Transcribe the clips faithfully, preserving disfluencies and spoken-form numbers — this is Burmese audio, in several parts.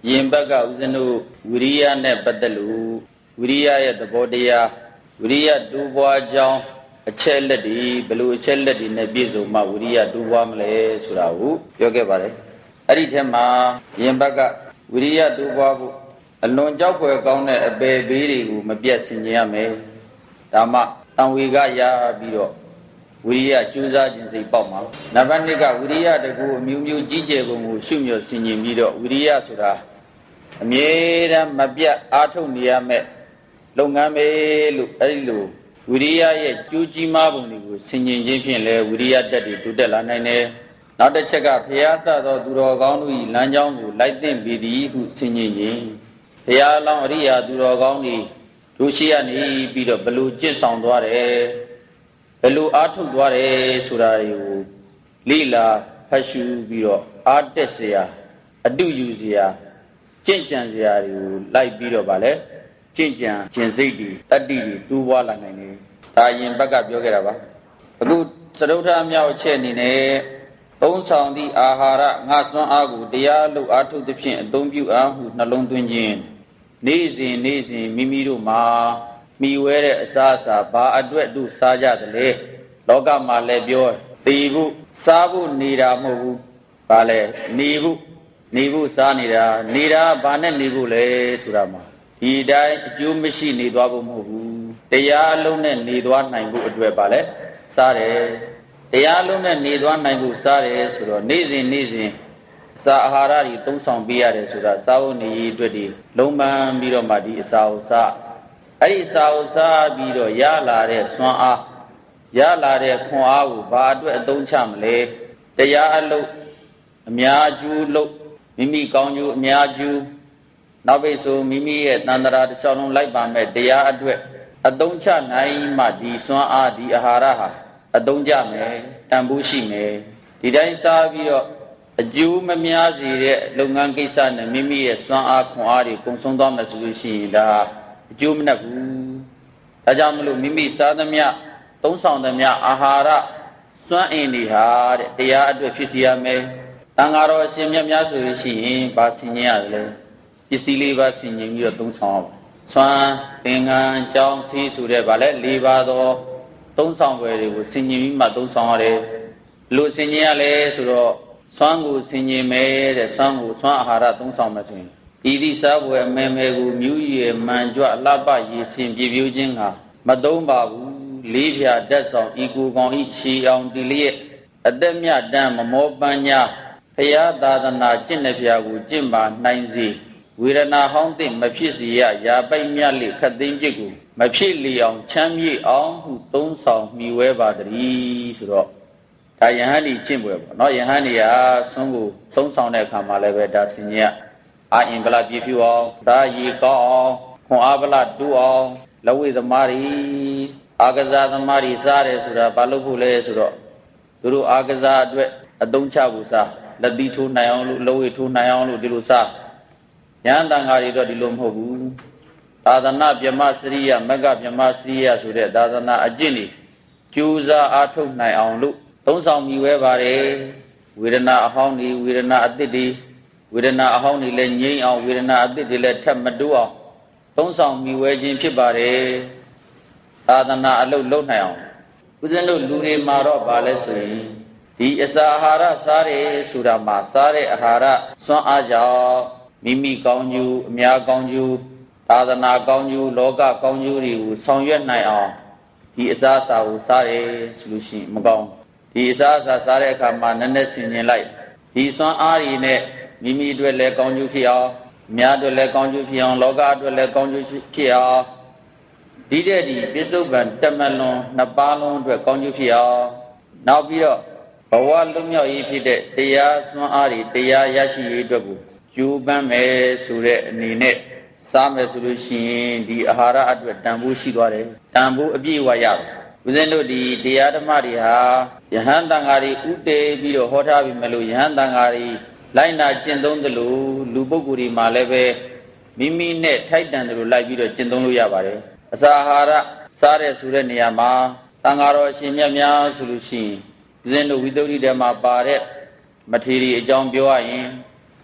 yin baka uzenu wiriya ne badalu wiriya ya dabodeya wiriya dubwa jang acheladi belu acheladi ne bizo ma wiriya dubwa mle surawu yoke bare ari thema yin baka wiriya dubwa bu alon jouk pwe kaung ne abe beyiတွေကိုမပြတ်ဆင်ခြင်ရမယ်ဒါမှတံဝေကရပြီးတော့ဝိရိယကျူးစားခြင်းစိတ်ပေါက်မှာနံပါတ်နှစ်ကဝိရိယတကူအမျိုးမျိုးကြီးကျယ်ကုန်ကိုရှုမြော်ဆင်ခြင်ပြီးတော့ဝိရိယဆိုတာအမြဲတမ်းမပြတ်အားထုတ်နေရမယ်လုပ်ငန်းပဲလို့အဲ့ဒီလိုဝိရိယရဲ့ကျူးကြီးမားပုံတွေကိုဆင်ခြင်ခြင်းဖြင့်လဲဝိရိယတက်တွေတိုးတက်လာနိုင်တယ်နောက်တစ်ချက်ကဘုရားဆသောသူတော်ကောင်းတို့၏လမ်းကြောင်းကိုလိုက်သင့်ပေသည်ဟုဆင်ခြင်ခြင်းဘုရားလောင်းအရိယာသူတော်ကောင်းတွေတို့ရှိရနေပြီးတော့ဘလို့ကျင့်ဆောင်သွားတယ်ဘယ်လိုအားထုတ်သွားတယ်ဆိုတာတွေကိုလိလာဖတ်ရှုပြီးတော့အားတက်เสียအတုယူเสียကြင့်ကြံเสียတွေကိုလိုက်ပြီးတော့ဗာလဲကြင့်ကြံကျင်စိတ်တွေတတ္တိတွေတူးပွားလာနိုင်တယ်ဒါရင်ဘက်ကပြောခဲ့တာပါအခုသရုပ်ထအမြောက်အချက်အနေနဲ့သုံးဆောင်သည့်အာဟာရငါစွမ်းအားကိုတရားလို့အားထုတ်သဖြင့်အသုံးပြုအားဟုနှလုံးသွင်းခြင်းနေ့စဉ်နေ့စဉ်မိမိတို့မှာမိဝဲတဲ့အစားအစာဘာအတွက်တို့စားကြသလဲလောကမှာလည်းပြောသေဖို့စားဖို့နေတာမဟုတ်ဘူးဘာလဲနေဖို့နေဖို့စားနေတာနေတာဘာနဲ့နေဖို့လဲဆိုတာမှာဒီတိုင်းအကျိုးမရှိနေသွားဖို့မဟုတ်ဘူးတရားလုံးနဲ့နေသွားနိုင်ဖို့အတွက်ပါလဲစားတယ်တရားလုံးနဲ့နေသွားနိုင်ဖို့စားတယ်ဆိုတော့နေ့စဉ်နေ့စဉ်စာအာဟာရတွေသုံးဆောင်ပေးရတယ်ဆိုတာစာအုပ်နေရေးအတွက်ဒီလုံးပန်းပြီးတော့မှဒီအစာဥစားအဲ့ဒီစာအုပ်စားပြီးတော့ရလာတဲ့စွမ်းအားရလာတဲ့ခွန်အားကိုဘာအတွက်အသုံးချမလဲတရားအလုပ်အများကျူးလုပ်မိမိကောင်းကျိုးအများကျူးနောက်ပိတ်ဆိုမိမိရဲ့တန်ត្រာတစ်လျှောက်လုံးလိုက်ပါမဲ့တရားအတွက်အသုံးချနိုင်မှဒီစွမ်းအားဒီအာဟာရဟာအသုံးကျမယ်တန်ဖိုးရှိမယ်ဒီတိုင်းစားပြီးတော့အကျိုးမများစေတဲ့လုပ်ငန်းကိစ္စနဲ့မိမိရဲ့စွမ်းအားခွန်အားတွေကုန်ဆုံးသွားမယ်ဆိုလို့ရှိရင်ဒါအကျိုးမနှက်ဘူးဒါကြောင့်မလို့မိမိစားသမျှသုံးဆောင်သမျှအာဟာရစွမ်းအင်တွေဟာတဲ့တရားအတွက်ဖြစ်စီရမယ်တန်ဃာတော်အရှင်မြတ်များဆိုလို့ရှိရင်ဗာဆင်ញင်ရတယ်ပစ္စည်းလေးပါဆင်ញင်ပြီးတော့သုံးဆောင်အောင်စွမ်းသင်္ကန်းကြောင်းစီးဆိုတဲ့ဗာလဲ၄ပါးသောသုံးဆောင်ွယ်တွေကိုဆင်ញင်ပြီးမှသုံးဆောင်ရတယ်လို့ဆင်ញင်ရလဲဆိုတော့စွမ်းကိုဆင်ញင်မယ်တဲ့စွမ်းကိုစွမ်းအာဟာရသုံးဆောင်မယ်ဆိုရင်ဤသည့်စားပွဲအမဲမဲကိုမြူးရည်မှန်ကြွအလှပရည်စင်ပြပြိုးခြင်းကမသုံးပါဘူးလေးဖြာဓာတ်ဆောင်ဤကိုကောင်ဤခြေအောင်ဒီလျက်အသက်မြတ်တမ်းမမောပန်းညာဖရာသာသနာကျင့်တဲ့ဖရာကိုကျင့်ပါနိုင်စေဝေဒနာဟောင်းသင့်မဖြစ်စေရရာပိုက်မြတ်လေခတ်သိမ်းပြစ်ကိုမဖြစ်လျအောင်ချမ်းမြေ့အောင်ဟုသုံးဆောင်မိဝဲပါတည်းဆိုတော့ဒါယဟန်ဒီကျင့်ပွဲပေါ့နော်ယဟန်ဒီဟာဆုံးကိုသုံးဆောင်တဲ့အခါမှာလည်းပဲဒါဆင်ញင်အာအင်္ဂလပြည့်ဖြူအောင်ဒါရီကောင်းအောင်ခွန်အားဗလတူအောင်လဝိသမားရီအာကစားသမားရီစားတယ်ဆိုတာဘာလို့ဖို့လဲဆိုတော့သူတို့အာကစားအတွက်အသုံးချဖို့စားလက်သီးထိုးနိုင်အောင်လို့လဝိထိုးနိုင်အောင်လို့ဒီလိုစားဉာဏ်တန်ဃာတွေတော့ဒီလိုမဟုတ်ဘူးသာသနာပြမစရိယမဂ္ဂပြမစရိယဆိုတဲ့သာသနာအကျင့်တွေကျူးစားအားထုတ်နိုင်အောင်လို့သုံးဆောင်မိဝဲပါတယ်ဝေဒနာအဟောင်းတွေဝေဒနာအသစ်တွေဝေဒနာအဟောင်းတွေလည်းငြိမ့်အောင်ဝေဒနာအသစ်တွေလည်းထပ်မတိုးအောင်သုံးဆောင်မိဝဲခြင်းဖြစ်ပါတယ်သာသနာအလုပ်လုပ်နိုင်အောင်ဦးဇင်းတို့လူတွေမှာတော့ဗာလဲဆိုရင်ဒီအစာအာဟာရစားတယ်ဆိုတာမှာစားတဲ့အာဟာရစွမ်းအားကြောင့်မိမိကောင်းကျိုးအများကောင်းကျိုးသာသနာကောင်းကျိုးလောကကောင်းကျိုးတွေကိုဆောင်ရွက်နိုင်အောင်ဒီအစာအစာကိုစားတယ်ဆိုလို့ရှိရင်မကောင်းဒီအစားအစာစားတဲ့အခါမှာနည်းနည်းဆင်ញင်လိုက်ဒီစွမ်းအားတွေနဲ့မိမိအတွက်လည်းကောင်းကျိုးဖြစ်အောင်အများအတွက်လည်းကောင်းကျိုးဖြစ်အောင်လောကအတွက်လည်းကောင်းကျိုးဖြစ်အောင်ဒီတဲ့ဒီပစ္စုပန်တမလွန်နှစ်ပါးလုံးအတွက်ကောင်းကျိုးဖြစ်အောင်နောက်ပြီးတော့ဘဝလွတ်မြောက်ရေးဖြစ်တဲ့တရားစွမ်းအားတွေတရားရရှိရေးအတွက်ကိုကျိုးပမ်းမယ်ဆိုတဲ့အနေနဲ့စားမယ်ဆိုလို့ရှိရင်ဒီအာဟာရအတွက်တန်ဖိုးရှိသွားတယ်တန်ဖိုးအပြည့်အဝရတယ်ဦးဇင်းတို့ဒီတရားဓမ္မတွေဟာယဟန်တန်ဃာတွေဥတည်ပြီးတော့ဟောထားပြီမလို့ယဟန်တန်ဃာတွေလိုက်နာကျင့်သုံးသလိုလူပုဂ္ဂိုလ်တွေမှာလည်းပဲမိမိနဲ့ထိုက်တန်တယ်လို့လိုက်ပြီးတော့ကျင့်သုံးလို့ရပါတယ်အစာအာဟာရစားတဲ့ဆိုတဲ့နေရာမှာတန်ဃာတော်အရှင်မြတ်များဆိုလို့ရှိရင်ဦးဇင်းတို့ဝိသုဒ္ဓိထဲမှာပါတဲ့မထေရီအကြောင်းပြောရရင်စ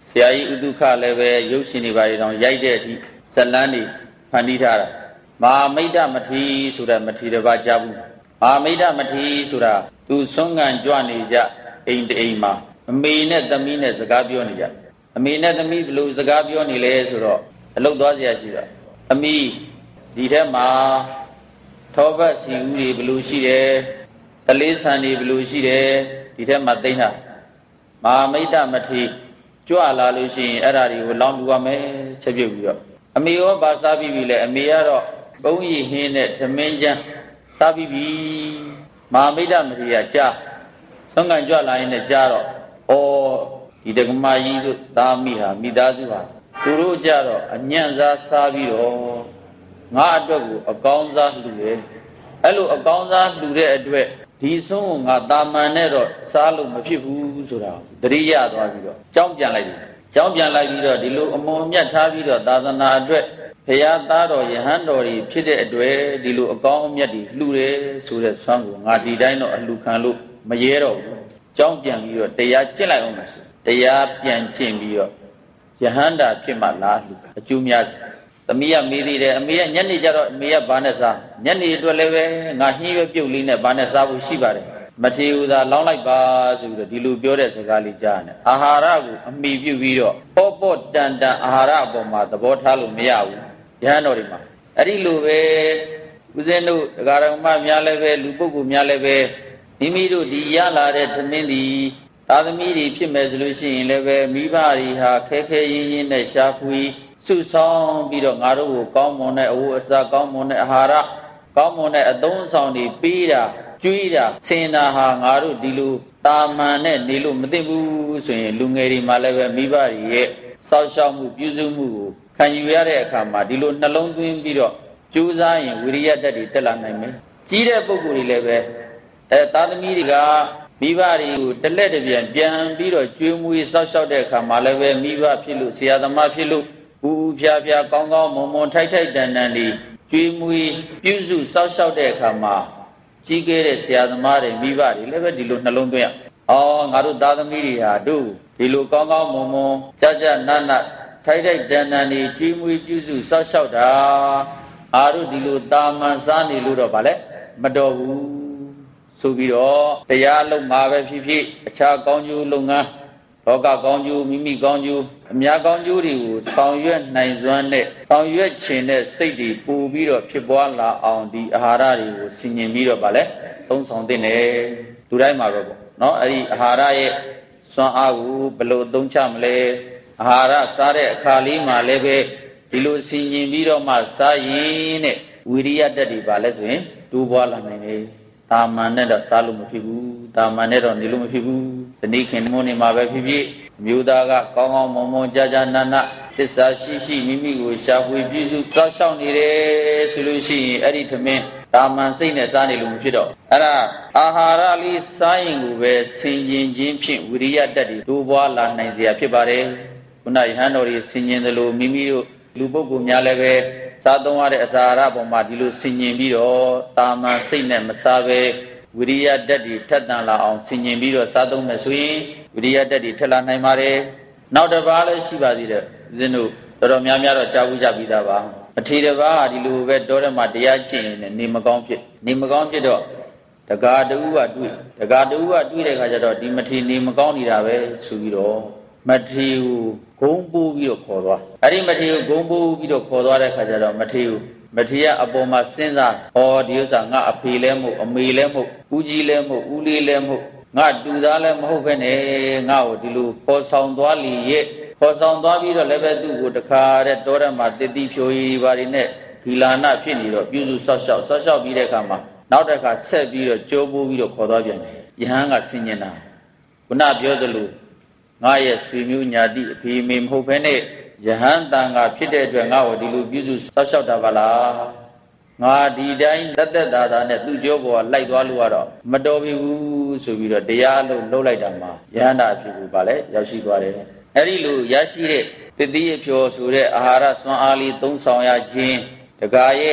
ဆရာကြီးဥဒုခလည်းပဲရုပ်ရှင်တွေပါတောင်ရိုက်တဲ့အထိဇလန်းတွေဖန်တီးထားတာမဟာမိတ်တမထီဆိုတာမထီတစ်ပါးကြားဘူးမဟာမိတ်တမထီဆိုတာသူဆွမ်းကန်ကြွနေကြအိမ်တအိမ်မှာအမေနဲ့သမီးနဲ့စကားပြောနေကြအမေနဲ့သမီးဘယ်လိုစကားပြောနေလဲဆိုတော့အလုပ်သွားစရာရှိတာအမေဒီထက်မှာထောပတ်စီဦးတွေဘယ်လိုရှိတယ်တလေးဆန်တွေဘယ်လိုရှိတယ်ဒီထက်မှာသိတာမဟာမိတ်တမထီကြွလာလို့ရှိရင်အဲ့ဓာတွေကိုလောင်းလူရမယ်ချက်ပြုတ်ပြီးတော့အမေရောဘာစားပြီးပြီလဲအမေကတော့ဘုံရည်ဟင်းနဲ့သမင်းချမ်းစားပြီးပြီမဟာမိတ်တမထီကကြားဆွမ်းကန်ကြွလာရင်လည်းကြားတော့ဩဒီတက္ကမကြီးတို့သားမိဟာမိသားစုဟာသူတို့ကြတော့အညံ့စားစားပြီးတော့ငါအတွက်ကိုအကောင်းစားလှူတယ်အဲ့လိုအကောင်းစားလှူတဲ့အတွက်ဒီဆုံးကိုငါတာမန်နဲ့တော့စားလို့မဖြစ်ဘူးဆိုတာသတိရသွားပြီးတော့ကြောင်းပြန်လိုက်တယ်ကြောင်းပြန်လိုက်ပြီးတော့ဒီလိုအမွန်မြတ်ထားပြီးတော့သာသနာအတွက်ဘုရားသားတော်ယဟန်တော်ကြီးဖြစ်တဲ့အတွက်ဒီလိုအကောင်းအမြတ်တွေလှူတယ်ဆိုတဲ့ဆွမ်းကိုငါဒီတိုင်းတော့အလှူခံလို့မရဲတော့ဘူးကြောင်းပြန်ပြီးတော့တရားကျင့်လိုက်အောင်မယ်တရားပြန်ကျင့်ပြီးတော့ယဟန္တာဖြစ်မှလားလှူခံအကျိုးများသမီးကမေးသေးတယ်အမေကညနေကျတော့အမေကဘာနဲ့စားညနေအတွက်လည်းပဲငါဟင်းရွက်ပြုတ်လေးနဲ့ဘာနဲ့စားဖို့ရှိပါတယ်မထေရသာလောင်းလိုက်ပါဆိုပြီးတော့ဒီလိုပြောတဲ့စကားလေးကြားတယ်အာဟာရကိုအမိပြုပြီးတော့ပေါ့ပေါ့တန်တန်အာဟာရအပေါ်မှာသဘောထားလို့မရဘူးယဟန်တော်တွေမှာအဲ့ဒီလိုပဲဦးဇင်းတို့ဒကာတော်မများလည်းပဲလူပုဂ္ဂိုလ်များလည်းပဲမိမိတို့ဒီရလာတဲ့သမင်းဒီသာသမီတွေဖြစ်မယ်ဆိုလို့ရှိရင်လည်းပဲမိဘတွေဟာခဲခဲရင်းရင်းနဲ့ရှားဖွေစုဆောင်ပြီးတော့ငါတို့ကိုကောင်းမွန်တဲ့အဝတ်အစားကောင်းမွန်တဲ့အာဟာရကောင်းမွန်တဲ့အသုံးအဆောင်တွေပေးတာကျွေးတာဆင်တာဟာငါတို့ဒီလိုတာမန်နဲ့နေလို့မသိဘူးဆိုရင်လူငယ်တွေမှလည်းပဲမိဘတွေရဲ့စောင့်ရှောက်မှုပြုစုမှုကိုခံယူရတဲ့အခါမှာဒီလိုနှလုံးသွင်းပြီးတော့ကြိုးစားရင်ဝိရိယဓာတ်တွေတက်လာနိုင်မယ်ကြီးတဲ့ပုဂ္ဂိုလ်တွေလည်းပဲအဲသားသမီးတွေကမိဘတွေကိုတလက်တပြန်ပြန်ပြီးတော့ကျွေးမွေးစောင့်ရှောက်တဲ့အခါမှာလည်းပဲမိဘဖြစ်လို့ဆရာသမားဖြစ်လို့ဦးဦးဖြားဖြားကောင်းကောင်းမွန်မွန်ထိုက်ထိုက်တန်တန်ဒီကျွေးမွေးပြုစုစောင့်ရှောက်တဲ့အခါမှာကြီးခဲ့တဲ့ဆရာသမားတွေမိဘတွေလည်းပဲဒီလိုနှလုံးသွင်းရအော်ငါတို့သားသမီးတွေဟာတို့ဒီလိုကောင်းကောင်းမွန်မွန်ကြကြနတ်နတ်ထိုက်ထိုက်တန်တန်ဒီကျွေးမွေးပြုစုစောင့်ရှောက်တာအားတို့ဒီလိုတာမန်စားနေလို့တော့ဗာလဲမတော်ဘူးဆိုပြီးတော့တရားလုံးမှာပဲဖြစ်ဖြစ်အခြားကောင်းကျိုးလုပ်ငန်းလောကကောင်းကျိုးမိမိကောင်းကျိုးအများကောင်းကျိုးတွေကိုဆောင်ရွက်နိုင်စွမ်းနဲ့ဆောင်ရွက်ခြင်းနဲ့စိတ်တွေပို့ပြီးတော့ဖြစ်ပွားလာအောင်ဒီအာဟာရတွေကိုဆင်ញင်ပြီးတော့ဗာလဲသုံးဆောင်သင့်တယ်လူတိုင်းမှာပဲပေါ့နော်အဲ့ဒီအာဟာရရဲ့စွမ်းအားကိုဘယ်လိုသုံးချမလဲအာဟာရစားတဲ့အခါလေးမှာလည်းပဲဒီလိုဆင်ញင်ပြီးတော့မှစားရင်တဲ့ဝိရိယဓာတ်တွေဗာလဲဆိုရင်တိုးပွားလာနိုင်တယ်တာမန်နဲ့တော့စားလို့မဖြစ်ဘူးတာမန်နဲ့တော့နေလို့မဖြစ်ဘူးဇနီးခင်မွန်းနေမှာပဲဖြစ်ဖြစ်မျိုးသားကကောင်းကောင်းမွန်မွန်ကြာကြာနာနာသစ္စာရှိရှိမိမိကိုရှာဖွေပြုစုစောင့်ရှောက်နေတယ်ဆိုလို့ရှိရင်အဲ့ဒီသမင်းတာမန်စိတ်နဲ့စားနေလို့မဖြစ်တော့အဲ့ဒါအာဟာရလေးစားရင်ကိုပဲဆင်ញင်ခြင်းဖြင့်ဝိရိယဓာတ်တွေတိုးပွားလာနိုင်เสียဖြစ်ပါတယ်ခုနယဟန်တော်ကြီးဆင်ញင်တယ်လို့မိမိတို့လူပုဂ္ဂိုလ်များလည်းပဲစားသုံးရတဲ့အစာအာဟာရပေါ်မှာဒီလိုဆင်ញင်ပြီးတော့တာမန်စိတ်နဲ့မစားပဲဝိရိယဓာတ်တွေထက်သန်လာအောင်ဆင်ញင်ပြီးတော့စားသုံးမယ်ဆိုရင်ဝိရိယဓာတ်တွေထက်လာနိုင်ပါတယ်နောက်တစ်ပါးလည်းရှိပါသေးတယ်ဦးဇင်းတို့တော်တော်များများတော့ကြားဘူးကြပြီးသားပါအထေတစ်ပါးဟာဒီလိုပဲတောထဲမှာတရားကျင့်ရင်နေမကောင်းဖြစ်နေမကောင်းဖြစ်တော့တကားတူကတွေ့တကားတူကတွေ့တဲ့ခါကျတော့ဒီမထေနေမကောင်းနေတာပဲဆိုပြီးတော့မထေကိုဂုံပိုးပြီးတော့ခေါ်သွားအဲ့ဒီမထေကိုဂုံပိုးပြီးတော့ခေါ်သွားတဲ့ခါကျတော့မထေကိုမထေရအပေါ်မှာစဉ်းစားဩဒီဥစ္စာငါအဖေလဲမဟုတ်အမေလဲမဟုတ်ဦးကြီးလဲမဟုတ်ဦးလေးလဲမဟုတ်ငါတူသားလဲမဟုတ်ပဲနဲ့ငါ့ကိုဒီလိုပေါ်ဆောင်သွားလီရဲ့ပေါ်ဆောင်သွားပြီးတော့လည်းပဲသူ့ကိုတခါတဲ့တောထဲမှာတတိဖြိုကြီးပါတွေနဲ့ဂီလာနာဖြစ်နေတော့ပြုစုဆော့ရှောက်ဆော့ရှောက်ပြီးတဲ့အခါမှာနောက်တစ်ခါဆက်ပြီးတော့ကြိုးပိုးပြီးတော့ခေါ်သွားပြန်တယ်ယဟန်ကဆင်ញင်တာခုနပြောသလိုငါရဲ့ဆွေမျိုးညာတိအဖေမေမဟုတ်ဘဲနဲ့ယဟန်တန်ကဖြစ်တဲ့အတွက်ငါ့ကိုဒီလိုပြုစုဆောက်ရှောက်တာပါလားငါဒီတိုင်းတက်တက်တာတာနဲ့သူ့ကြောပေါ်ကလိုက်သွားလို့ကတော့မတော်ပြီဘူးဆိုပြီးတော့တရားလို့လှုပ်လိုက်တာမှာယဟန္တာအဖြစ်ကိုပါလေရောက်ရှိသွားတယ်အဲ့ဒီလိုရရှိတဲ့တတိယဖြောဆိုတဲ့အာဟာရစွမ်းအားလေးသုံးဆောင်ရခြင်းတကားရဲ့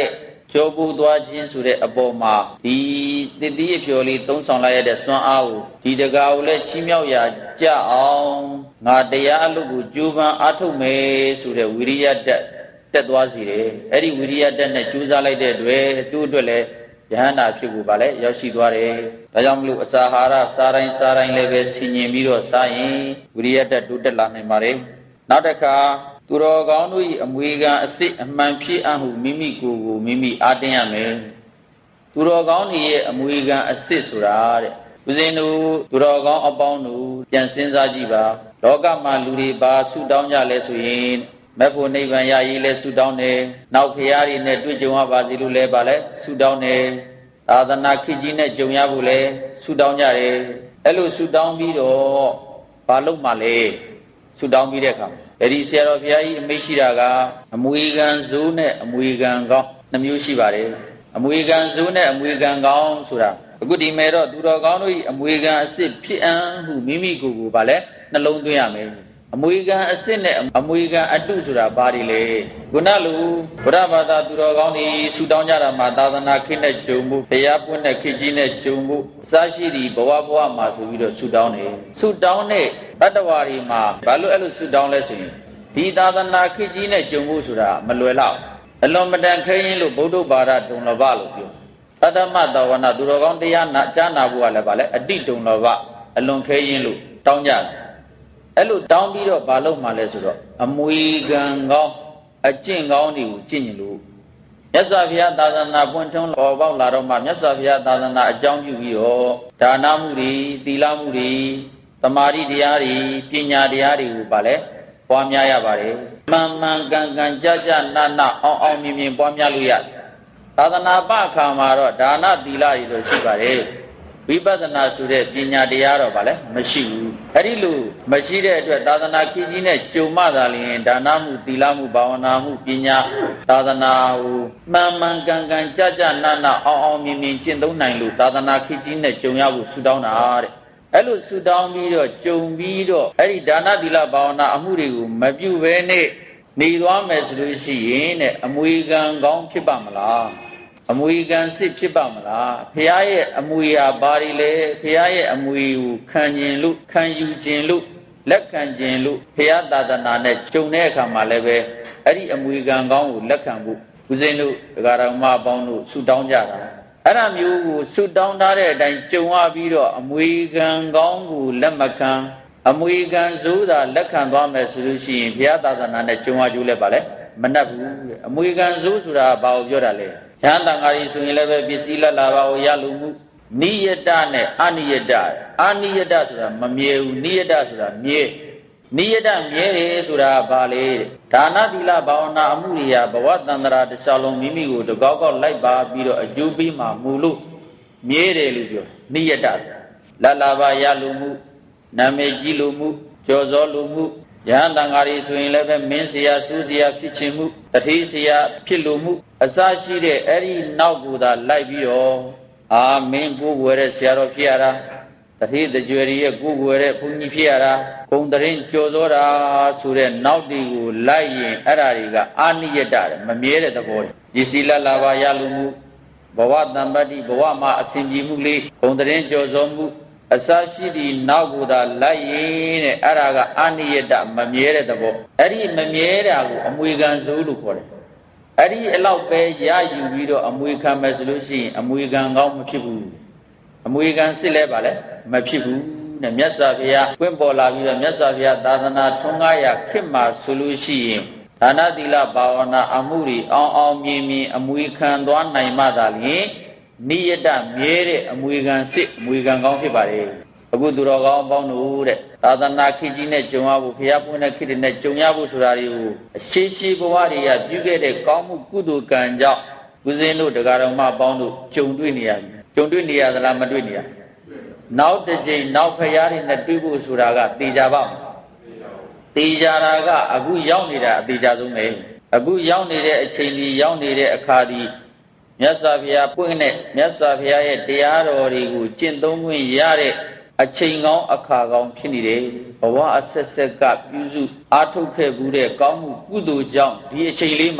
ကျော်ပူသွားခြင်းဆိုတဲ့အပေါ်မှာဒီတတိယဖြော်လေးသုံးဆောင်လိုက်ရတဲ့စွမ်းအားကိုဒီတကာကိုလည်းချီးမြှောက်ရာကြအောင်ငါတရားအလုပ်ကိုကြိုးပမ်းအားထုတ်မယ်ဆိုတဲ့ဝိရိယတက်တက်သွားစီတယ်အဲ့ဒီဝိရိယတက်နဲ့ကြိုးစားလိုက်တဲ့အတွက်သူ့အတွက်လည်းယဟန္တာဖြစ်ဖို့ပါလေရောက်ရှိသွားတယ်ဒါကြောင့်မလို့အစာဟာရစားတိုင်းစားတိုင်းလည်းပဲဆင်ញင်ပြီးတော့စားရင်ဝိရိယတက်တိုးတက်လာနိုင်ပါတယ်နောက်တစ်ခါသူတော်ကောင်းတို့၏အမွေခံအစစ်အမှန်ဖြစ်အပ်ဟုမိမိကိုယ်ကိုမိမိအားတင်းရမယ်သူတော်ကောင်းတွေရဲ့အမွေခံအစစ်ဆိုတာတဲ့ဦးဇင်းတို့သူတော်ကောင်းအပေါင်းတို့ပြန်စဉ်းစားကြည့်ပါလောကမှာလူတွေပါဆုတောင်းကြလဲဆိုရင်မဖို့နိဗ္ဗာန်ရရေးလဲဆုတောင်းတယ်နောက်ဖရာတွေနဲ့တွေ့ကြုံရပါစေလို့လဲပါလဲဆုတောင်းတယ်သာသနာခေတ်ကြီးနဲ့ကြုံရဖို့လဲဆုတောင်းကြတယ်အဲ့လိုဆုတောင်းပြီးတော့ဘာလုပ်မှလဲဆုတောင်းပြီးတဲ့အခါအဲ့ဒီဆရာတော်ဘုရားကြီးအမိန့်ရှိတာကအမွေခံဇိုးနဲ့အမွေခံကောင်းနှမျိုးရှိပါတယ်အမွေခံဇိုးနဲ့အမွေခံကောင်းဆိုတာအခုဒီမဲ့တော့သူတော်ကောင်းတို့၏အမွေခံအစစ်ဖြစ်အံဟုမိမိကိုယ်ကိုဗာလဲနှလုံးသွင်းရမယ်အမွေခံအစစ်နဲ့အမွေခံအတုဆိုတာဘာတွေလဲခုနလိုဗုဒ္ဓဘာသာသူတော်ကောင်းတွေဆူတောင်းကြတာမှာသာသနာခေတ်နဲ့ကြုံမှုတရားပွင့်တဲ့ခေတ်ကြီးနဲ့ကြုံမှုအစရှိသည့်ဘဝဘဝမှာဆိုပြီးတော့ဆူတောင်းတယ်ဆူတောင်းတဲ့တတ္တဝါတွေမှာဘာလို့အဲ့လိုဆူတောင်းလဲဆိုရင်ဒီသာသနာခေတ်ကြီးနဲ့ကြုံမှုဆိုတာမလွယ်လောက်အလွန်မတန်ခဲရင်လို့ဗုဒ္ဓဘာသာဒုံလဘလို့ပြောတတ္တမတဝနာသူတော်ကောင်းတရားနာကြားနာဖို့ကလည်းဗာလဲအတိဒုံလဘအလွန်ခဲရင်လို့တောင်းကြတယ်အဲ့လိုတောင်းပြီးတော့ဘာလုပ်မှလဲဆိုတော့အမွေခံကောင်းအကျင့်ကောင်းတွေကိုကျင့်ကြလို့မြတ်စွာဘုရားသာသနာပွင့်ထွန်းပေါ်ပေါက်လာတော့မှမြတ်စွာဘုရားသာသနာအကြောင်းပြုပြီးတော့ဒါနမှုတွေသီလမှုတွေသမာဓိတရားတွေပညာတရားတွေကိုဗာလဲပွားများရပါတယ်မှန်မှန်ကန်ကန်ကြကြနာနာအောင်အောင်မြင်မြင်ပွားများလို့ရသာသနာပအခါမှာတော့ဒါနသီလတွေတော့ရှိပါတယ်ဝိပဿနာဆိုတဲ့ပညာတရားတော့ဗာလဲမရှိဘူးအဲ့ဒီလိုမရှိတဲ့အတွက်သာသနာခေတ်ကြီးနဲ့ကြုံမှသာလျှင်ဒါနမှုသီလမှုဘာဝနာမှုပညာသာသနာကိုမှန်မှန်ကန်ကန်ကြကြနာနာအောင်အောင်မြင်မြင်ကျင့်သုံးနိုင်လို့သာသနာခေတ်ကြီးနဲ့ကြုံရဖို့ဆုတောင်းတာတဲ့အဲ့လိုဆုတောင်းပြီးတော့ကြုံပြီးတော့အဲ့ဒီဒါနသီလဘာဝနာအမှုတွေကိုမပြုဘဲနဲ့နေသွားမယ်ဆိုလို့ရှိရင်တဲ့အမွေခံကောင်းဖြစ်ပါမလားအမွေခံစစ်ဖြစ်ပါမလားဖရာရဲ့အမွေဟာဘာတွေလဲဖရာရဲ့အမွေကိုခံကျင်လို့ခံယူခြင်းလို့လက်ခံခြင်းလို့ဖရာသာသနာနဲ့ကြုံတဲ့အခါမှာလည်းပဲအဲ့ဒီအမွေခံကောင်းကိုလက်ခံဖို့ဦးဇင်းတို့ဒကာတော်မအပေါင်းတို့ဆုတောင်းကြတာအဲ့ဒါမျိုးကိုဆုတောင်းထားတဲ့အတိုင်းကြုံရပြီးတော့အမွေခံကောင်းကိုလက်မခံအမွေခံစိုးတာလက်ခံသွားမယ်ဆိုလို့ရှိရင်ဘုရားသာသနာနဲ့ကြုံရကျိုးလဲပါလေမနှက်ဘူးတဲ့အမွေခံစိုးဆိုတာဘာကိုပြောတာလဲရဟန်းတန်ဃာကြီးဆိုရင်လည်းပဲပစ္စည်းလက်လာပါကိုရလို့မှုနိယတနဲ့အနိယတအနိယတဆိုတာမမြဲဘူးနိယတဆိုတာမြဲနိယတမြဲတယ်ဆိုတာဘာလဲဒါနသီလဘာဝနာအမှုတွေဟာဘဝတန္တရာတစ်လျှောက်လုံးမိမိကိုတကောက်ကောက်လိုက်ပါပြီးတော့အကျိုးပေးမှမူလို့မြဲတယ်လို့ပြောနိယတလက်လာပါရလို့မှုနာမည်ကြီးလို့မှုကြော်စောလို့မှုယဟန်တန်ဃာတွေဆိုရင်လည်းပဲမင်းစရာစူးစရာဖြစ်ခြင်းမှုတတိစရာဖြစ်လို့မှုအစရှိတဲ့အဲ့ဒီနောက်ကိုသာလိုက်ပြီးတော့အာမင်းကိုယ်ွယ်တဲ့ဆရာတော်ဖြစ်ရတာတတိတကြွယ်ရဲ့ကိုယ်ွယ်တဲ့ဘုန်းကြီးဖြစ်ရတာဂုံတရင်ကြော်စောတာဆိုတဲ့နောက်တီကိုလိုက်ရင်အဲ့ဒါတွေကအာနိယတမမြဲတဲ့သဘောပစ္စည်းလက်လာပါရလို့မှုဘဝတံပတ္တိဘဝမှာအစဉ်ပြေမှုလေးဂုံတရင်ကြော်စောမှုအစရှိသည့်နောက်ကိုသာလိုက်ရင်တဲ့အဲ့ဒါကအနိယတမမြဲတဲ့သဘောအဲ့ဒီမမြဲတာကိုအမွေခံစိုးလို့ခေါ်တယ်အဲ့ဒီအလောက်ပဲရယူပြီးတော့အမွေခံမယ်ဆိုလို့ရှိရင်အမွေခံကောင်းမဖြစ်ဘူးအမွေခံစစ်လဲပါလေမဖြစ်ဘူးတဲ့မြတ်စွာဘုရားပွင့်ပေါ်လာပြီးတော့မြတ်စွာဘုရားသာသနာထွန်းကားရာခေတ်မှာဆိုလို့ရှိရင်ဒါနသီလဘာဝနာအမှုတွေအောင်အောင်မြင်မြင်အမွေခံသွားနိုင်မှသာလျှင်နိယတမြဲတဲ့အမွေခံစစ်အမွေခံကောင်းဖြစ်ပါလေအခုသူတော်ကောင်းအပေါင်းတို့တဲ့သာသနာခေတ်ကြီးနဲ့ကြုံရဖို့ဘုရားပွင့်တဲ့ခေတ်နဲ့ကြုံရဖို့ဆိုတာတွေကိုအရှိရှိဘဝတွေကပြုခဲ့တဲ့ကောင်းမှုကုသိုလ်ကံကြောင့်ဦးဇင်းတို့တရားတော်မှအပေါင်းတို့ကြုံတွေ့နေရပြီကြုံတွေ့နေရသလားမတွေ့နေရနောက်တစ်ကြိမ်နောက်ဘုရားတွေနဲ့တွေ့ဖို့ဆိုတာကတေချာပါ့တေချာတာကအခုရောက်နေတာအတေချာဆုံးပဲအခုရောက်နေတဲ့အချိန်ကြီးရောက်နေတဲ့အခါဒီမြတ်စွာဘုရားပွင့်တဲ့မြတ်စွာဘုရားရဲ့တရားတော်တွေကိုကျင့်သုံးခွင့်ရတဲ့အချိန်ကောင်းအခါကောင်းဖြစ်နေတယ်ဘဝအဆက်ဆက်ကပြုစုအားထုတ်ခဲ့မှုတဲ့ကောင်းမှုကုသိုလ်ကြောင့်ဒီအချိန်လေးမှာ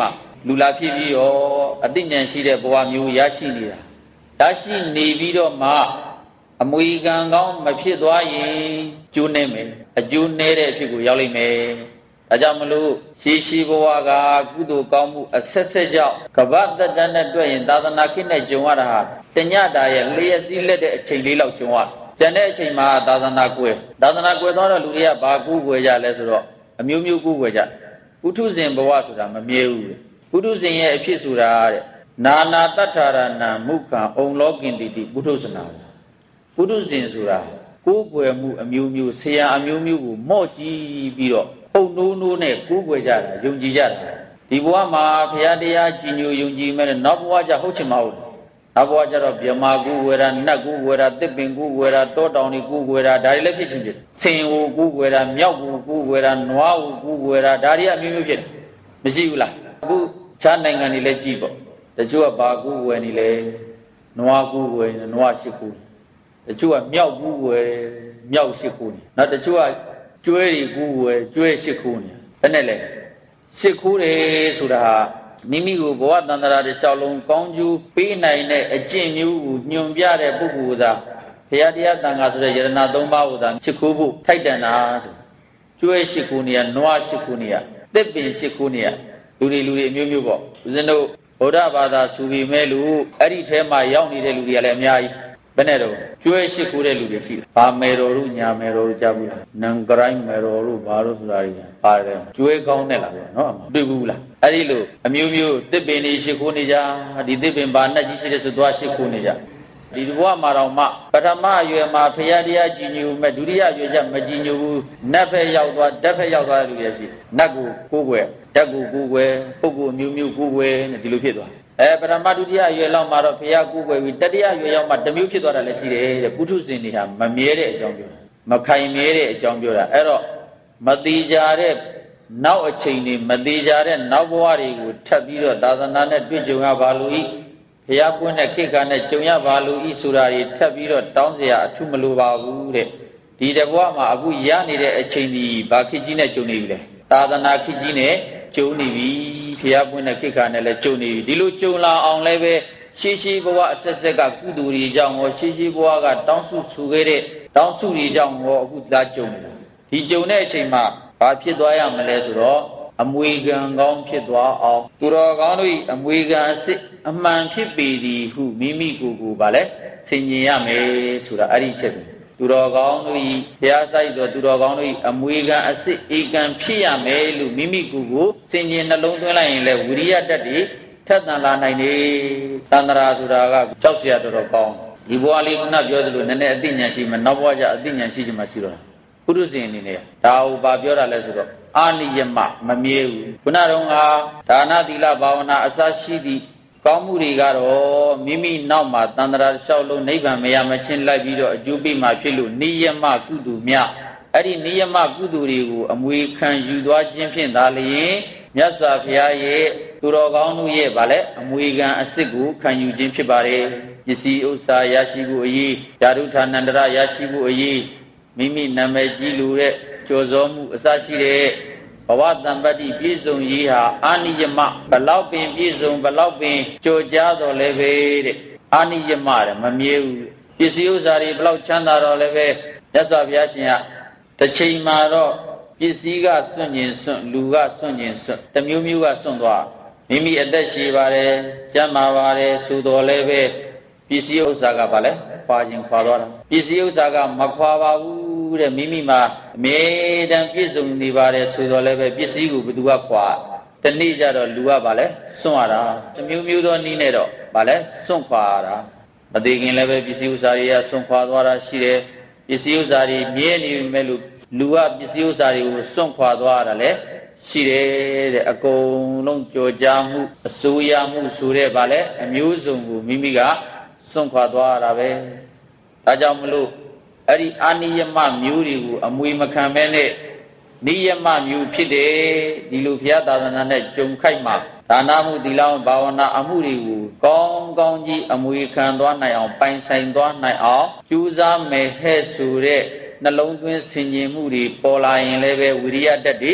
လူလာဖြစ်ပြီးတော့အသိဉာဏ်ရှိတဲ့ဘဝမျိုးရရှိနေတာရရှိနေပြီးတော့မှအမွေခံကောင်းမဖြစ်သွားရင်ကျိုးနေမယ်အကျိုးနည်းတဲ့အဖြစ်ကိုရောက်လိမ့်မယ်ဒါကြောင့်မလို့ရှိရှိဘဝကကုသိုလ်ကောင်းမှုအဆက်ဆက်ကြောင့်ကပ္ပတတ္တနဲ့တွေ့ရင်သာသနာခေတ်နဲ့ကြုံရတာဟာတညတာရဲ့လျက်စီးလက်တဲ့အချိန်လေးလောက်ကြုံရကျန်တဲ့အချိန်မှာသာသနာကွယ်သာသနာကွယ်သွားတော့လူတွေကဘာကူးကွယ်ကြလဲဆိုတော့အမျိုးမျိုးကူးကွယ်ကြပုထုဇဉ်ဘဝဆိုတာမမြဲဘူးပုထုဇဉ်ရဲ့အဖြစ်ဆိုတာတဲ့နာနာတတ္ထာရဏမုခံအုံလောကင်တိတိပုထုဇနာပုထုဇဉ်ဆိုတာကိုးကွယ်မှုအမျိုးမျိုးဆရာအမျိုးမျိုးကိုမော့ကြည့်ပြီးတော့ပုံနိုးနိုးနဲ့ကိုးကွယ်ကြတာယုံကြည်ကြတာဒီဘဝမှာဘုရားတရားကြည်ညိုယုံကြည်မဲ့နောက်ဘဝကျဟုတ်ချင်မဟုတ်နောက်ဘဝကျတော့ဗြဟ္မာကိုးကွယ်တာနတ်ကိုးကွယ်တာတစ်ပင်ကိုးကွယ်တာတောတောင်တွေကိုးကွယ်တာဒါတွေလည်းဖြစ်ချင်းဖြစ်ဆင်ကိုကိုးကွယ်တာမြောက်ကိုကိုးကွယ်တာနွားကိုကိုးကွယ်တာဒါတွေအမျိုးမျိုးဖြစ်တယ်မရှိဘူးလားအခုခြားနိုင်ငံတွေလည်းကြည့်ပေါ့တချို့ကဘာကိုးကွယ်နေလဲနွားကိုးကွယ်နေနွားရှိခိုးတချို့ကမြောက်ကိုးကွယ်မြောက်ရှိခိုးနေနောက်တချို့ကကျွဲတွေကိုးကွယ်ကျွဲရှိခိုးနေဘယ်နဲ့လဲရှိခိုးတယ်ဆိုတာဟာမိမိကိုဘဝတန်ត្រာတစ်လျှောက်လုံးကောင်းကျိုးပေးနိုင်တဲ့အကျင့်မျိုးကိုညွန်ပြတဲ့ပုဂ္ဂိုလ်သာဘုရားတရားတန်ခါဆိုတဲ့ယရဏသုံးပါးကိုသာရှိခိုးဖို့ထိုက်တန်တာဆိုကျွဲရှိခိုးနေရနွားရှိခိုးနေရတစ်ပင်ရှိခိုးနေရလူတွေလူတွေအမျိုးမျိုးပေါ့ဦးဇင်းတို့ဗုဒ္ဓဘာသာဆူပြီးမဲ့လူအဲ့ဒီထဲမှာရောက်နေတဲ့လူတွေကလည်းအများကြီးဘယ်နဲ့တော့ကျွဲရှိခိုးတဲ့လူတွေရှိတယ်။ဘာမေတော်တို့ညာမေတော်တို့ကြားဘူးလား။နံကရိုင်းမေတော်တို့ဘာလို့ဆိုတာတွေပါတယ်။ကျွဲကောင်းတဲ့လားဆိုတော့နော်တွေ့ဘူးလား။အဲ့ဒီလိုအမျိုးမျိုးတစ်ပင်တွေရှိခိုးနေကြဒီတစ်ပင်ဘာနဲ့ကြီးရှိတဲ့ဆိုသွားရှိခိုးနေကြဒီဘဝမှာတော့မှပထမအရွယ်မှာဖရာတရားကြည်ညိုမဲ့ဒုတိယအရွယ်ကျမကြည်ညိုဘူးနတ်ဖက်ရောက်သွားဓာတ်ဖက်ရောက်သွားတဲ့လူတွေရှိနတ်ကိုကိုးကွယ်ဓာတ်ကိုကိုးကွယ်ပုဂ္ဂိုလ်အမျိုးမျိုးကိုးကွယ်နဲ့ဒီလိုဖြစ်သွားအဲပထမဒုတိယအရွယ်လောက်မှာတော့ဖရာကိုးကွယ်ပြီးတတိယအရွယ်ရောက်မှတစ်မျိုးဖြစ်သွားတာလည်းရှိတယ်တဲ့ပုထုဇဉ်တွေဟာမမြဲတဲ့အကြောင်းပြောတာမခိုင်မြဲတဲ့အကြောင်းပြောတာအဲ့တော့မတိကြတဲ့နောက်အချိန်တွေမတိကြတဲ့နောက်ဘဝတွေကိုထပ်ပြီးတော့သာသနာနဲ့တွေ့ကြုံရပါလို့ဤဘုရားပွင့်တဲ့ခေတ်ကနဲ့ကြုံရပါလို့ဤဆိုတာတွေထပ်ပြီးတော့တောင်းเสียအထုမလိုပါဘူးတဲ့ဒီတဘဝမှာအခုရနေတဲ့အချိန်ဒီဘာခေတ်ကြီးနဲ့ကြုံနေပြီလဲသာသနာခေတ်ကြီးနဲ့ကြုံနေပြီဘုရားပွင့်တဲ့ခေတ်ကနဲ့လည်းကြုံနေပြီဒီလိုကြုံလာအောင်လည်းပဲရှိရှိဘဝအဆက်ဆက်ကကုသိုလ်တွေကြောင့်ဟောရှိရှိဘဝကတောင်းစုဆူခဲ့တဲ့တောင်းစုတွေကြောင့်ဟောအခုသာကြုံနေတာဒီကြုံတဲ့အချိန်မှာဘာဖြစ်သွားရမလဲဆိုတော့အမွေခံကောင်းဖြစ်သွားအောင်သူတော်ကောင်းတို့၏အမွေခံအစစ်အမှန်ဖြစ်ပေသည်ဟုမိမိကိုယ်ကိုဗာလဲဆင်ញင်ရမယ်ဆိုတာအဲ့ဒီချက်ပဲသူတော်ကောင်းတို့၏ဘုရားစိုက်တော်သူတော်ကောင်းတို့၏အမွေခံအစစ်ဧကံဖြစ်ရမယ်လို့မိမိကိုယ်ကိုဆင်ញင်နှလုံးသွင်းလိုက်ရင်လေဝိရိယတတ်တွေထက်သန်လာနိုင်တယ်တန္တရာဆိုတာကကြောက်เสียတော်တော်ကောင်းဒီဘဝလေးခုနပြောသလိုနည်းနည်းအသိဉာဏ်ရှိမှနောက်ဘဝကျအသိဉာဏ်ရှိချင်မှရှိတော့ပုရုဇဉ်အနေနဲ့ဒါဟိုဘာပြောတာလဲဆိုတော့အာနိယမမမြဲဘူးခုနတုန်းကဒါနသီလဘာဝနာအစရှိသည့်ကောင်းမှုတွေကတော့မိမိနောက်မှာတန္တရာလျှောက်လုံးနိဗ္ဗာန်မရမချင်းလိုက်ပြီးတော့အကျိုးပေးမှဖြစ်လို့နိယမကုသိုလ်မြအဲ့ဒီနိယမကုသိုလ်တွေကိုအမွေခံယူသွားခြင်းဖြင့်သာလျှင်မြတ်စွာဘုရားရဲ့သူတော်ကောင်းတို့ရဲ့ဗာလဲအမွေခံအစစ်ကိုခံယူခြင်းဖြစ်ပါတယ်ပစ္စည်းဥစ္စာရရှိဖို့အရေးဓာတုဌာနန္တရရရှိဖို့အရေးမိမိနာမည်ကြီးလူတဲ့ကြော်စောမှုအစရှိတဲ့ဘဝတံပတ္တိပြည့်စုံရေးဟာအာနိယမဘလောက်ပင်ပြည့်စုံဘလောက်ပင်ကြော်ကြားတော်လည်းပဲတဲ့အာနိယမတဲ့မမြဲဘူးပစ္စည်းဥစ္စာတွေဘလောက်ချမ်းသာတော်လည်းပဲမြတ်စွာဘုရားရှင်ကတစ်ချိန်မှာတော့ပစ္စည်းကစွန့်ကျင်စွန့်လူကစွန့်ကျင်စွန့်တမျိုးမျိုးကစွန့်သွားမိမိအသက်ရှည်ပါတယ်ကျန်းမာပါတယ်ဆိုတော်လည်းပဲပစ္စည်းဥစ္စာကဘာလဲခွာခြင်းခွာသွားတာပစ္စည်းဥစ္စာကမခွာပါဘူးတဲ့မိမိမှာအမြဲတမ်းပြည့်စုံနေပါတယ်ဆိုတော့လည်းပဲပစ္စည်းကိုဘယ်သူကခွာတနေ့ကျတော့လူကဘာလဲစွန့်ရတာတမျိုးမျိုးသောနည်းနဲ့တော့ဘာလဲစွန့်ခွာရတာမသေးခင်လည်းပဲပစ္စည်းဥစ္စာတွေကစွန့်ခွာသွားတာရှိတယ်ပစ္စည်းဥစ္စာတွေမြဲနေပြီမဲ့လို့လူကပစ္စည်းဥစ္စာတွေကိုစွန့်ခွာသွားရတာလေရှိတယ်တဲ့အကုန်လုံးကြော်ကြားမှုအစိုးရမှုဆိုတဲ့ဗာလဲအမျိုးစုံကိုမိမိကစွန့်ခွာသွားရတာပဲဒါကြောင့်မလို့အဲ့ဒီအာနိယမမျိုးတွေကိုအမွေမခံမဲနဲ့နိယမမျိုးဖြစ်တယ်ဒီလိုဘုရားသာသနာနဲ့ကြုံခိုက်မှာဒါနမှုသီလမှုဘာဝနာအမှုတွေကိုကောင်းကောင်းကြီးအမွေခံသွားနိုင်အောင်ပိုင်ဆိုင်သွားနိုင်အောင်ကြိုးစားမယ်ဟဲ့ဆိုတဲ့နှလုံးသွင်းဆင်ခြင်မှုတွေပေါ်လာရင်လည်းပဲဝိရိယတတ်တွေ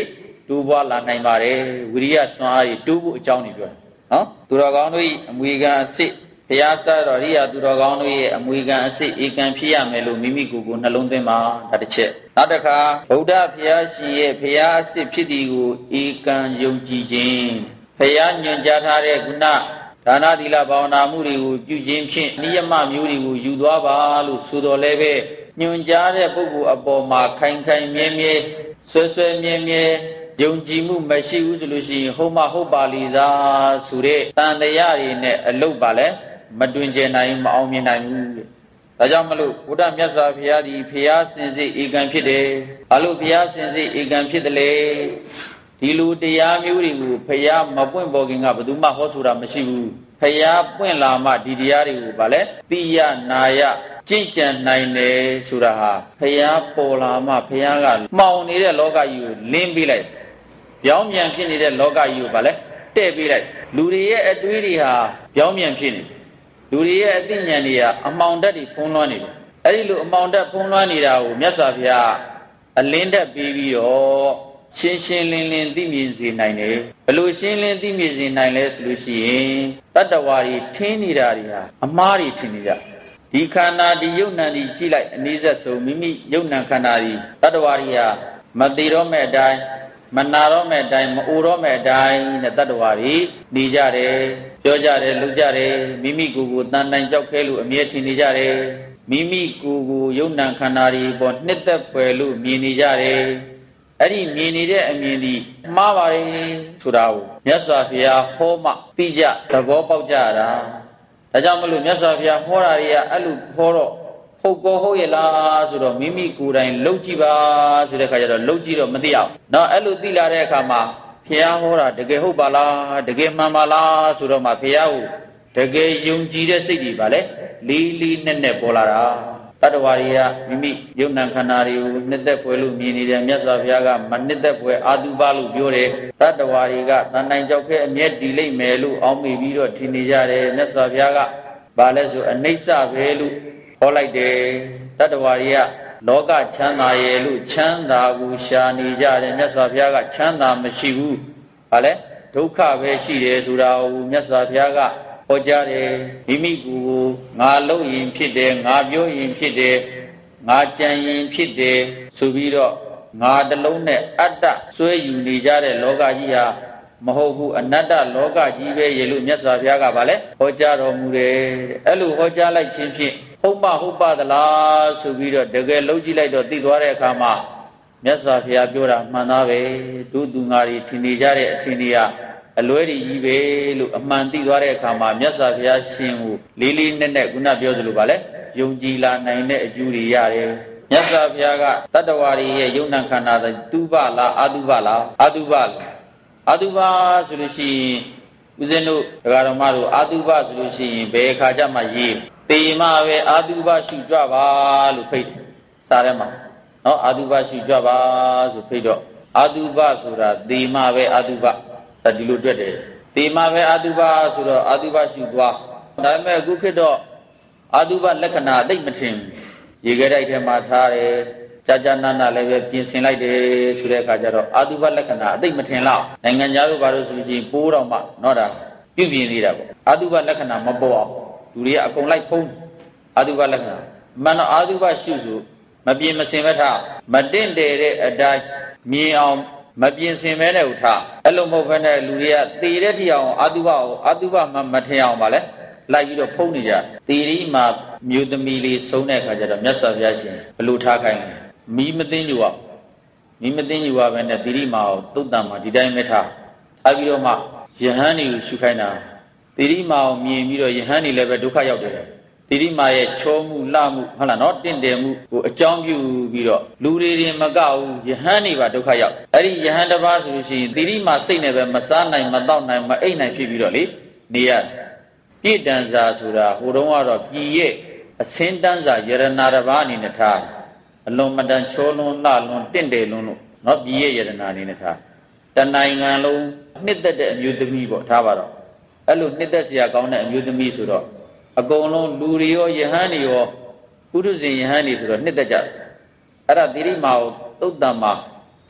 တိုးပွားလာနိုင်ပါတယ်ဝိရိယစွမ်းအားတွေတိုးဖို့အကြောင်းတွေပြောတယ်နော်သူတော်ကောင်းတို့၏အမွေခံအစစ်ဘုရားစားတော်ရိယာသူတော်ကောင်းတို့ရဲ့အမွေခံအစစ်ဧကံဖြစ်ရမယ်လို့မိမိကိုယ်ကိုနှလုံးသွင်းပါဒါတစ်ချက်နောက်တစ်ခါဗုဒ္ဓဘုရားရှင်ရဲ့ဘုရားအစစ်ဖြစ်သည်ကိုဧကံယုံကြည်ခြင်းဘုရားညွှန်ကြားထားတဲ့ကုဏဒါနသီလဘာဝနာမှုတွေကိုပြုခြင်းဖြင့်နိယမမျိုးတွေကိုယူသွားပါလို့ဆိုတော်လည်းပဲညွှန်ကြားတဲ့ပုဂ္ဂိုလ်အပေါ်မှာခိုင်ခိုင်မြဲမြဲဆွဲဆွဲမြဲမြဲယုံကြည်မှုမရှိဘူးဆိုလို့ရှိရင်ဟုတ်မဟုတ်ပါလိသာဆိုတဲ့တန်တရားတွေနဲ့အလုတ်ပါလဲမတွင်ကျင်နိုင်မအောင်မြင်နိုင်ဘူးဒါကြောင့်မလို့ဘုရားမြတ်စွာဘုရားသည်ဘုရားစင်စစ်ဧကံဖြစ်တယ်ဘာလို့ဘုရားစင်စစ်ဧကံဖြစ်တယ်လဲဒီလိုတရားမျိုးတွေကိုဘုရားမပွင့်ပေါ်ခင်ကဘယ်သူမှဟောဆိုတာမရှိဘူးဘုရားပွင့်လာမှဒီတရားတွေကိုဗာလဲသိရနာရကြင်ကြံနိုင်တယ်ဆိုတာဟာဘုရားပေါ်လာမှဘုရားကမှောင်နေတဲ့လောကကြီးကိုလင်းပေးလိုက်ပြောင်းပြန်ဖြစ်နေတဲ့လောကကြီးကိုဗာလဲတဲ့ပေးလိုက်လူတွေရဲ့အတွေးတွေဟာပြောင်းပြန်ဖြစ်နေလူတွေရဲ့အသိဉာဏ်တွေကအမှောင်တက်တွေဖုံးလွှမ်းနေတယ်အဲ့ဒီလိုအမှောင်တက်ဖုံးလွှမ်းနေတာကိုမြတ်စွာဘုရားအလင်းတက်ပြီးပြီးတော့ရှင်းရှင်းလင်းလင်းသိမြင်စေနိုင်တယ်ဘယ်လိုရှင်းလင်းသိမြင်စေနိုင်လဲဆိုလို့ရှိရင်တတ္တဝါတွေထင်းနေတာတွေဟာအမှားတွေထင်နေကြဒီခန္ဓာဒီယုတ်နံဒီကြည့်လိုက်အနည်းဆက်ဆုံးမိမိယုတ်နံခန္ဓာဒီတတ္တဝါတွေဟာမသိတော့မဲ့အတိုင်းမနာတော့မဲ့အတိုင်းမအိုတော့မဲ့အတိုင်းနဲ့တတ္တဝါတွေနေကြတယ်ပြောကြတယ်လုပ်ကြတယ်မိမိကိုယ်ကိုတန်တိုင်ကြောက်ခဲလို့အမြဲထင်နေကြတယ်မိမိကိုယ်ကိုယုတ်နံခန္ဓာတွေပေါ်နှစ်သက်ဖွယ်လို့မြင်နေကြတယ်အဲ့ဒီမြင်နေတဲ့အမြင်ဒီမှားပါတယ်ဆိုတာကိုမြတ်စွာဘုရားဟောမှသိကြသဘောပေါက်ကြတာဒါကြောင့်မလို့မြတ်စွာဘုရားဟောတာတွေကအဲ့လိုဟောတော့ဟုတ်ကောဟုတ်ရဲ့လားဆိုတော့မိမိကိုယ်တိုင်လှုပ်ကြည့်ပါဆိုတဲ့ခါကျတော့လှုပ်ကြည့်တော့မသိအောင်နော်အဲ့လိုသိလာတဲ့အခါမှာဘုရားဟောတာတကယ်ဟုတ်ပါလားတကယ်မှန်ပါလားဆိုတော့မှဘုရားကိုတကယ်ယုံကြည်တဲ့စိတ်ကြီးပါလေလေးလေးနက်နက်ပေါ်လာတာတတ္တဝါတွေကမိမိယုံနံခန္ဓာတွေကိုနှစ်သက်ဖွယ်လို့မြင်နေတယ်မြတ်စွာဘုရားကမနှစ်သက်ဖွယ်အာတုပလို့ပြောတယ်တတ္တဝါတွေကတန်တိုင်ကြောက်ခဲအမျက်တည်လိမ့်မယ်လို့အောင်းမိပြီးတော့ထင်နေကြတယ်မြတ်စွာဘုရားကဘာလဲဆိုအနိစ္စပဲလို့ဟောလိုက်တယ်တတ္တဝါတွေကလောကချမ်းသာရဲ့လို့ချမ်းသာကိုရှာနေကြတယ်မြတ်စွာဘုရားကချမ်းသာမရှိဘူးဘာလဲဒုက္ခပဲရှိတယ်ဆိုတာကိုမြတ်စွာဘုရားကဟောကြားတယ်မိမိကိုယ်ငါလုပ်ရင်ဖြစ်တယ်ငါပြောရင်ဖြစ်တယ်ငါကြံရင်ဖြစ်တယ်ဆိုပြီးတော့ငါတလုံးနဲ့အတ္တဆွဲယူနေကြတဲ့လောကကြီးဟာမဟုတ်ဘူးအနတ္တလောကကြီးပဲရေလို့မြတ်စွာဘုရားကဗာလဲဟောကြားတော်မူတယ်အဲ့လိုဟောကြားလိုက်ခြင်းဖြင့်ဟုတ်မဟုတ်ပါသလားဆိုပြီးတော့တကယ်လုံးကြည့်လိုက်တော့သိသွားတဲ့အခါမှာမြတ်စွာဘုရားပြောတာမှန်သားပဲဒုသူငါတွေထင်နေကြတဲ့အထင်တွေကအလွဲကြီးပဲလို့အမှန်သိသွားတဲ့အခါမှာမြတ်စွာဘုရားရှင်ကိုလေးလေးနက်နက်ခုနပြောသလိုပါလေယုံကြည်လာနိုင်တဲ့အကျိုးတွေရတယ်မြတ်စွာဘုရားကတတ္တဝါတွေရဲ့ယုံနံခန္ဓာတုပလားအတုပလားအတုပလားအတုပဆိုလို့ရှိရင်ဦးဇင်းတို့ဒကာတော်မတို့အတုပဆိုလို့ရှိရင်ဘယ်အခါကျမှရေးတေမပဲအတုပရှုကြပါလို့ဖိတ်တယ်စာထဲမှာနော်အတုပရှုကြပါဆိုဖိတ်တော့အတုပဆိုတာတေမပဲအတုပဒါဒီလိုတွေ့တယ်တေမပဲအတုပဆိုတော့အတုပရှုသွားဒါပေမဲ့အခုခေတ်တော့အတုပလက္ခဏာအသိမထင်ရေခဲတိုက်ထဲမှာထားတယ်ကြာကြာနာနာလည်းပဲပြင်ဆင်လိုက်တယ်ဆိုတဲ့အခါကျတော့အတုပလက္ခဏာအသိမထင်လောက်နိုင်ငံသားတို့ဘာလို့ဆိုရင်ပိုးတော်မှနော်ဒါပြုပြင်နေတာပေါ့အတုပလက္ခဏာမပေါ်အောင်လူတွေကအကုန်လိုက်ဖုံးအတုပလက္ခဏာမှန်တော့အတုပရှုစုမပြင်မစင်မထမတင့်တယ်တဲ့အတိုင်းမြင်အောင်မပြင်ဆင်မဲနဲ့ဥထားအဲ့လိုမဟုတ်ဘဲနဲ့လူတွေကသေတဲ့ထီအောင်အတုပကိုအတုပမှမထင်အောင်ပါလေလိုက်ပြီးတော့ဖုံးနေကြသေရီမှာမြို့သမီးလေးဆုံးတဲ့အခါကျတော့မြတ်စွာဘုရားရှင်ဘလို့ထားခိုင်းလဲမီးမသိညူအောင်မီးမသိညူပါပဲနဲ့သေရီမှာသုတ်တံမှာဒီတိုင်းပဲထားထားပြီးတော့မှယဟန်တွေကိုရှုခိုင်းတာသေရီမှာမြင်ပြီးတော့ယဟန်တွေလည်းပဲဒုက္ခရောက်တယ်သေရီမှာရဲ့ချောမှုလှမှုဟုတ်လားနော်တင့်တယ်မှုကိုအကြောင်းပြုပြီးတော့လူတွေတွေမကဘူးယဟန်တွေပါဒုက္ခရောက်အဲ့ဒီယဟန်တစ်ပါးဆိုလို့ရှိရင်သေရီမှာစိတ်နဲ့ပဲမစားနိုင်မတော့နိုင်မအိပ်နိုင်ဖြစ်ပြီးတော့လေနေရပြည့်တန်စာဆိုတာဟိုတုန်းကတော့ပြည်ရဲ့အစင်းတန်းစာယရနာတစ်ပါးအနေနဲ့ထားအလွန်မတန်ချောလွန်လှလွန်တင့်တယ်လွန်းလို့နော်ပြည်ရဲ့ယရနာအနေနဲ့ထားတနိုင်ငံလုံးနှစ်သက်တဲ့အမျိုးသမီးပေါ့ထားပါတော့အဲ့လိုနှစ်သက်စရာကောင်းတဲ့အမျိုးသမီးဆိုတော့အကုန်လုံးလူတွေရောယဟန်တွေရောပုထုဇဉ်ယဟန်တွေဆိုတော့နှစ်သက်ကြတယ်အဲ့ဒါသီရိမာကိုသုတ်တံမှာ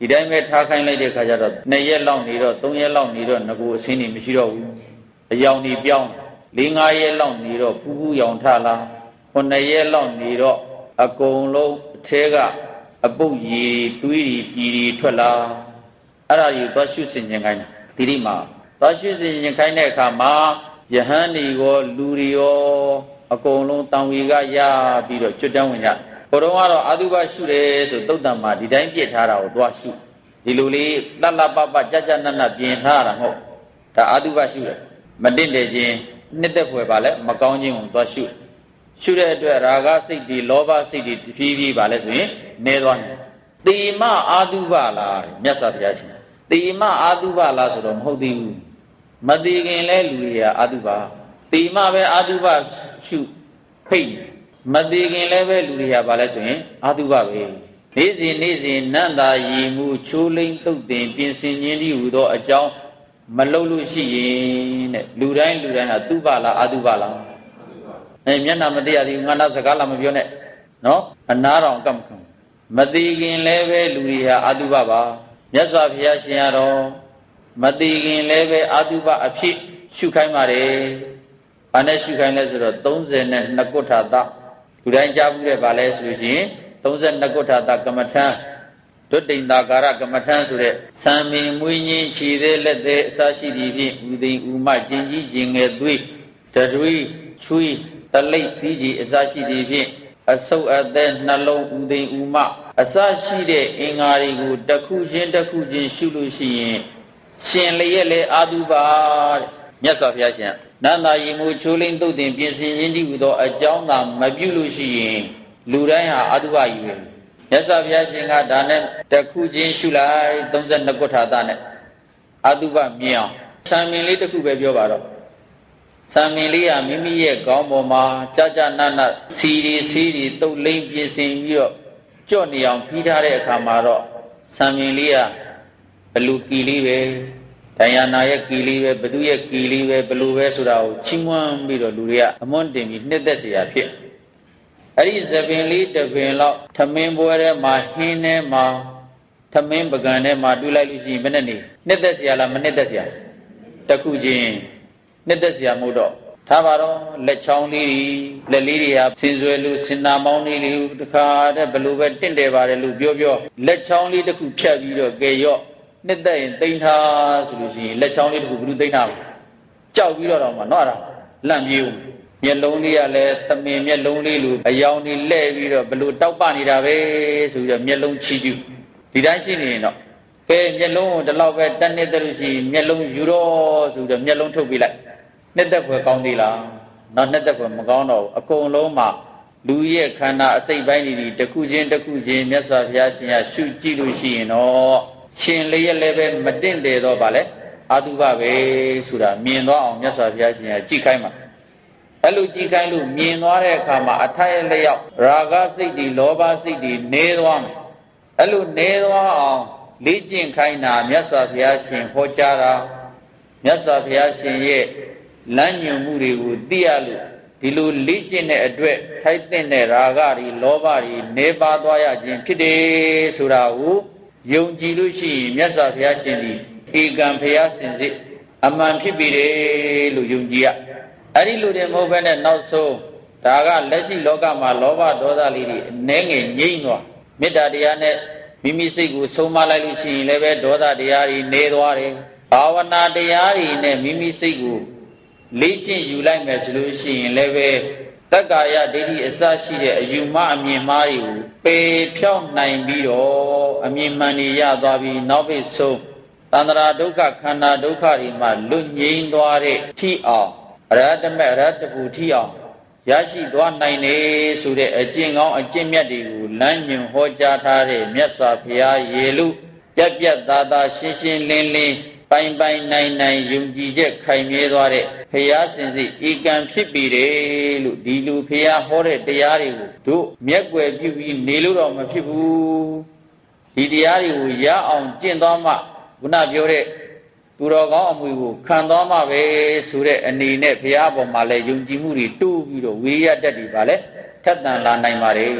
ဒီတိုင်းပဲထားခိုင်းလိုက်တဲ့ခါကျတော့နှစ်ရက်လောက်နေတော့သုံးရက်လောက်နေတော့ငကိုအစင်းနေမရှိတော့ဘူးအယောင်နေပြောင်းလေးငါးရက်လောက်နေတော့ပူပူရောင်ထလာခုနှစ်ရက်လောက်နေတော့အကုန်လုံးအထဲကအပုတ်ရည်တွေးရီပြည်ရီထွက်လာအဲ့ဒါယူသွားရှုစင်ခြင်းခိုင်းတာဒီဒီမှာသွားရှုစင်ခြင်းခိုင်းတဲ့အခါမှာယဟန်ဒီရောလူတွေရောအကုန်လုံးတန်ဝေကရပြီးတော့ကျွတ်တန်းဝင်ကြဘုတော်ကတော့အာသုဘရှုတယ်ဆိုတုတ်တံမှာဒီတိုင်းပြစ်ထားတာကိုသွားရှုဒီလိုလေးလှလှပပကြကြနတ်နတ်ပြင်ထားတာမဟုတ်ဒါအာသုဘရှုတယ်မတင့်တယ်ခြင်းနှစ်သက်ဖွယ်ပါလဲမကောင်းခြင်းကိုသွားရှုရှုတဲ့အတွက်ရာဂစိတ်တွေလောဘစိတ်တွေတဖြည်းဖြည်းပါလဲဆိုရင်နေသွားတယ်တိမအာသုဘလားမြတ်စွာဘုရားရှင်တိမအာသုဘလားဆိုတော့မဟုတ်သေးဘူးမတိခင်လဲလူတွေကအာသုဘတိမပဲအာသုဘရှုဖိတ်မတိခင်လည်းပဲလူတွေကပါလဲဆိုရင်အာသုဘပဲနေ့စဉ်နေ့စဉ်နန္တာရည်မှုချိုးလိမ့်တုတ်တင်ပြင်ဆင်ခြင်းဤဟူသောအကြောင်းမလုပ်လို့ရှိရင်တဲ့လူတိုင်းလူတိုင်းဟာသုဘလားအာသုဘလားအဲမျက်နှာမသိရသေးဘူးငါနောက်စကားလာမပြောနဲ့နော်အနာတော်ကမ္မခံမတိခင်လည်းပဲလူတွေဟာအာသုဘပါမြတ်စွာဘုရားရှင်ရတော်မတိခင်လည်းပဲအာသုဘအဖြစ်ရှုခိုင်းပါတယ်ဘာနဲ့ရှုခိုင်းလဲဆိုတော့သုံးဆယ်နဲ့နှစ်ကုဋ္ဌာတလူတိုင်းကြားဘူးတဲ့ဗာလဲဆိုလို့ရှိရင်သုံးဆယ်နှစ်ကုဋ္ဌာတကမ္မထံဒုတိယကာရကမ္မထံဆိုတဲ့သံမင်မွေးညင်းခြေသေးလက်သေးအစရှိသည်ဖြင့်ဥသိဥမကျင်ကြီးကျင်ငယ်သွေးတတွေးချွေးတလိပ်ပြီးကြီးအစရှိသည်ဖြင့်အဆုပ်အသက်နှလုံးဥသိဥမအစရှိတဲ့အင်္ဂါတွေကိုတစ်ခုချင်းတစ်ခုချင်းရှုလို့ရှိရင်ရှင်လျက်လေအာသုဘတဲ့မြတ်စွာဘုရားရှင်နန္တာယီမူချိုးလိမ့်တုတ်တင်ပြင်ဆင်ခြင်းတည်းဟူသောအကြောင်းသာမပြုလို့ရှိရင်လူတိုင်းဟာအာသုဘယူပဲမြတ်စွာဘုရားရှင်ကဒါနဲ့တစ်ခုချင်းရှုလိုက်သုံးဆယ်နှစ်ကုဋ္ဌာတနဲ့အာသုဘမြင်အောင်သံမင်လေးတစ်ခုပဲပြောပါတော့သံမင်လေးဟာမိမိရဲ့ခေါင်းပေါ်မှာကြာကြာနာနာစီရီစီရီတုတ်လိမ့်ပြင်ဆင်ပြီးတော့ကြော့နေအောင်ပြီးထားတဲ့အခါမှာတော့သံမင်လေးဟာဘလူကီလေးပဲတရားနာရဲ့ကီလေးပဲဘသူရဲ့ကီလေးပဲဘလို့ပဲဆိုတာကိုချီးမွမ်းပြီးတော့လူတွေကအမွန်းတင်ပြီးနှစ်သက်เสียဖြစ်အဲ့ဒီသပင်လေးတစ်ပင်လောက်ထမင်းပွဲထဲမှာဟင်းထဲမှာထမင်းပကံထဲမှာတူးလိုက်လို့ရှိရင်ဘယ်နဲ့နေနှစ်သက်เสียလားမနှစ်သက်เสียတခုချင်းနှစ်သက်เสียမဟုတ်တော့ထားပါတော့လက်ချောင်းလေးတွေလက်လေးတွေဟာဆင်ဆွဲလို့စင်နာမောင်းလေးတွေတခါတည်းဘလို့ပဲတင့်တယ်ပါတယ်လို့ပြောပြောလက်ချောင်းလေးတစ်ခုဖြတ်ပြီးတော့ကဲရော့နှစ်သက်ရင်တိမ့်ထားဆိုလို့ရှိရင်လက်ချောင်းလေးတစ်ခုဘယ်လိုတိမ့်ထားမလဲကြောက်ပြီးတော့တော့မှနော်အဲ့ဒါလန့်ပြေးဦးမျက်လုံးလေးကလည်းသမင်မျက်လုံးလေးလိုအယောင်တွေလဲ့ပြီးတော့ဘယ်လိုတောက်ပနေတာပဲဆိုပြီးတော့မျက်လုံးချီကျူးဒီတိုင်းရှိနေရင်တော့ကဲမျက်လုံးကိုဒီလောက်ပဲတက်နေတဲ့လို့ရှိရင်မျက်လုံးယူတော့ဆိုပြီးတော့မျက်လုံးထုတ်ပြလိုက်နှစ်သက်ဖွယ်ကောင်းသေးလားနော်နှစ်သက်ဖွယ်မကောင်းတော့ဘူးအကုန်လုံးမှာလူရဲ့ခန္ဓာအစိတ်ပိုင်းတွေတစ်ခုချင်းတစ်ခုချင်းမြတ်စွာဘုရားရှင်ကရှုကြည့်လို့ရှိရင်တော့ရှင်လျက်လည်းပဲမတင့်တယ်တော့ဗာလဲအာသုဘပဲဆိုတာမြင်သွားအောင်မြတ်စွာဘုရားရှင်ကကြည့်ခိုင်းမှာအဲ့လိုကြည့်ခိုင်းလို့မြင်သွားတဲ့အခါမှာအထိုက်အလျောက်ရာဂစိတ်တွေလောဘစိတ်တွေနေသွားမယ်အဲ့လိုနေသွားအောင်လေ့ကျင့်ခိုင်းတာမြတ်စွာဘုရားရှင်ဟောကြားတာမြတ်စွာဘုရားရှင်ရဲ့လမ်းညွှန်မှုတွေကိုသိရလို့ဒီလိုလေ့ကျင့်တဲ့အတွက်ထိုက်တဲ့ရာဂတွေလောဘတွေနေပါသွားရခြင်းဖြစ်တယ်ဆိုတာကိုယုံကြည်လို့ရှိရင်မြတ်စွာဘုရားရှင်ဒီဧကံဘုရားရှင်စစ်အမှန်ဖြစ်ပြီလေလို့ယုံကြည်ရအဲ့ဒီလိုတည်းမဟုတ်ဘဲနဲ့နောက်ဆုံးဒါကလက်ရှိလောကမှာလောဘဒေါသလေးတွေအနှဲငယ်ငြိမ့်သွားမေတ္တာတရားနဲ့မိမိစိတ်ကိုဆုံးမလိုက်လို့ရှိရင်လည်းပဲဒေါသတရားတွေနေသွားတယ်ဘာဝနာတရားတွေနဲ့မိမိစိတ်ကိုလေ့ကျင့်ယူလိုက်မယ်ဆိုလို့ရှိရင်လည်းပဲတက္ကာယဒိဋ္ဌိအစရှိတဲ့အယူမအမြင်မှားတွေကိုပေဖြောင်းနိုင်ပြီးတော့အမြင်မှန်တွေရသွားပြီးနောက်ပိတ်ဆုံးသန္တရာဒုက္ခခန္ဓာဒုက္ခတွေမှာလွတ်ငြိမ်းသွားတဲ့ထိအောင်အရဟတမေအရဟတဘူထိအောင်ရရှိသွားနိုင်လေဆိုတဲ့အကျင့်ကောင်းအကျင့်မြတ်တွေကိုလမ်းညွှန်ဟောကြားထားတဲ့မြတ်စွာဘုရားရေလူပြတ်ပြတ်သားသားရှင်းရှင်းလင်းလင်းပိုင်ပိုင်နိုင်နိုင်ယုံကြည်ချက်ခိုင်မြဲသွားတဲ့ဘုရားရှင်စီဧကံဖြစ်ပြီတယ်လို့ဒီလူဘုရားဟောတဲ့တရားတွေကိုတို့မျက်ွယ်ပြုပြီးနေလို့တော့မဖြစ်ဘူးဒီတရားတွေကိုရအောင်ကျင့်သွားမှခုနပြောတဲ့သူတော်ကောင်းအမွေကိုခံသွားမှပဲဆိုတဲ့အနေနဲ့ဘုရားပေါ်မှာလည်းယုံကြည်မှုတွေတိုးပြီးတော့ဝိရိယတက်တွေပါလေထက်သန်လာနိုင်ပါတယ်ဒ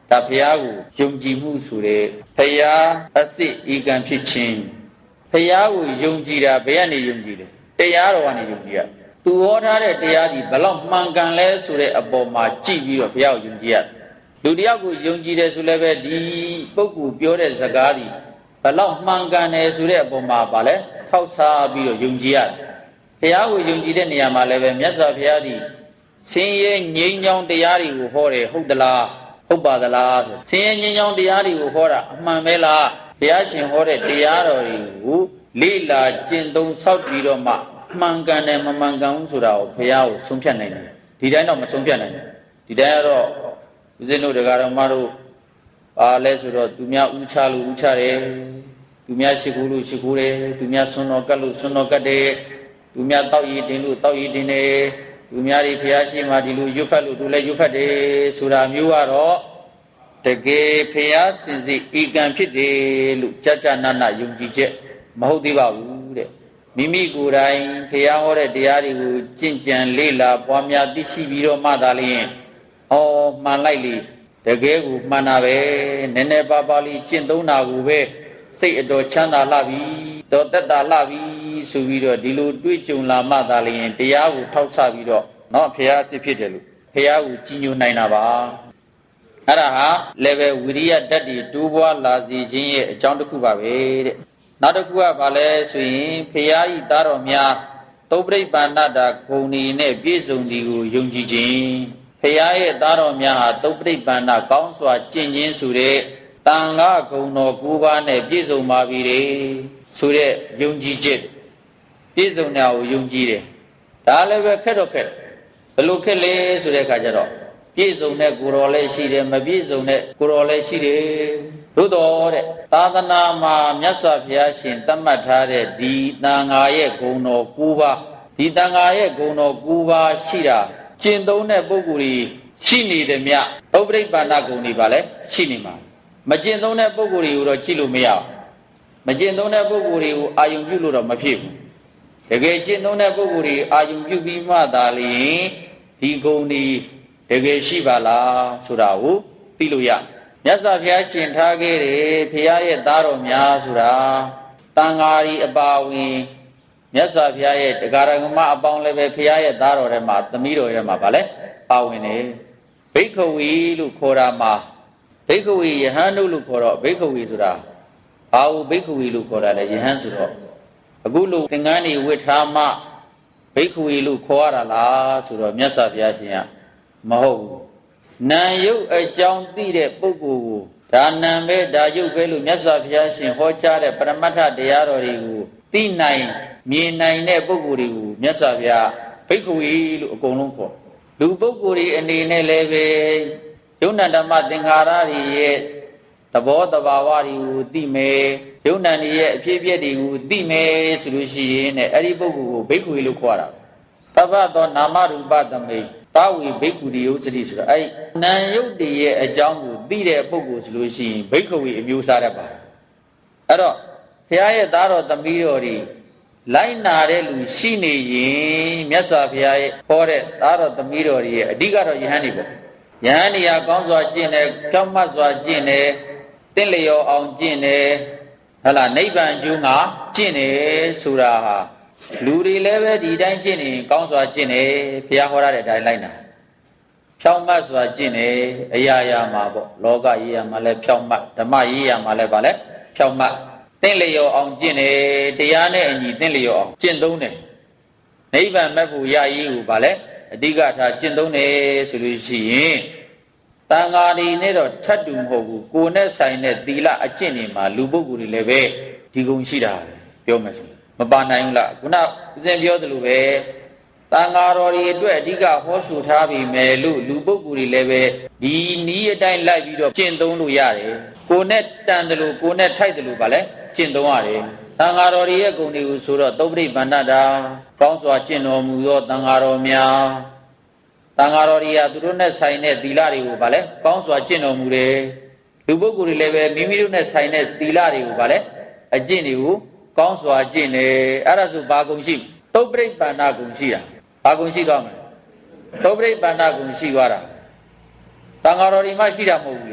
ဒါဘုရားကိုယုံကြည်မှုဆိုတဲ့ဘုရားအစစ်ဤကံဖြစ်ခြင်းဘုရားကိုယုံကြည်တာဘယ်ကနေယုံကြည်လဲတရားတော်ကနေယုံကြည်ရသူဟောထားတဲ့တရားဒီဘလောက်မှန်ကန်လဲဆိုတဲ့အပေါ်မှာကြည့်ပြီးတော့ဘုရားကိုယုံကြည်ရလူတယောက်ကိုယုံကြည်တယ်ဆိုလည်းပဲဒီပုဂ္ဂိုလ်ပြောတဲ့စကားဒီဘလောက်မှန်ကန်တယ်ဆိုတဲ့အပေါ်မှာဗာလဲထောက်စားပြီးတော့ယုံကြည်ရတယ်ဘုရားကိုယုံကြည်တဲ့နေရာမှာလည်းပဲမြတ်စွာဘုရားဒီဆင်းရဲငြိမ်းချမ်းတရားတွေကိုဟောတယ်ဟုတ်သလားဟုတ်ပါသလားဆိုဆင်းရဲငြိမ်းချမ်းတရားတွေကိုဟောတာအမှန်ပဲလားဘုရားရှင်ဟောတဲ့တရားတော်တွေကိုလေ့လာကျင့်သုံးဆောက်ပြီးတော့မှမှန်ကန်တယ်မမှန်ကန်ဘူးဆိုတာကိုဘုရားကိုဆုံးဖြတ်နိုင်တယ်ဒီတိုင်းတော့မဆုံးဖြတ်နိုင်ဘူးဒီတိုင်းကတော့ဦးဇင်းတို့တရားတော်မတို့ပါလဲဆိုတော့သူများဥချလို့ဥချတယ်သူများရှိခိုးလို့ရှိခိုးတယ်သူများဆွန်းတော်ကတ်လို့ဆွန်းတော်ကတ်တယ်သူများတောက်ရည်တင်လို့တောက်ရည်တင်တယ်သူများတွေဘုရားရှိမှဒီလိုရွတ်ဖတ်လို့သူလည်းရွတ်ဖတ်တယ်ဆိုတာမျိုးကတော့တကယ်ဘုရားစင်စစ်ဤကံဖြစ်တယ်လို့ကြကြနနယုံကြည်ချက်မဟုတ်သေးပါဘူးတဲ့မိမိကိုယ်တိုင်ဘုရားဟောတဲ့တရားတွေကိုကျင့်ကြံလေ့လာပွားများသိရှိပြီးတော့မှသာလျှင်ဩမှန်လိုက်လေတကယ်ကိုမှန်တာပဲနည်းနည်းပါးပါးလေးကျင့်သုံးတာကိုပဲစိတ်အတော်ချမ်းသာလှပြီတော်သက်သာလှပြီဆိုပြီးတော့ဒီလိုတွေးကြုံလာမှသာလျှင်တရားကိုထောက်ဆပြီးတော့เนาะဘုရားစစ်ဖြစ်တယ်လို့ဘုရားကိုကြည်ညိုနိုင်တာပါအဲ့ဒါဟာလည်းပဲဝိရိယဓာတ်တွေတိုးပွားလာစေခြင်းရဲ့အကြောင်းတစ်ခုပါပဲတဲ့နောက်တစ်ခုကဘာလဲဆိုရင်ဘုရားဤသားတော်များသုပ္ပရိပန္နတာဂုဏ်ဤနဲ့ပြည့်စုံသည်ကိုယုံကြည်ခြင်းဘုရားရဲ့သားတော်များဟာသုပ္ပရိပန္နကောင်းစွာကျင့်ခြင်းဆိုတဲ့တန်ခါဂုဏ်တော်၉ပါးနဲ့ပြည့်စုံပါပြီလေဆိုတဲ့ယုံကြည်ချက်ပြည့်စုံတာကိုယုံကြည်တယ်ဒါလည်းပဲခက်တော့ခက်ဘယ်လိုခက်လဲဆိုတဲ့အခါကျတော့ပြည့်စုံတဲ့ကိုယ်တော်လည်းရှိတယ်မပြည့်စုံတဲ့ကိုယ်တော်လည်းရှိတယ်သို့တော်တဲ့သာသနာမှာမြတ်စွာဘုရားရှင်သတ်မှတ်ထားတဲ့ဒီတန်ခါရဲ့ဂုဏ်တော်၉ပါးဒီတန်ခါရဲ့ဂုဏ်တော်၉ပါးရှိတာကျင့်သုံးတဲ့ပုဂ္ဂိုလ်ကြီးရှိနေတယ်မြသုပ္ပရိပန္နဂုဏ်တွေပါလဲရှိနေမှာမကျင့်သုံးတဲ့ပုဂ္ဂိုလ်တွေကိုတော့ကြည့်လို့မရဘူးမကျင့်သုံးတဲ့ပုဂ္ဂိုလ်တွေကိုအာယုံပြုလို့တော့မဖြစ်ဘူးတကယ်ကျင့်သုံးတဲ့ပုဂ္ဂိုလ်တွေအာယုံပြုပြီးမှသာလျှင်ဒီဂုဏ်တွေတကယ်ရှိပါလားဆိုတာကိုသိလို့ရမြတ်စွာဘုရားရှင်ထားခဲ့တယ်ဘုရားရဲ့သားတော်များဆိုတာတန်ဃာရီအပါဝင်မြတ်စွာဘုရားရဲ့တရားဓမ္မအပေါင်းလည်းပဲဘုရားရဲ့သားတော်ထဲမှာသမီးတော်ထဲမှာဗာလဲပါဝင်တယ်ဘိက္ခဝီလို့ခေါ်တာမှာဘိက္ခဝီယဟန်တို့လို့ခေါ်တော့ဘိက္ခဝီဆိုတာဘာလို့ဘိက္ခဝီလို့ခေါ်တာလဲယဟန်ဆိုတော့အခုလို့သင်္ကန်းတွေဝတ်ထားမှဘိက္ခဝီလို့ခေါ်ရတာလားဆိုတော့မြတ်စွာဘုရားရှင်ကမဟုတ်ဘူးနာယုတ်အကြောင်းသိတဲ့ပုဂ္ဂိုလ်ကိုဒါနံပဲဒါယုတ်ပဲလို့မြတ်စွာဘုရားရှင်ဟောကြားတဲ့ပရမတ္ထတရားတော်တွေကိုသိနိုင်မြင်နိုင်တဲ့ပုဂ္ဂိုလ်တွေကိုမြတ်စွာဘုရားဘိက္ခဝီလို့အကုန်လုံးခေါ်လူပုဂ္ဂိုလ်တွေအနေနဲ့လည်းပဲယုံနာဓမ္မသင်္ခါရတွေရဲ့သဘောတဘာဝတွေကိုသိမယ်ယုံနာတွေရဲ့အဖြစ်အပျက်တွေကိုသိမယ်ဆိုလို့ရှိရင်ねအဲ့ဒီပုဂ္ဂိုလ်ကိုဘိက္ခဝီလို့ခေါ်တာသဗ္ဗသောနာမရူပသမိတာဝီဘိက္ခုရိယုစတိဆိုတာအဲ့နာယုတ်တည်းရဲ့အကြောင်းကိုသိတဲ့ပုဂ္ဂိုလ်ဆိုလို့ရှိရင်ဘိက္ခဝီအမျိုးစားတတ်ပါအဲ့တော့ဘုရားရဲ့သားတော်သမီးတော်တွေလိုက်နာတဲ့လူရှိနေရင်မြတ်စွာဘုရားရဲ့ဟောတဲ့သားတော်သမီးတော်တွေရဲ့အဓိကတော့ယဟန်တွေပေါ့ယဟန်နေရာကောင်းစွာကျင့်တယ်ဖြောင့်မတ်စွာကျင့်တယ်တင့်လျော်အောင်ကျင့်တယ်ဟလာနိဗ္ဗာန်အကျိုးငါကျင့်တယ်ဆိုတာဟာလူတွေလည်းပဲဒီတိုင်းကျင့်နေကောင်းစွာကျင့်တယ်ဘုရားဟောရတဲ့အတိုင်းလိုက်နာဖြောင့်မတ်စွာကျင့်တယ်အရာရာမှာပေါ့လောကရေးရာမှာလည်းဖြောင့်မတ်ဓမ္မရေးရာမှာလည်းဗာလဲဖြောင့်မတ်တင့်လျော်အောင်ကျင့်တယ်တရားနဲ့အညီတင့်လျော်အောင်ကျင့်သုံးတယ်နိဗ္ဗာန်မဲ့ဖို့ရရေးကိုဗာလဲအဓိကထားကျင့်သုံးတယ်ဆိုလို့ရှိရင်တန်ဃာတွေနဲ့တော့ထပ်တူမဟုတ်ဘူးကိုယ်နဲ့ဆိုင်တဲ့သီလအကျင့်တွေမှာလူပုဂ္ဂိုလ်တွေလည်းပဲဒီကုံရှိတာပြောမယ်ဆိုမပါနိုင်ဘူးလားခုနဦးဇင်းပြောသလိုပဲတန်ဃာတော်တွေအတွက်အဓိကဟောဆိုထားပြီမယ်လို့လူပုဂ္ဂိုလ်တွေလည်းပဲဒီနီးအတိုင်းလိုက်ပြီးတော့ကျင့်သုံးလို့ရတယ်ကိုယ်နဲ့တန်တယ်လို့ကိုယ်နဲ့ထိုက်တယ်လို့ဗာလဲကျင့်သုံးရတယ်တန်ဃာတော်တွေရဲ့ဂုဏ်တွေကိုဆိုတော့သုပ္ပရိပန္နတာကောင်းစွာကျင့်တော်မူသောတန်ဃာတော်များတန်ဃာတော်တွေကသူတို့နဲ့ဆိုင်တဲ့သီလတွေကိုဗာလဲကောင်းစွာကျင့်တော်မူတယ်လူပုဂ္ဂိုလ်တွေလည်းပဲမိမိတို့နဲ့ဆိုင်တဲ့သီလတွေကိုဗာလဲအကျင့်တွေကိုကောင်းစွာကျင့်တယ်အဲ့ဒါဆိုဘာဂုဏ်ရှိသုပ္ပရိပန္နဂုဏ်ရှိတာဘာဂုဏ်ရှိသွားမလဲသုပ္ပရိပန္နဂုဏ်ရှိသွားတာတန်ဃာတော်တွေမှရှိတာမဟုတ်ဘူးလေ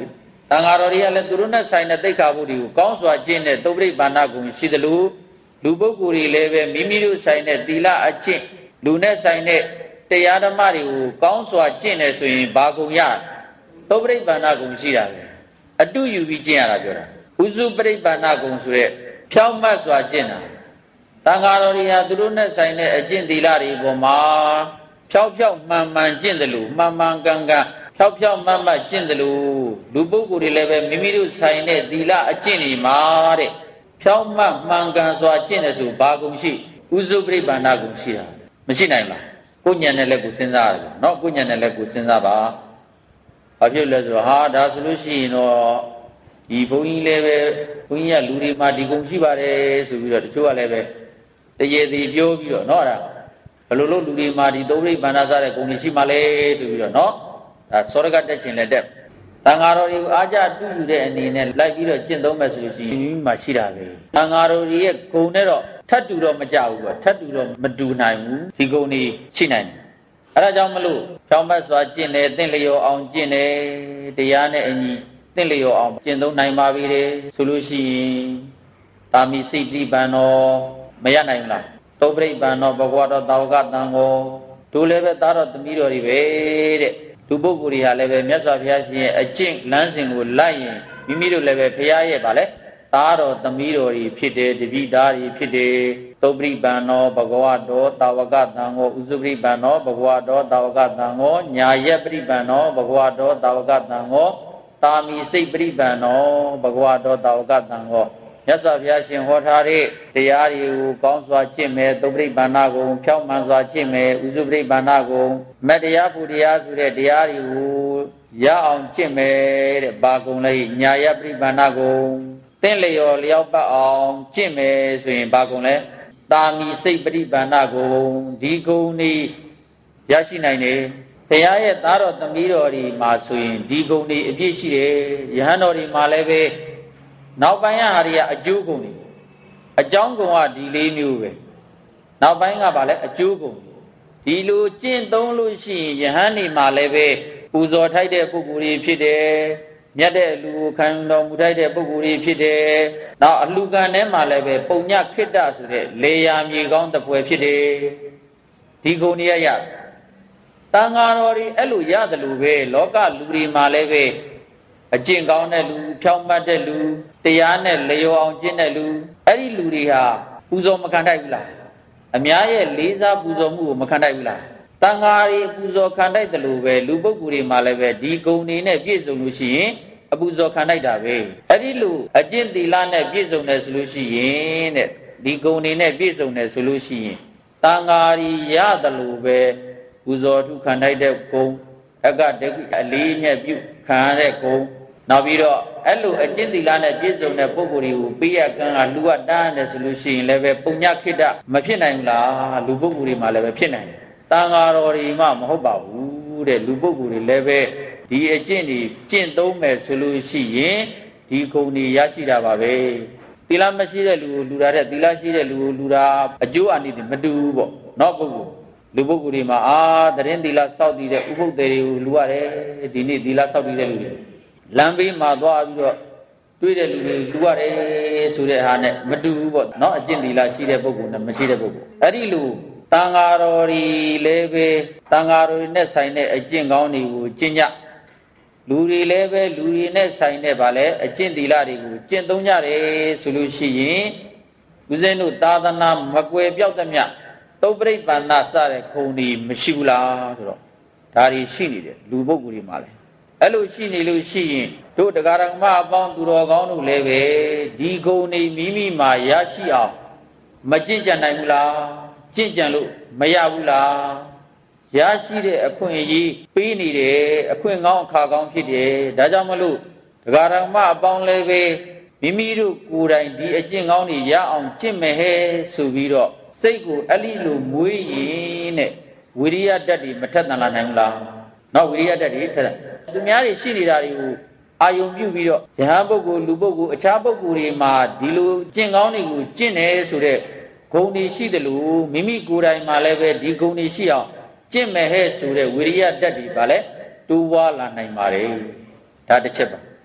တန်ဃာတော်တွေကလည်းသူတို့နဲ့ဆိုင်တဲ့သိက္ခာပုဒ်တွေကိုကောင်းစွာကျင့်တဲ့သုပ္ပရိပါဏဂုဏ်ရှိတယ်လို့လူပုဂ္ဂိုလ်တွေလည်းပဲမိမိတို့ဆိုင်တဲ့သီလအကျင့်လူနဲ့ဆိုင်တဲ့တရားဓမ္မတွေကိုကောင်းစွာကျင့်တယ်ဆိုရင်ဘာဂုဏ်ရသုပ္ပရိပါဏဂုဏ်ရှိတာပဲအတုယူပြီးကျင့်ရတာပြောတာဥစုပရိပါဏဂုဏ်ဆိုတဲ့ဖြောင့်မတ်စွာကျင့်တာတန်ဃာတော်တွေဟာသူတို့နဲ့ဆိုင်တဲ့အကျင့်သီလတွေပေါ်မှာဖြောက်ဖြောက်မှန်မှန်ကျင့်တယ်လို့မှန်မှန်ကန်ကန်ဖြောက်ဖြောက်မှန်မှန်ကျင့်တယ်လို့လူပုဂ္ဂိုလ်တွေလည်းပဲမိမိတို့ဆိုင်တဲ့သီလအကျင့်တွေမှာတဲ့ဖြောက်မှန်မှန်ကန်စွာကျင့်တယ်ဆိုဘာဂုဏ်ရှိဥစုပရိပါဏဂုဏ်ရှိတာမရှိနိုင်လားကိုဉာဏ်နဲ့လည်းကိုစဉ်းစားရတယ်เนาะကိုဉာဏ်နဲ့လည်းကိုစဉ်းစားပါဘာဖြစ်လဲဆိုတော့ဟာဒါဆိုလို့ရှိရင်တော့ဒီဘုန်းကြီးလည်းပဲဘုန်းကြီးကလူတွေမှာဒီဂုဏ်ရှိပါတယ်ဆိုပြီးတော့တချို့ကလည်းပဲတရေသေးပြောပြီးတော့เนาะအဲ့ဒါဘယ်လိုလို့လူတွေမှာဒီသုံးရိပ်ဗန္ဒစားတဲ့ဂုဏ်တွေရှိမှလဲဆိုပြီးတော့เนาะဒါစောရကတက်ရှင်လည်းတက်တန်ဃာတော်တွေကိုအားကြတူယူတဲ့အနေနဲ့လိုက်ပြီးတော့ကျင့်သုံးမယ်ဆိုလို့ရှိရင်မိမိမှာရှိတာပဲတန်ဃာတော်တွေရဲ့ဂုဏ်နဲ့တော့ထပ်တူတော့မကြဘူးပေါ့ထပ်တူတော့မတူနိုင်ဘူးဒီဂုဏ်တွေရှိနိုင်တယ်အဲဒါကြောင့်မလို့ဖြောင်းမတ်စွာကျင့်တယ်သင်လျော်အောင်ကျင့်တယ်တရားနဲ့အညီသင်လျော်အောင်ကျင့်သုံးနိုင်ပါပြီလေဆိုလို့ရှိရင်တာမီစိတ်တိပန်တော်မရနိုင်ဘူးလားသုပ္ပရိပန်တော်ဘဂဝါတော်တာဝကတန်ကိုတို့လည်းပဲသားတော်သမီးတော်တွေပဲတဲ့သူပုဂ္ဂိုလ်တွေဟာလည်းပဲမြတ်စွာဘုရားရှင်ရဲ့အကျင့်လမ်းစဉ်ကိုလိုက်ရင်မိမိတို့လည်းပဲဘုရားရဲ့ဗာလဲသားတော်သမီးတော်တွေဖြစ်တယ်တပည့်သားတွေဖြစ်တယ်သုပ္ပရိပန်တော်ဘဂဝါတော်တာဝကတန်ကိုဥစုပရိပန်တော်ဘဂဝါတော်တာဝကတန်ကိုညာယပရိပန်တော်ဘဂဝါတော်တာဝကတန်ကိုတာမီစိတ်ပရိပန်တော်ဘဂဝါတော်တာဝကတန်ကိုမြတ်စွာဘုရားရှင်ဟောထားတဲ့တရားတွေကိုကောင်းစွာကျင့်မယ်သုပ္ပရိပါဏဂုံဖြောင့်မှန်စွာကျင့်မယ်ဥစုပရိပါဏဂုံမတရားဖို့တရားဆိုတဲ့တရားတွေကိုရအောင်ကျင့်မယ်တဲ့ဘာဂုံလဲညာယပရိပါဏဂုံသင်လျော်လျောက်ပတ်အောင်ကျင့်မယ်ဆိုရင်ဘာဂုံလဲတာမီစိတ်ပရိပါဏဂုံဒီဂုံဤရရှိနိုင်တယ်ဘုရားရဲ့သားတော်သမီးတော်တွေမှာဆိုရင်ဒီဂုံဤအပြည့်ရှိတယ်ယဟန်တော်တွေမှာလည်းပဲနောက်ပိုင်းဟာတွေကအကျိုးကုန်တယ်အကြောင်းကုန်ကဒီလေးမျိုးပဲနောက်ပိုင်းကဗာလဲအကျိုးကုန်ဒီလိုကျင့်သုံးလို့ရှိရင်ယဟန်နေမှာလည်းပဲပူဇော်ထိုက်တဲ့ပုဂ္ဂိုလ်တွေဖြစ်တယ်မြတ်တဲ့လူကိုခံတော်မူထိုက်တဲ့ပုဂ္ဂိုလ်တွေဖြစ်တယ်နောက်အလှကံထဲမှာလည်းပဲပုံညခိတ္တဆိုတဲ့လေယာမြေကောင်းတပွဲဖြစ်တယ်ဒီဂုဏ်တွေရတန်ဃာတော်တွေအဲ့လိုရတယ်လို့ပဲလောကလူတွေမှာလည်းပဲအကျင့်ကောင်းတဲ့လူဖြောင့်မတ်တဲ့လူတရားနဲ့လျော်အောင်ကျင့်တဲ့လူအဲ့ဒီလူတွေဟာပူဇော်မခံတိုက်ဘူးလားအများရဲ့လေးစားပူဇော်မှုကိုမခံတိုက်ဘူးလားတန်ဃာတွေပူဇော်ခံတိုက်တယ်လို့ပဲလူပုဂ္ဂိုလ်တွေမှာလည်းပဲဒီဂုဏ်တွေနဲ့ပြည့်စုံလို့ရှိရင်အပူဇော်ခံတိုက်တာပဲအဲ့ဒီလူအကျင့်သီလနဲ့ပြည့်စုံတယ်ဆိုလို့ရှိရင်တဲ့ဒီဂုဏ်တွေနဲ့ပြည့်စုံတယ်ဆိုလို့ရှိရင်တန်ဃာတွေရတယ်လို့ပဲပူဇော်ထုခံတိုက်တဲ့ဂုဏ်အကတကုအလေးမြတ်ပြုခံရတဲ့ဂုဏ်နောက်ပြီးတော့အဲ့လိုအကျင့်သီလနဲ့ပြည့်စုံတဲ့ပုဂ္ဂိုလ်တွေကိုပေးရကံကလူကတားတယ်ဆိုလို့ရှိရင်လည်းပဲပုံညခိတ္တမဖြစ်နိုင်ဘူးလားလူပုဂ္ဂိုလ်တွေမှာလည်းပဲဖြစ်နိုင်တယ်တန်ဃာတော်တွေမှမဟုတ်ပါဘူးတဲ့လူပုဂ္ဂိုလ်တွေလည်းပဲဒီအကျင့်တွေကျင့်သုံးမယ်ဆိုလို့ရှိရင်ဒီဂုဏ်တွေရရှိတာပါပဲသီလမရှိတဲ့လူကိုလူတာတဲ့သီလရှိတဲ့လူကိုလူတာအကျိုးအာနိသင်မတူဘူးပေါ့နောက်ပုဂ္ဂိုလ်လူပုဂ္ဂိုလ်တွေမှာအာတရင်သီလစောက်တည်တဲ့ဥပုသ္တေတွေကိုလူရတယ်ဒီနေ့သီလစောက်တည်တဲ့လူတွေလမ်းဘေးမှာသွားပြီးတော့တွေ့တဲ့လူတွေလူရတယ်ဆိုတဲ့ဟာနဲ့မတူဘူးပေါ့เนาะအကျင့်သီလရှိတဲ့ပုဂ္ဂိုလ်နဲ့မရှိတဲ့ပုဂ္ဂိုလ်အဲ့ဒီလိုတန်ဃာတော်တွေလည်းပဲတန်ဃာတော်တွေနဲ့ဆိုင်တဲ့အကျင့်ကောင်းတွေကိုကျင့်ကြလူတွေလည်းပဲလူတွေနဲ့ဆိုင်တဲ့ဗာလဲအကျင့်သီလတွေကိုကျင့်သုံးကြတယ်ဆိုလို့ရှိရင်ဦးဇင်းတို့သာသနာမကွယ်ပြောက်သမျှသုပ္ပရိပန္နစတဲ့ခုံဒီမရှိဘူးလားဆိုတော့ဒါတွေရှိနေတယ်လူပုဂ္ဂိုလ်တွေမှာလည်းအဲ့လိုရှိနေလို့ရှိရင်တို့တရားဓမ္မအပေါင်းသူတော်ကောင်းတို့လည်းပဲဒီဂုဏ်နေမိမိမှာရရှိအောင်မကျင့်ကြံနိုင်ဘူးလားကျင့်ကြံလို့မရဘူးလားရရှိတဲ့အခွင့်အရေးပေးနေတယ်အခွင့်ကောင်းအခါကောင်းဖြစ်တယ်ဒါကြောင့်မလို့တရားဓမ္မအပေါင်းလည်းပဲမိမိတို့ကိုယ်တိုင်ဒီအကျင့်ကောင်းတွေရအောင်ကျင့်မယ်ဟဲ့ဆိုပြီးတော့စိတ်ကိုအဲ့ဒီလိုမွေးရင်တဲ့ဝိရိယဓာတ်တွေမထက်သန်လာနိုင်ဘူးလားနောက်ဝိရိယဓာတ်တွေထက်သန်သူများတွေရှိနေတာတွေကိုအာယုံပြုပြီးတော့ယဟန်ပုဂ္ဂိုလ်လူပုဂ္ဂိုလ်အခြားပုဂ္ဂိုလ်တွေမှာဒီလိုကျင့်ကောင်းတွေကိုကျင့်တယ်ဆိုတဲ့ဂုဏ်တွေရှိတယ်လို့မိမိကိုယ်တိုင်မှာလည်းပဲဒီဂုဏ်တွေရှိအောင်ကျင့်မယ်ဟဲ့ဆိုတဲ့ဝိရိယဓာတ်တွေပါလဲတိုးပွားလာနိုင်ပါတယ်ဒါတစ်ချက်ပါ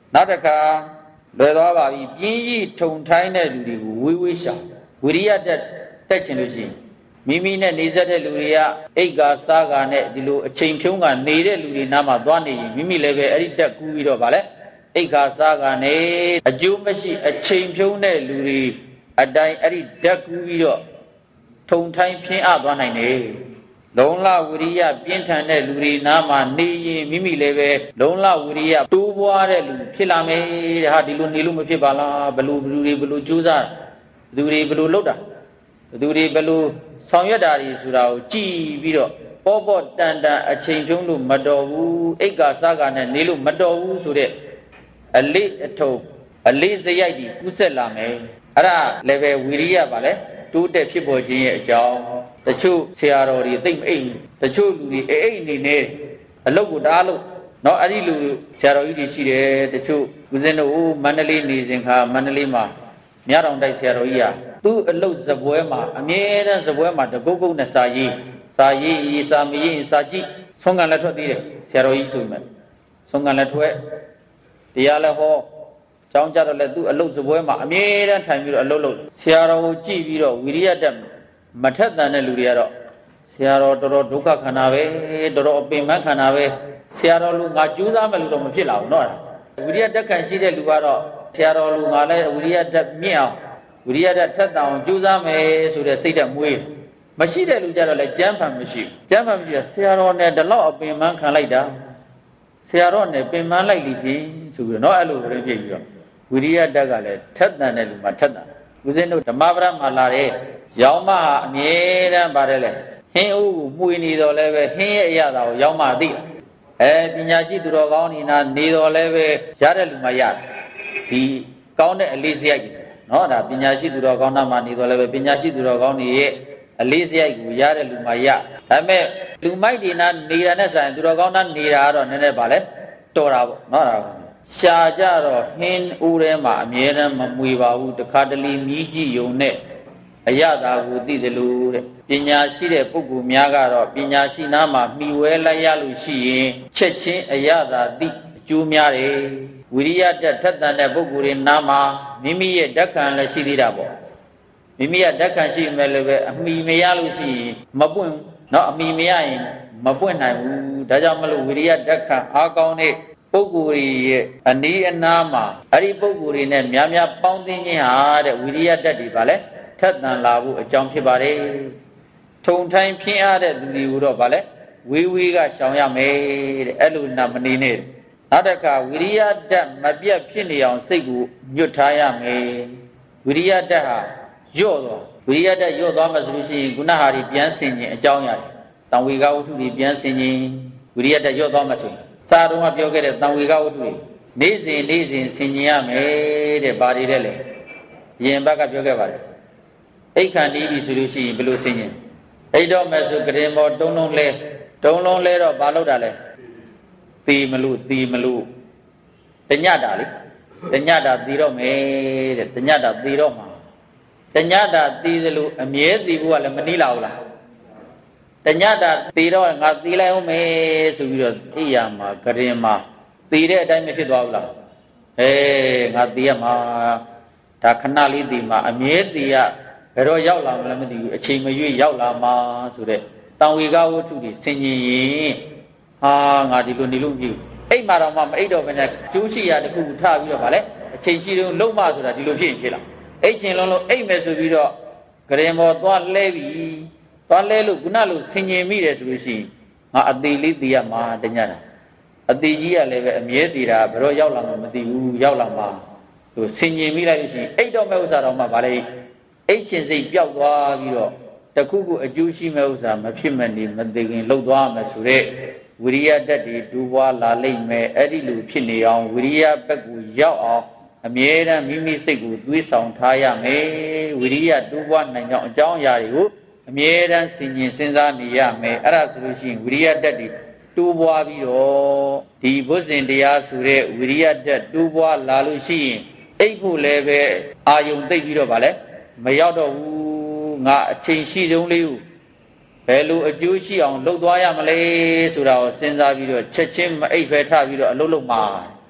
နောက်တစ်ခါလွယ်သွားပါပြီပြင်းကြီးထုံထိုင်းတဲ့လူတွေကိုဝေးဝေးရှောင်ဝိရိယတက်တက်ချင်လို့ရှိရင်မိမိနဲ့နေဆက်တဲ့လူတွေကအိတ်ကာစားကာနဲ့ဒီလိုအချိန်ဖြုံးကနေတဲ့လူတွေနားမှာသွားနေရင်မိမိလည်းပဲအဲ့ဒီတက်ကူးပြီးတော့ဗာလဲအိတ်ကာစားကာနဲ့အကျိုးမရှိအချိန်ဖြုံးတဲ့လူတွေအတိုင်းအဲ့ဒီတက်ကူးပြီးတော့ထုံထိုင်းဖြင်းအပ်သွားနိုင်တယ်လုံလဝိရိယပြင်းထန်တဲ့လူတွေနားမှာနေရင်မိမိလည်းပဲလုံလဝိရိယတိုးပွားတဲ့လူဖြစ်လာမယ်တဲ့ဟာဒီလိုနေလို့မဖြစ်ပါလားဘလို့ဘလူတွေဘလို့ကြိုးစားဘလူတွေဘလို့လုပ်တာဘလူတွေဘလို့ဆောင်ရွက်တာတွေဆိုတာကိုကြည်ပြီးတော့ပေါ်ပေါ်တန်တန်အချိန်ဖြုံးလို့မတော်ဘူးအိတ်ကာစားကာနဲ့နေလို့မတော်ဘူးဆိုတဲ့အလေးအထုံအလေးစရိုက်ဒီကူးဆက်လာမယ်အဲ့ဒါလည်းပဲဝိရိယပါလေတိုးတက်ဖြစ်ပေါ်ခြင်းရဲ့အကြောင်းတချို့ဆရာတော်တွေသိမ့်မအိမ်တချို့လူတွေအိမ်အနေနဲ့အလုပ်ကိုတအားလို့နော်အဲ့ဒီလူဆရာတော်ကြီးတွေရှိတယ်တချို့ဦးဇင်းတို့မန္တလေးနေစဉ်ခါမန္တလေးမှာမြတောင်တိုက်ဆရာတော်ကြီးဟာသူ့အလုပ်ဇပွဲမှာအမြဲတမ်းဇပွဲမှာတကုတ်ကုတ်နဲ့စာရေးစာရေးစာမရေးစာကြည့်ဆုံးကံလည်းထွက်သေးတယ်ဆရာတော်ကြီးဆိုမှဆုံးကံလည်းထွက်တရားလည်းဟောကျောင်းကြတော့လည်းသူ့အလုပ်ဇပွဲမှာအမြဲတမ်းထိုင်ပြီးတော့အလုပ်လုပ်ဆရာတော်ကိုကြည့်ပြီးတော့ဝိရိယတက်မထက်တန်တဲ့လူတွေကတော့ဆရာတော်တော်တော်ဒုက္ခခန္ဓာပဲတော်တော်အပင်ပန်းခန္ဓာပဲဆရာတော်လူငါကြိုးစားမယ်လို့တော့မဖြစ်လာဘူးเนาะဝိရိယတက်ခံရှိတဲ့လူကတော့ဆရာတော်လူငါလည်းဝိရိယတက်မြင့်အောင်ဝိရိယတက်ထက်တန်အောင်ကြိုးစားမယ်ဆိုတဲ့စိတ်ဓာတ်မွေးမရှိတဲ့လူကြတော့လည်းကြမ်းဖန်မရှိကြမ်းဖန်မရှိဆရာတော်နဲ့ဒီလောက်အပင်ပန်းခံလိုက်တာဆရာတော်နဲ့ပင်ပန်းလိုက်လိမ့်ကြီးဆိုပြီးတော့เนาะအဲ့လိုပြည့်ပြီးတော့ဝိရိယတက်ကလည်းထက်တန်တဲ့လူမှာထက်တန်ဦးဇင်းတို့ဓမ္မပဒမှာလာတဲ့ရောင်းမဟာအမြဲတမ်းပါတယ်လေဟင်းဥကိုမှုနေတော်လည်းပဲဟင်းရဲ့အရာကိုရောင်းမသိတယ်အဲပညာရှိသူတော်ကောင်းနေနာနေတော်လည်းပဲရတဲ့လူမှရတယ်ဒီကောင်းတဲ့အလေးစရိုက်ကြီးเนาะဒါပညာရှိသူတော်ကောင်းနာမှနေတော်လည်းပဲပညာရှိသူတော်ကောင်းနေရဲ့အလေးစရိုက်ကိုရတဲ့လူမှရဒါပေမဲ့လူမိုက်ဒီနာနေတာနဲ့ဆိုင်သူတော်ကောင်းနာနေတာကတော့နည်းနည်းပါလေတော်တာပေါ့เนาะဒါရှားကြတော့ဟင်းဦးထဲမှာအမြဲတမ်းမမွေပါဘူးတခါတလေမြည်ကြည့်ယုံနဲ့အရသာကိုသိတယ်လို့တဲ့ပညာရှိတဲ့ပုဂ္ဂိုလ်များကတော့ပညာရှိနာမှာမှီဝဲလိုက်ရလို့ရှိရင်ချက်ချင်းအရသာသိအကျိုးများတယ်ဝိရိယတက်ထက်သန်တဲ့ပုဂ္ဂိုလ်တွေနာမှာမိမိရဲ့ဓာတ်ခံလည်းရှိသေးတာပေါ့မိမိရဲ့ဓာတ်ခံရှိမယ်လည်းပဲအမှီမရလို့ရှိရင်မပွင့်เนาะအမှီမရရင်မပွင့်နိုင်ဘူးဒါကြောင့်မလို့ဝိရိယဓာတ်ခံအားကောင်းတဲ့ပုဂ္ဂိုလ်ရဲ့အနီးအနားမှာအဲ့ဒီပုဂ္ဂိုလ်တွေနဲ့များများပေါင်းသင်းခြင်းဟာတဲ့ဝိရိယဓာတ်တွေပါလေထက်သန်လာဖို့အကြောင်းဖြစ်ပါတယ်ထုံထိုင်းဖြင်းအားတဲ့လူတွေကိုတော့ဗာလဲဝေးဝေးကရှောင်ရမယ်တဲ့အဲ့လိုနာမနေနဲ့နောက်တစ်ခါဝိရိယဓာတ်မပြတ်ဖြစ်နေအောင်စိတ်ကိုညွတ်ထားရမယ်ဝိရိယဓာတ်ဟာညော့သွားဝိရိယဓာတ်ညော့သွားမှဆိုလို့ရှိရင်ခုနဟာဒီပြန်ဆင်ခြင်းအကြောင်းရတယ်တံဝေကဝတ္ထုတွေပြန်ဆင်ခြင်းဝိရိယဓာတ်ညော့သွားမှဆိုရင်စာတော်ကပြောခဲ့တဲ့တံဝေကဝတ္ထုတွေနေ့စဉ်နေ့စဉ်ဆင်ခြင်ရမယ်တဲ့ဘာတွေတဲ့လဲအရင်ဘက်ကပြောခဲ့ပါတယ်အိတ်ခန္တီးပြီဆိုလို့ရှိရင်ဘယ်လိုဆင်ခြင်အိတ်တော့မဲ့ဆိုကရင်မောတုံးလုံးလဲတုံးလုံးလဲတော့ဘာလုပ်တာလဲตีမလို့ตีမလို့တညတာလေတညတာตีတော့မယ်တဲ့တညတာตีတော့မှာတညတာตีသလိုအမြဲตีဖို့ကလည်းမနှီးလာဘူးလားတညတာตีတော့ငါตีလိုက်အောင်မယ်ဆိုပြီးတော့အိယာမှာကရင်မှာตีတဲ့အတိုင်းမဖြစ်သွားဘူးလားအေးငါตีရမှာဒါခဏလေးตีမှာအမြဲตีရဘယ်တော့ရောက်လာမလဲမသိဘူးအချိန်မရွေ့ရောက်လာမှာဆိုတဲ့တံဝေကဝတ္ထုတွေဆင်ញင်ရင်ဟာငါဒီလိုနေလို့မဖြစ်ဘူးအိတ်မှာတော့မှမအိတ်တော့ဘဲနဲ့ကျိုးရှိရတခုထပြီးတော့ဗာလဲအချိန်ရှိတုန်းလုံးမဆိုတာဒီလိုဖြစ်ရင်ဖြစ်လာအိတ်ချင်းလုံးလုံးအိတ်မယ်ဆိုပြီးတော့ကရင်ပေါ်သွားလဲပြီးသွားလဲလို့ခုနလိုဆင်ញင်မိတယ်ဆိုလို့ရှိရင်ငါအသေးလေးတည်ရမှာတညတာအသေးကြီးကလည်းပဲအမြဲတည်တာဘယ်တော့ရောက်လာမှမသိဘူးရောက်လာမှာသူဆင်ញင်မိလိုက်လို့ရှိရင်အိတ်တော့မဲ့ဥစ္စာတော့မှဗာလဲအိတ်ချင်းစိတ်ပျောက်သွားပြီးတော့တခုခုအကျိုးရှိမဲ့ဥစ္စာမဖြစ်မနေမသိခင်လှုပ်သွားမယ်ဆိုတဲ့ဝိရိယဓာတ်တွေတူပွားလာလိမ့်မယ်အဲ့ဒီလိုဖြစ်နေအောင်ဝိရိယဘက်ကိုရောက်အောင်အမြဲတမ်းမိမိစိတ်ကိုသွေးဆောင်ထားရမယ်ဝိရိယတူပွားနိုင်ကြောင်းအကြောင်းအရာတွေကိုအမြဲတမ်းစဉ်းကျင်စဉ်းစားနေရမယ်အဲ့ဒါဆိုလို့ရှိရင်ဝိရိယဓာတ်တွေတူပွားပြီးတော့ဒီဘုဇင်တရားဆိုတဲ့ဝိရိယဓာတ်တူပွားလာလို့ရှိရင်အိတ်ဖို့လည်းပဲအာယုံသိပ်ပြီးတော့ဗာလဲမရောက်တော့ဘူးငါအချိန်ရှိတုန်းလေးကိုဘယ်လိုအကျိုးရှိအောင်လုပ်သွားရမလဲဆိုတာကိုစဉ်းစားပြီးတော့ချက်ချင်းမအိပ်ဖဲထပြီးတော့အလုပ်လုပ်မှာ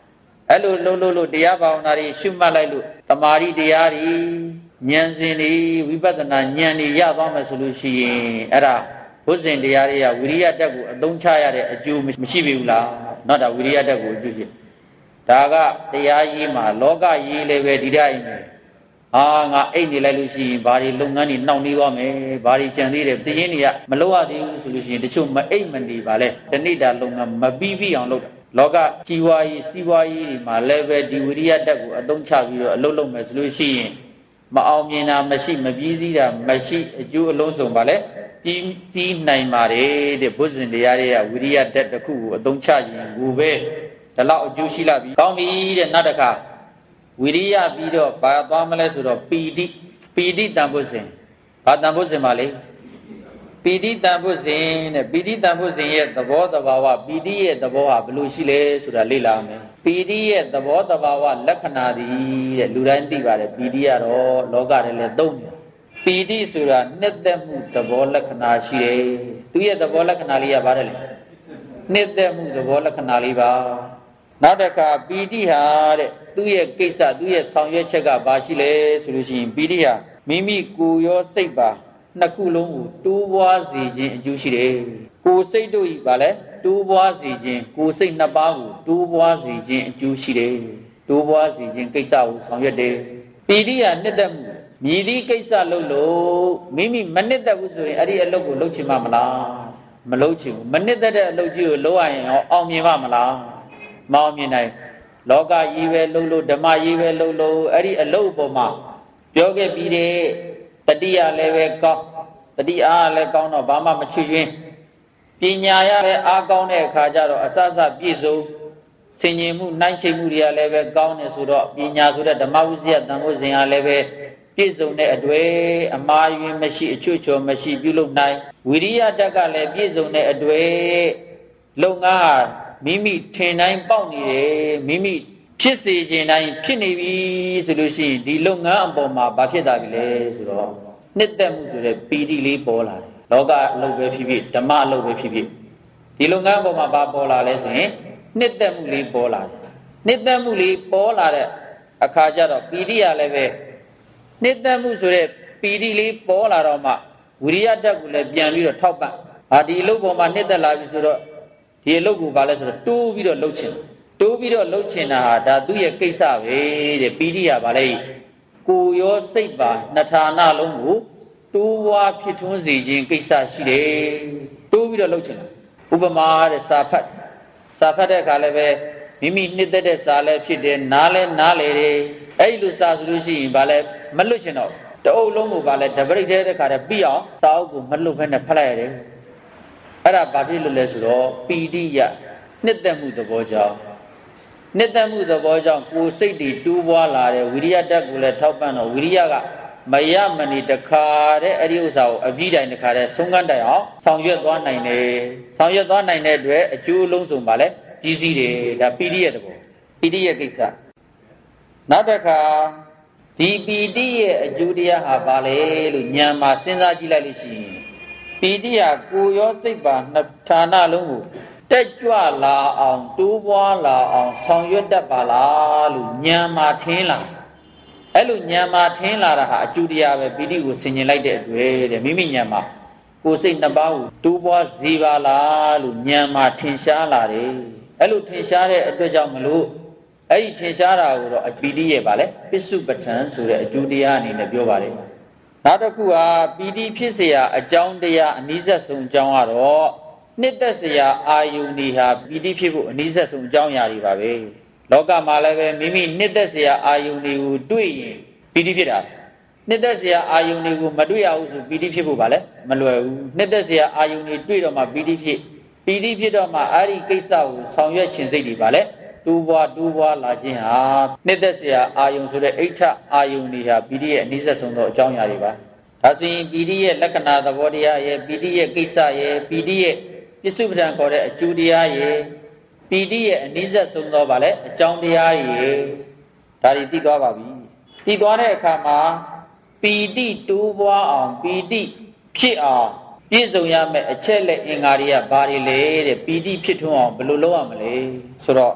အဲ့လိုလုံးလုံးလို့တရားဘာဝနာတွေရှုမှတ်လိုက်လို့တမာရီတရားတွေဉာဏ်စဉ်တွေဝိပဿနာဉာဏ်တွေရသွားမယ်ဆိုလို့ရှိရင်အဲ့ဒါဘုဇင်တရားတွေကဝိရိယတက်ကိုအသုံးချရတဲ့အကျိုးမရှိပြီဘူးလားနော်ဒါဝိရိယတက်ကိုအကျိုးရှိဒါကတရားကြီးမှာလောကကြီးလည်းပဲဒီတိုင်းပဲအာငါအိတ်နေလိုက်လို့ရှိရင်ဘာတွေလုပ်ငန်းတွေနှောင့်နှေးသွားမယ်ဘာတွေကြံသေးတယ်သိရင်တွေကမလုပ်ရသေးဘူးဆိုလို့ရှိရင်တချို့မအိတ်မနေပါလဲတဏိတာလုပ်ငန်းမပြီးပြီးအောင်လုပ်တာလောကကြီးဝါရေးစီးပွားရေးတွေမှာလည်းပဲဒီဝိရိယတက်ကိုအသုံးချပြီးတော့အလုပ်လုပ်မယ်ဆိုလို့ရှိရင်မအောင်မြင်တာမရှိမပြီးစည်းတာမရှိအကျိုးအလုံးစုံပါလဲပြီးစည်းနိုင်ပါတယ်တဲ့ဘုဇင်တရားတွေကဝိရိယတက်တစ်ခုကိုအသုံးချရင်ကိုပဲဒီလောက်အကျိုးရှိလာပြီကောင်းပြီတဲ့နောက်တစ်ခါဝိရိယပြီးတော့ဘာသွားမလဲဆိုတော့ပီတိပီတိတန်ဖို့စဉ်ဘာတန်ဖို့စဉ်ပါလေပီတိတန်ဖို့စဉ်တဲ့ပီတိတန်ဖို့စဉ်ရဲ့သဘောတဘာဝပီတိရဲ့သဘောဟာဘယ်လိုရှိလဲဆိုတာလေ့လာမယ်ပီတိရဲ့သဘောတဘာဝလက္ခဏာသည်တဲ့လူတိုင်းသိပါတယ်ပီတိကတော့လောကထဲလည်းသုံးတယ်ပီတိဆိုတာနှစ်သက်မှုသဘောလက္ခဏာရှိတယ်သူရဲ့သဘောလက္ခဏာလေးကဘာလဲလဲနှစ်သက်မှုသဘောလက္ခဏာလေးပါနောက်တစ်ခါပီတိဟာတဲ့သူ့ရဲ့ကိစ္စသူ့ရဲ့ဆောင်ရွက်ချက်ကဘာရှိလဲဆိုလို့ရှိရင်ပီတိဟာမိမိကိုယ်ရောစိတ်ပါနှစ်ခုလုံးကိုတိုးပွားစေခြင်းအကျိုးရှိတယ်ကိုယ်စိတ်တို့ဤပါလဲတိုးပွားစေခြင်းကိုယ်စိတ်နှစ်ပါးကိုတိုးပွားစေခြင်းအကျိုးရှိတယ်တိုးပွားစေခြင်းကိစ္စကိုဆောင်ရွက်တယ်ပီတိဟာနှစ်သက်မှုမြည်သည့်ကိစ္စလုပ်လို့မိမိမနှစ်သက်ဘူးဆိုရင်အဲ့ဒီအလုပ်ကိုလုပ်ချင်မှမလားမလုပ်ချင်ဘူးမနှစ်သက်တဲ့အလုပ်ကြီးကိုလုပ်ရရင်ရောအောင်မြင်ပါမလားမအောင်မြင်နိုင်လောကကြီးပဲလှုပ်လို့ဓမ္မကြီးပဲလှုပ်လို့အဲ့ဒီအလုပ်ပေါ်မှာပြောခဲ့ပြီးတဲ့တတိယလည်းပဲကောင်းတတိအားလည်းကောင်းတော့ဘာမှမချွတ်ယွင်းပညာရလည်းအားကောင်းတဲ့အခါကျတော့အစစပြည့်စုံဆင်ញင်မှုနှိုင်းချိတ်မှုတွေကလည်းပဲကောင်းနေဆိုတော့ပညာဆိုတဲ့ဓမ္မဝိဇ္ဇာတန်ဖို့စဉ်အားလည်းပဲပြည့်စုံတဲ့အတွေ့အမှားယွင်းမရှိအချွတ်ချော်မရှိပြုလုပ်နိုင်ဝိရိယတက်ကလည်းပြည့်စုံတဲ့အတွေ့လုံငါမိမိထင်တိုင်းပေါက်နေတယ်မိမိဖြစ်စေခြင်းတိုင်းဖြစ်နေပြီဆိုလို့ရှိရင်ဒီလုပ်ငန်းအပေါ်မှာဘာဖြစ်တာပြီလဲဆိုတော့နှစ်သက်မှုဆိုတဲ့ပီတိလေးပေါ်လာတယ်လောကအလုပ်ပဲဖြစ်ဖြစ်ဓမ္မအလုပ်ပဲဖြစ်ဖြစ်ဒီလုပ်ငန်းအပေါ်မှာဘာပေါ်လာလဲဆိုရင်နှစ်သက်မှုလေးပေါ်လာတယ်နှစ်သက်မှုလေးပေါ်လာတဲ့အခါကျတော့ပီတိရလည်းပဲနှစ်သက်မှုဆိုတဲ့ပီတိလေးပေါ်လာတော့မှဝိရိယဓာတ်ကိုလည်းပြန်ပြီးတော့ထောက်ပံ့ဟာဒီအလုပ်ပေါ်မှာနှစ်သက်လာပြီဆိုတော့ဒီအလုပ်ကိုဘာလဲဆိုတော့တိုးပြီးတော့လှုပ်ချင်တိုးပြီးတော့လှုပ်ချင်တာဟာဒါသူ့ရဲ့ကိစ္စပဲတဲ့ပီတိရဘာလဲကိုယ်ရောစိတ်ပါနှစ်ဌာနလုံးကိုတိုးဝါဖြစ်ထွန်းစေခြင်းကိစ္စရှိတယ်တိုးပြီးတော့လှုပ်ချင်တာဥပမာတဲ့စာဖတ်စာဖတ်တဲ့အခါလည်းပဲမိမိနှစ်သက်တဲ့စာလည်းဖြစ်တယ်နားလည်းနားလေတယ်အဲ့ဒီလိုစာဆိုလို့ရှိရင်ဘာလဲမလွတ်ချင်တော့တအုပ်လုံးကိုဘာလဲတပရိတ်တဲ့ခါတည်းပြီးအောင်စာအုပ်ကိုမလွတ်ဘဲနဲ့ဖတ်လိုက်ရတယ်အဲ့ဒါဘာဖြစ်လို့လဲဆိုတော့ပီတိယနှစ်သက်မှုသဘောကြောင့်နှစ်သက်မှုသဘောကြောင့်ကိုယ်စိတ်တွေတိုးပွားလာတယ်ဝိရိယဓာတ်ကိုလည်းထောက်ပံ့တော့ဝိရိယကမရမဏိတခါတဲ့အဲ့ဒီဥစ္စာကိုအပြီးတိုင်တခါတဲ့ဆုံးကန်းတိုင်အောင်ဆောင်ရွက်သွားနိုင်တယ်ဆောင်ရွက်သွားနိုင်တဲ့အတွက်အကျိုးလုံးစုံပါလဲကြီးစည်းတယ်ဒါပီတိရဲ့သဘောပီတိရဲ့ကိစ္စနောက်တစ်ခါဒီပီတိရဲ့အကျိုးတရားဟာဘာလဲလို့ဉာဏ်မှာစဉ်းစားကြည့်လိုက်လို့ရှိရင်ပီတိဟာကိုယ်ရောစိတ်ပါနှစ်ဌာနလုံးကိုတက်ကြွလာအောင်တိုးပွားလာအောင်ဆောင်ရွက်တတ်ပါလားလို့ဉာဏ်မှာထင်လာအဲ့လိုဉာဏ်မှာထင်လာတာဟာအကျိုးတရားပဲပီတိကိုဆင်ញင်လိုက်တဲ့အတွက်တဲ့မိမိဉာဏ်မှာကိုယ်စိတ်နှစ်ပါးကိုတိုးပွားစေပါလားလို့ဉာဏ်မှာထင်ရှားလာတယ်အဲ့လိုထင်ရှားတဲ့အတွက်ကြောင့်မလို့အဲ့ဒီထင်ရှားတာကိုတော့အပီတိရဲ့ဗာလဲပစ္စုပ္ပထံဆိုတဲ့အကျိုးတရားအနေနဲ့ပြောပါတယ်နောက်တစ်ခုဟာပီတိဖြစ်เสียအကြောင်းတရားအနည်းဆက်ဆုံးအကြောင်းကတော့နှစ်သက်เสียအာယုန်ဒီဟာပီတိဖြစ်ဖို့အနည်းဆက်ဆုံးအကြောင်းအရာတွေပါပဲလောကမှာလည်းပဲမိမိနှစ်သက်เสียအာယုန်တွေကိုတွေ့ရင်ပီတိဖြစ်တာနှစ်သက်เสียအာယုန်တွေကိုမတွေ့ရဘူးဆိုပီတိဖြစ်ဖို့ဗာလဲမလွယ်ဘူးနှစ်သက်เสียအာယုန်တွေတွေ့တော့မှပီတိဖြစ်ပီတိဖြစ်တော့မှအဲ့ဒီကိစ္စကိုဆောင်ရွက်ခြင်းစိတ်တွေဗာလဲတူးပွားတူးပွားလာခြင်းဟာနှစ်သက်เสียအာယုန်ဆိုတဲ့အိဋ္ဌအာယုန်တွေဟာပီတိရဲ့အနည်းဆက်ဆုံးသောအကြောင်းအရာတွေပါဒါဆိုရင်ပီတိရဲ့လက္ခဏာသဘောတရားရဲ့ပီတိရဲ့ကိစ္စရဲ့ပီတိရဲ့ပစ္စုပ္ပန်ခေါ်တဲ့အကျိုးတရားရဲ့ပီတိရဲ့အနည်းဆက်ဆုံးသောဗာလဲအကြောင်းတရားရဲ့ဒါတွေသိသွားပါပြီသိသွားတဲ့အခါမှာပီတိတိုးပွားအောင်ပီတိဖြစ်အောင်ပြည့်စုံရမယ့်အချက်လက်အင်္ဂါတွေကဘာတွေလဲတဲ့ပီတိဖြစ်ထွန်းအောင်ဘယ်လိုလုပ်ရမလဲဆိုတော့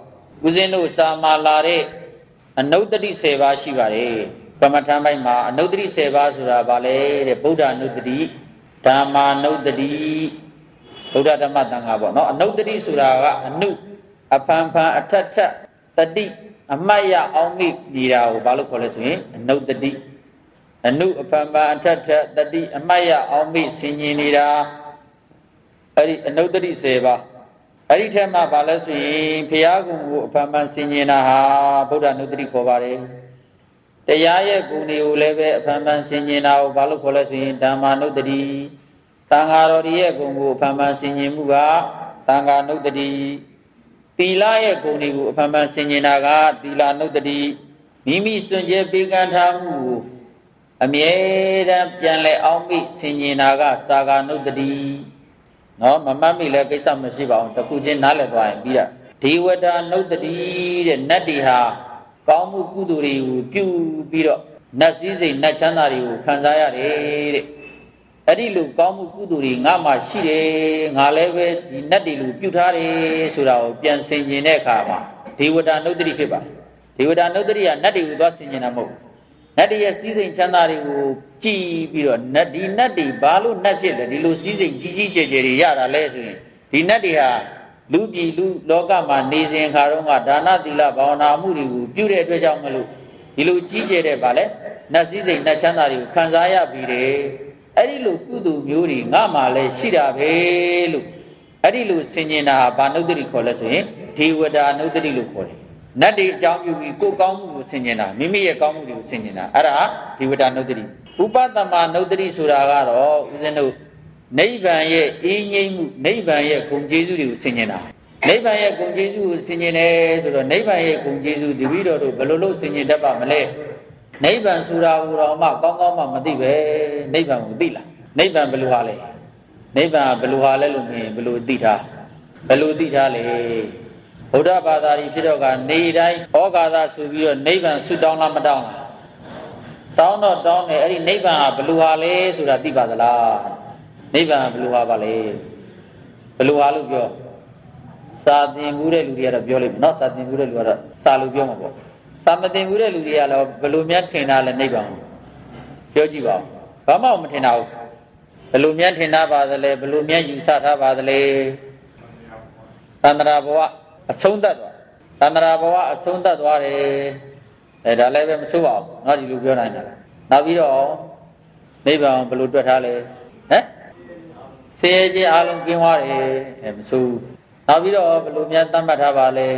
ဦးဇင်းတို့စာမာလာတဲ့အနုတ္တိဆယ်ပါးရှိပါတယ်ကမ္မထမ်းပိုင်းမှာအနုတ္တိဆယ်ပါးဆိုတာဗာလဲတဲ့ဗုဒ္ဓအနုတ္တိဓမ္မာနုတ္တိဗုဒ္ဓဓမ္မသံဃာပေါ့နော်အနုတ္တိဆိုတာကအနုအဖန်ဖန်အထက်ထက်တတိအမှတ်ရအောင်မိနေတာကိုဘာလို့ခေါ်လဲဆိုရင်အနုတ္တိအနုအဖန်ဖန်အထက်ထက်တတိအမှတ်ရအောင်မိဆင်ញင်နေတာအဲ့ဒီအနုတ္တိဆယ်ပါးအဲ့ဒီထဲမှာဘာလဲဆိုရင်ဘုရားကုံကိုအဖန်ဖန်ဆင်ញင်တာဟာဗုဒ္ဓနုတ္တိခေါ်ပါတယ်တရားရဲ့ဂုဏ်တွေကိုလည်းပဲအဖန်ဖန်ဆင်ញင်တာကိုဘာလို့ခေါ်လဲဆိုရင်ဓမ္မာနုတ္တိသံဃာတော်ရဲ့ဂုဏ်ကိုအဖန်ဖန်ဆင်ញင်မှုကသံဃာနုတ္တိသီလရဲ့ဂုဏ်တွေကိုအဖန်ဖန်ဆင်ញင်တာကသီလနုတ္တိမိမိစွန့်ကြဲပေးကမ်းထားမှုကိုအမြဲတမ်းပြန်လဲအောင်မိဆင်ញင်တာကသာဂာနုတ္တိနော်မမှတ်မိလဲကိစ္စမရှိပါဘူးတခုချင်းနားလည်သွားရင်ပြီးတာဒေဝတာနုတ္တိတဲ့နတ်တွေဟာကောင်းမှုကုသိုလ်တွေကိုပြုပြီးတော့နတ်စည်းစိမ်နတ်ချမ်းသာတွေကိုခံစားရတယ်တဲ့အဲ့ဒီလိုကောင်းမှုကုသိုလ်တွေငါမှရှိတယ်ငါလည်းပဲဒီနတ်တွေလိုပြုထားတယ်ဆိုတာကိုပြန်ဆင်ခြင်တဲ့အခါမှာဒေဝတာနုတ္တိဖြစ်ပါတယ်ဒေဝတာနုတ္တိကနတ်တွေကိုသွားဆင်ခြင်တာမဟုတ်ဘူးနတ်တွေရဲ့စည်းစိမ်ချမ်းသာတွေကိုကြည်ပြီးတော့နတ်ဒီနတ်တွေဘာလို့နတ်ဖြစ်လဲဒီလိုစည်းစိမ်ကြီးကြီးကျယ်ကျယ်တွေရတာလဲဆိုရင်ဒီနတ်တွေဟာလူပြည်လူလောကမှာနေစဉ်ခါတော့ကဒါနသီလဘာဝနာမှုတွေကိုပြုတဲ့အတွက်ကြောင့်မလို့ဒီလိုကြီးကျယ်တဲ့ဗာလဲနတ်စည်းစိမ်နတ်ချမ်းသာတွေကိုခံစားရပြီးတယ်အဲ့ဒီလိုကုသိုလ်မျိုးတွေငါမှလည်းရှိတာပဲလို့အဲ့ဒီလိုဆင်ញင်တာဘာနုတ္တိခေါ်လဲဆိုရင်ဒေဝတာနုတ္တိလို့ခေါ်တယ်နတ်တွေအကြောင်းပြုပြီးကိုယ်ကောင်းမှုကိုဆင်ញင်တာမိမိရဲ့ကောင်းမှုတွေကိုဆင်ញင်တာအဲ့ဒါဒေဝတာနုတ္တိဥပတမနုတ္တိဆိုတာကတော့ဦးဇင်းတို့နိဗ္ဗာန်ရဲ့အေးငြိမ်းမှုနိဗ္ဗာန်ရဲ့ဂုဏ်ကျေးဇူးတွေကိုဆင်ញင်တာနိဗ္ဗာန်ရဲ့ဂုဏ်ကျေးဇူးကိုဆင်ញင်တယ်ဆိုတော့နိဗ္ဗာန်ရဲ့ဂုဏ်ကျေးဇူးတပည့်တော်တို့ဘယ်လိုလုပ်ဆင်ញင်တတ်ပါမလဲနိဗ္ဗာန်ဆိုတာကိုတော့မှကောင်းကောင်းမှမသိပဲနိဗ္ဗာန်ကိုသိလားနိဗ္ဗာန်ဘယ်လိုဟာလဲနိဗ္ဗာန်ဘယ်လိုဟာလဲလို့မြင်ဘယ်လိုသိထားဘယ်လိုသိထားလဲဗုဒ္ဓဘာသာကြီးဖြစ်တော့ကနေတိုင်းဩဃာသဆိုပြီးတော့နိဗ္ဗာန်ဆုတောင်းလားမတောင်းလားတောင်းတော့တောင်းတယ်အဲ့ဒီနိဗ္ဗာန်ကဘယ်လိုဟာလဲဆိုတာသိပါသလားနိဗ္ဗာန်ဘယ်လိုဟာပါလဲဘယ်လိုဟာလို့ပြောစာသင်ဘူးတဲ့လူတွေကတော့ပြောလိမ့်မယ်နော်စာသင်ဘူးတဲ့လူကတော့စာလို့ပြောမှာပေါ့စာမသင်ဘူးတဲ့လူတွေကတော့ဘယ်လိုများထင်တာလဲနိဗ္ဗာန်ပြောကြည့်ပါဦးဘာမှမထင်တာဘူးဘယ်လိုများထင်တာပါသလဲဘယ်လိုများယူဆထားပါသလဲသန္တရာဘဝအဆုံးသတ်သွားသန္တရာဘဝအဆုံးသတ်သွားတယ်အဲဒါလည်းပဲမဆိုးပါဘူးငါဒီလိုပြောနိုင်တာနောက်ပြီးတော့နိဗ္ဗာန်ဘယ်လိုတွက်ထားလဲဟမ်ဆင်းရဲခြင်းအလုံးကင်းသွားတယ်အဲမဆိုးဘူးနောက်ပြီးတော့ဘယ်လိုများသတ်မှတ်ထားပါလဲ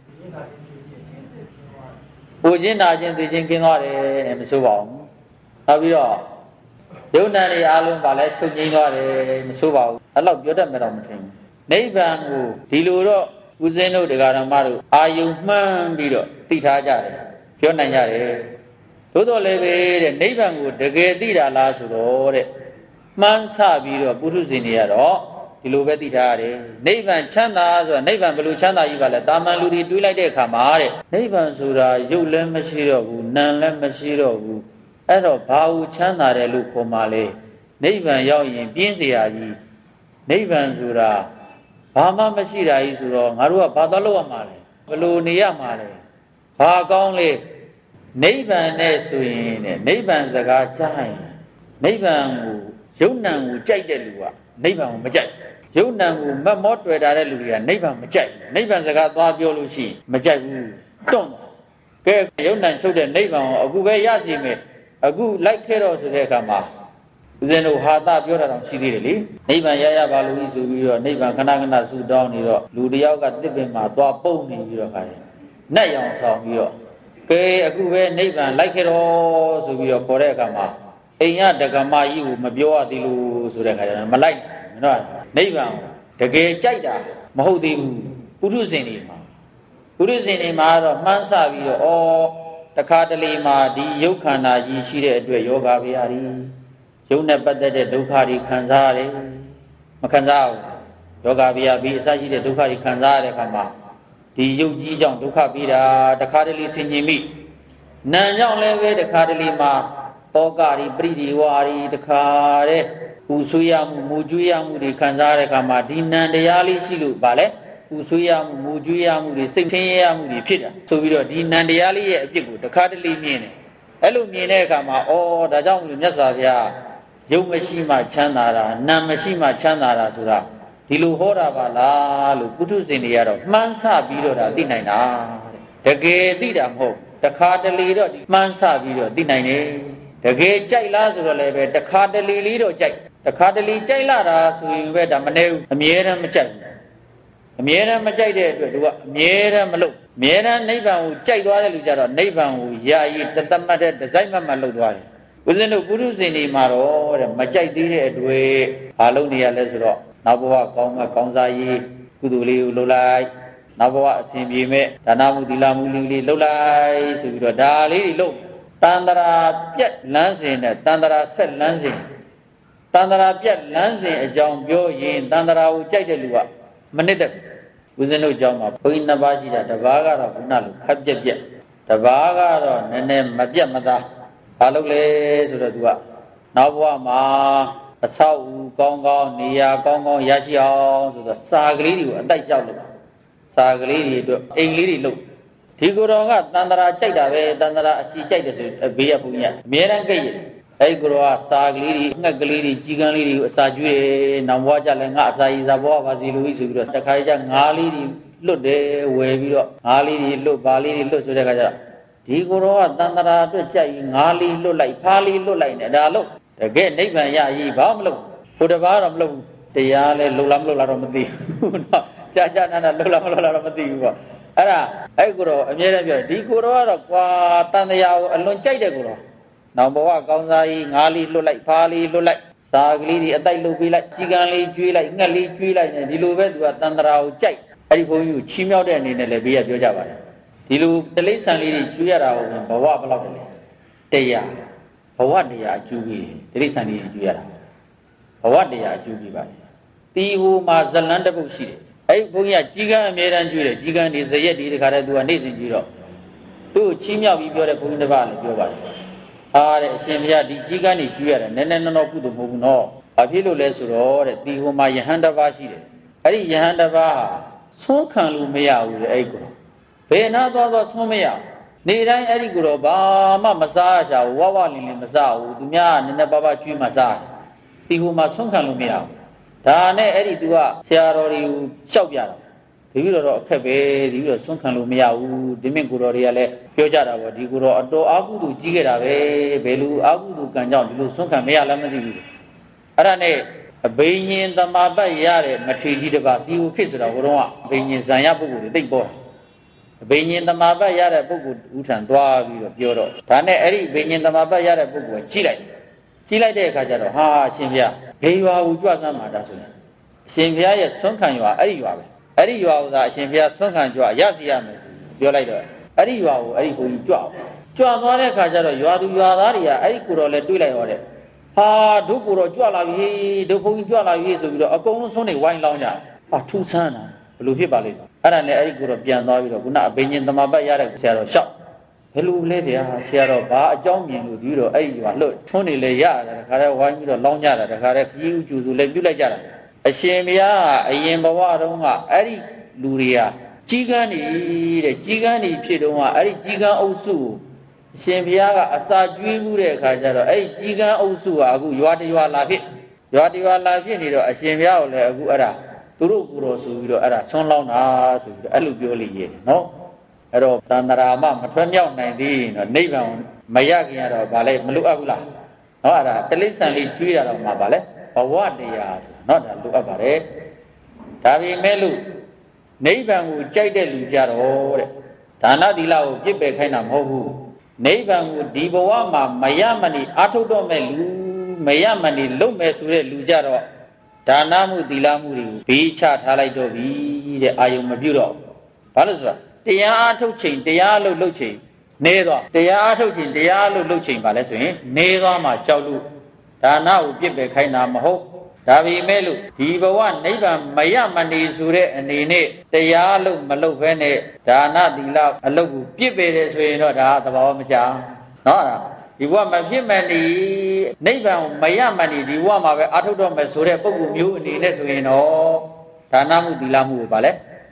ပူခြင်းနာခြင်းသိခြင်းကင်းသွားတယ်အဲမဆိုးပါဘူးနောက်ပြီးတော့ယုံနာတွေအလုံးပါလဲချုပ်ငြိမ်းသွားတယ်မဆိုးပါဘူးအဲ့လောက်ပြောတတ်မယ်တော့မထင်ဘူးနိဗ္ဗာန်ကိုဒီလိုတော့ဦးဇင်းတို့တရားဓမ္မတို့အာယုံမှန်းပြီးတော့သိထားကြတယ်ပြောနိုင်ကြတယ်သို့တော်လည်းပဲတဲ့နိဗ္ဗာန်ကိုတကယ်သိတာလားဆိုတော့တဲ့မှန်းဆပြီးတော့ပုထုဇဉ်တွေကတော့ဒီလိုပဲသိထားရတယ်နိဗ္ဗာန်ချမ်းသာဆိုတာနိဗ္ဗာန်ဘယ်လိုချမ်းသာကြီးပါလဲတာမန်လူတွေတွေးလိုက်တဲ့အခါမှာတဲ့နိဗ္ဗာန်ဆိုတာရုပ်လည်းမရှိတော့ဘူးနာမ်လည်းမရှိတော့ဘူးအဲ့တော့ဘာလို့ချမ်းသာတယ်လို့ခေါ်မှလဲနိဗ္ဗာန်ရောက်ရင်ပြင်းเสียကြီးနိဗ္ဗာန်ဆိုတာဘာမှမရှိတာကြီးဆိုတော့ငါတို့ကဘာသွားလို့ရမှာလဲဘယ်လိုနေရမှာလဲဘာကောင်းလဲနိဗ္ဗာန်နဲ့ဆိုရင်တဲ့နိဗ္ဗာန်စကားကြားရင်နိဗ္ဗာန်ကိုယုံ nant ကိုကြိုက်တဲ့လူကနိဗ္ဗာန်ကိုမကြိုက်ယုံ nant ကိုမတ်မောတွေ့တာတဲ့လူတွေကနိဗ္ဗာန်မကြိုက်နိဗ္ဗာန်စကားသွားပြောလို့ရှိရင်မကြိုက်ဘူးတွန့်ကဲယုံ nant ချုပ်တဲ့နိဗ္ဗာန်ကိုအခုပဲရစီမယ်အခုလိုက်ခဲ့တော့ဆိုတဲ့အခါမှာဦးဇင်းတို့ဟာတာပြောတာတော့ရှိသေးတယ်လေနိဗ္ဗာန်ရရပါလို့ဤဆိုပြီးတော့နိဗ္ဗာန်ခဏခဏဆူတောင်းနေတော့လူတယောက်ကတစ်ပင်မှာသွားပုတ်နေပြီးတော့ခါတယ်နတ်ရောင်ဆောင်ပြီးတော့ကဲအခုပဲနိဗ္ဗာန်လိုက်ခဲ့တော့ဆိုပြီးတော့ခေါ်တဲ့အခါမှာအိမ်ရဒကမကြီးကိုမပြောရသေးလို့ဆိုတဲ့အခါကျတော့မလိုက်ဘူးနော်နိဗ္ဗာန်တကယ်ကြိုက်တာမဟုတ်သေးဘူးပုထုဇဉ်တွေမှာပုထုဇဉ်တွေမှာတော့မှန်းဆပြီးတော့ဩတခါတလေမှာဒီယုတ်ခန္ဓာကြီးရှိတဲ့အတွက်ယောဂဗျာဒီယုတ်နဲ့ပတ်သက်တဲ့ဒုက္ခတွေခံစားရတယ်မခံစားဘူးယောဂဗျာပြီးအစရှိတဲ့ဒုက္ခတွေခံစားရတဲ့အခါမှာဒီယုတ်ကြီးကြောင့်ဒုက္ခပြီးတာတခါတလေဆင်ញင်မိနာကြောင့်လည်းပဲတခါတလေမှာတောကရီပရိဒီဝါရီတခါတဲ့ပူဆွေးရမှုမူကျွေးရမှုတွေခံစားရတဲ့အခါမှာဒီနံတရားလေးရှိလို့ဗာလဲပူဆွေးရမှုငိုကြွေးရမှုတွေစိတ်ဆင်းရဲရမှုတွေဖြစ်တာဆိုပြီးတော့ဒီနန္တရားလေးရဲ့အဖြစ်ကိုတခါတလေမြင်တယ်အဲ့လိုမြင်တဲ့အခါမှာဩဒါကြောင့်မလို့မြတ်စွာဘုရားရုပ်မရှိမှချမ်းသာတာနာမ်မရှိမှချမ်းသာတာဆိုတာဒီလိုဟောတာပါလားလို့ပုထုဇဉ်တွေကတော့မှန်းဆပြီးတော့ဒါသိနိုင်တာတကယ်သိတာမဟုတ်တခါတလေတော့ဒီမှန်းဆပြီးတော့သိနိုင်တယ်တကယ်ကြိုက်လားဆိုတော့လည်းပဲတခါတလေလေးတော့ကြိုက်တခါတလေကြိုက်လာတာဆိုရင်ပဲဒါမနေဘူးအမြဲတမ်းမကြိုက်ဘူးအမြဲတမ်းမကြိုက်တဲ့အတွက်သူကအမြဲတမ်းမလုပ်အမြဲတမ်းနိဗ္ဗာန်ကိုကြိုက်သွားတဲ့လူကြတော့နိဗ္ဗာန်ကိုယာယီတသမတ်တဲ့ဒီဇိုင်းမှတ်မှလုပ်သွားတယ်ဦးဇင်းတို့ပုရုဇဉ်တွေမှာတော့တဲ့မကြိုက်သေးတဲ့အတွက်ဘာလုပ်နေရလဲဆိုတော့နောက်ဘဝကောင်းမဲ့ကောင်းစားရေးကုသိုလ်လေးကိုလုပ်လိုက်နောက်ဘဝအစဉ်ပြေမဲ့ဒါနမှုသီလမှုလေးလေးလုပ်လိုက်ဆိုပြီးတော့ဒါလေးတွေလုပ်တန်တရာပြက်လမ်းစဉ်နဲ့တန်တရာဆက်လမ်းစဉ်တန်တရာပြက်လမ်းစဉ်အကြောင်းပြောရင်တန်တရာကိုကြိုက်တဲ့လူကမနစ်တဲ့ဦးဇင်းတို့ကြောင့်မှာဘုန်းကြီးနှစ်ပါးရှိတာတစ်ပါးကတော့ခုနလိုခက်ပြက်ပြက်တစ်ပါးကတော့နည်းနည်းမပြတ်မသားဘာလုပ်လဲဆိုတော့သူကနောက်ဘဝမှာအဆောက်အဦကောင်းကောင်းနေရာကောင်းကောင်းရရှိအောင်ဆိုတော့စာကလေးတွေကိုအတိုက်လျှောက်လို့စာကလေးတွေအတွက်အိမ်လေးတွေလုပ်ဒီကိုယ်တော်ကတန်တရာကြိုက်တာပဲတန်တရာအစီကြိုက်တယ်ဆိုဘေးရဘုန်းကြီးကအမြဲတမ်းကြိတ်ရအဲ့ကိုယ်တော်ကစာကလေးတွေငှက်ကလေးတွေကြီးကန်းလေးတွေကိုအစာကျွေးတယ်နောက်ဘဝကျလည်းငါအစာရည်စားဘဝပါစီလို့ဆိုပြီးတော့တခါကျငါးလေးတွေလွတ်တယ်ဝယ်ပြီးတော့ငါးလေးတွေလွတ်ပါလေးတွေလွတ်ဆိုတဲ့ခါကျတော့ဒီကိုယ်တော်ကတန်တရာအတွက်ကြိုက်ရင်ငါးလေးလွတ်လိုက်ဖားလေးလွတ်လိုက်နဲ့ဒါလို့တကယ်နိဗ္ဗာန်ရရေးဘာမလုပ်ဟိုတပါးတော့မလုပ်ဘူးတရားလဲလုံလားမလုံလားတော့မသိဘူးနော်ကြာကြာနာနာလုံလားမလုံလားတော့မသိဘူးပေါ့အဲ့ဒါအဲ့ကိုတော့အမြဲတမ်းပြောတယ်ဒီကိုတော့ကတော့ကွာတန်တရားကိုအလွန်ကြိုက်တဲ့ကိုတော့နောက်ဘဝကောင်းစားကြီးငါးလေးလွတ်လိုက်ဖားလေးလွတ်လိုက်စာကလေးတွေအတိုက်လုပ်ပေးလိုက်ကြီးကန်းလေးကျွေးလိုက်ငှက်လေးကျွေးလိုက်နေဒီလိုပဲသူကတန်တရားကိုကြိုက်အဲ့ဒီဘုန်းကြီးကိုချီးမြှောက်တဲ့အနေနဲ့လည်းဘေးကပြောကြပါတယ်ဒီလိုတလိษံလေးတွေကျွေးရတာဟုတ်ရင်ဘဝဘယ်လောက်လဲတရားဘဝတရားအကျိုးကြီးတလိษံလေးတွေကျွေးရတာဘဝတရားအကျိုးကြီးပါတယ်တီဟိုမှာဇလန်းတစ်ပုဒ်ရှိတယ်အဲ့ဘုန်းကြီးကကြီးကန်းအမြဲတမ်းကျွေးတယ်ကြီးကန်းဒီဇရက်ဒီတခါတည်းသူကနေ့စဉ်ကျွေးတော့သူ့ကိုချီးမြှောက်ပြီးပြောတဲ့ဘုန်းကြီးတစ်ပါးလည်းပြောပါတယ်ဟာတဲ့အရှင်ဘုရားဒီကြီးကန်းနေကျွေးရတယ်နည်းနည်းနော်ကုသိုလ်မဟုတ်ဘူးနော်ဘာဖြစ်လို့လဲဆိုတော့တဲ့တီဟိုမှာယဟန်တစ်ပါးရှိတယ်အဲ့ဒီယဟန်တစ်ပါးဟာဆွမ်းခံလို့မရဘူးတဲ့အဲ့ကိုဘယ်နာသွားသွားဆွမ်းမရနေတိုင်းအဲ့ဒီကိုတော့ဘာမှမစားရရှာဝဝလင်းလင်းမစားဘူးသူများနည်းနည်းပါးပါးကျွေးမှစားတီဟိုမှာဆွမ်းခံလို့မရဘူးဒါနဲ့အဲ့ဒီသူကဆရာတော်တွေကိုလျှောက်ပြတာဒီလိုတော့အခက်ပဲဒီလိုဆွမ်းခံလို့မရဘူးဒီမင်းကိုတော်တွေကလည်းပြောကြတာပေါ့ဒီကိုတော်အတော်အာဟုသူကြီးခဲ့တာပဲဘယ်လိုအာဟုသူကံကြောင့်ဒီလိုဆွမ်းခံမရလည်းမသိဘူးအဲ့ဒါနဲ့အဘိညာဉ်သမာပတ်ရတဲ့မထေရကြီးတစ်ပါးဒီကိုဖြစ်ဆိုတာဘုရောကအဘိညာဉ်ဇံရပုဂ္ဂိုလ်တွေသိပေါ်အဘိညာဉ်သမာပတ်ရတဲ့ပုဂ္ဂိုလ်ဥထံသွားပြီးတော့ပြောတော့ဒါနဲ့အဲ့ဒီအဘိညာဉ်သမာပတ်ရတဲ့ပုဂ္ဂိုလ်ကကြည့်လိုက်ကြည့်လိုက်တဲ့အခါကျတော့ဟာအရှင်ဘုရားဘယ်ရွာကိုကြွစမ်းမှာဒါဆိုရင်အရှင်ဘုရားရဲ့ဆွမ်းခံရွာအဲ့ဒီရွာပဲအဲ့ဒီရွာကသာအရှင်ဘုရားဆွမ်းခံကြွရစီရမယ်ပြောလိုက်တော့အဲ့ဒီရွာကိုအဲ့ဒီဘုန်းကြီးကြွကြွသွားတဲ့အခါကျတော့ရွာသူရွာသားတွေကအဲ့ဒီကိုတော်လည်းတွေးလိုက်ရောတဲ့ဟာတို့ကိုတော်ကြွလာပြီတို့ဘုန်းကြီးကြွလာပြီဆိုပြီးတော့အကုန်လုံးဆုံးနေဝိုင်းလောင်းကြဟာထူးဆန်းတာဘယ်လိုဖြစ်ပါလိမ့်မယ်အဲ့ဒါနဲ့အဲ့ဒီကိုတော်ပြန်သွားပြီးတော့ခုနအဘိညာဉ်သမာပတ်ရတဲ့ဆရာတော်လျှောက်ဘယ်လိုလဲဗျာဆရာတော်ဘာအကြောင်းမြင်လို့ဒီတော့အဲ့ဒီရွာလွတ်ထုံးနေလေရတာတခါတည်းဝိုင်းပြီးတော့လောင်းကြတာတခါတည်းခကြီးဥကျူစုလည်းပြုတ်လိုက်ကြတာအရှင်ဘုရားအရင်ဘဝတုန်းကအဲ့ဒီလူတွေကကြီးကန်းနေတဲ့ကြီးကန်းနေဖြစ်တုန်းကအဲ့ဒီကြီးကန်းအုပ်စုအရှင်ဘုရားကအစာကျွေးမှုတဲ့အခါကျတော့အဲ့ဒီကြီးကန်းအုပ်စုကအခုရွာတရွာလာဖြစ်ရွာတရွာလာဖြစ်နေတော့အရှင်ဘုရားကိုလည်းအခုအဲ့ဒါသူတို့ကိုယ်တော်ဆိုပြီးတော့အဲ့ဒါဆွန်းလောင်းတာဆိုပြီးတော့အဲ့လိုပြောလိမ့်ရဲ့နော်အဲ့တော့တန်တရာမမထွက်မြောက်နိုင်သေးရင်တော့နိဗ္ဗာန်မရခင်ရတော့ဗာလဲမလိုအပ်ဘူးလားနော်အဲ့ဒါတလိษံလေးကျွေးရတော့မှာဗာလဲဘဝတရားဆိုနော်ဒါလိုအပ်ပါတယ်ဒါပေမဲ့လို့နိဗ္ဗာန်ကိုကြိုက်တဲ့လူကြတော့တဲ့ဒါနသီလကိုပြစ်ပယ်ခိုင်းတာမဟုတ်ဘူးနိဗ္ဗာန်ကိုဒီဘဝမှာမရမနေအာထုတ်တော့မဲ့လူမရမနေလုပ်မဲ့ဆိုတဲ့လူကြတော့ဒါနမှုသီလမှုတွေကိုဘေးချထားလိုက်တော့ပြီတဲ့အာယုံမပြုတော့ဘာလို့ဆိုတော့တရားအားထုတ်ချိန်တရားလို့လုပ်ချိန်နေသွားတရားအားထုတ်ချိန်တရားလို့လုပ်ချိန်ပါလဲဆိုရင်နေသွားမှကြောက်လို့ဒါနကိုပြစ်ပယ်ခိုင်းတာမဟုတ်ဒါပေမဲ့လို့ဒီဘဝနိဗ္ဗာန်မရမနေဆိုတဲ့အနေနဲ့တရားလို့မလုပ်ဘဲနဲ့ဒါနသီလအလုပ်ကိုပြစ်ပယ်တယ်ဆိုရင်တော့ဒါသဘာဝမကျနော်အဲ့ဒါဒီဘဝမဖြစ်မနေနိဗ္ဗာန်မရမနေဒီဘဝမှာပဲအာထုတ်တော့မယ်ဆိုတဲ့ပုဂ္ဂိုလ်မျိုးအနေနဲ့ဆိုရင်တော့ဒါနမှုသီလမှုကိုဗာလဲမ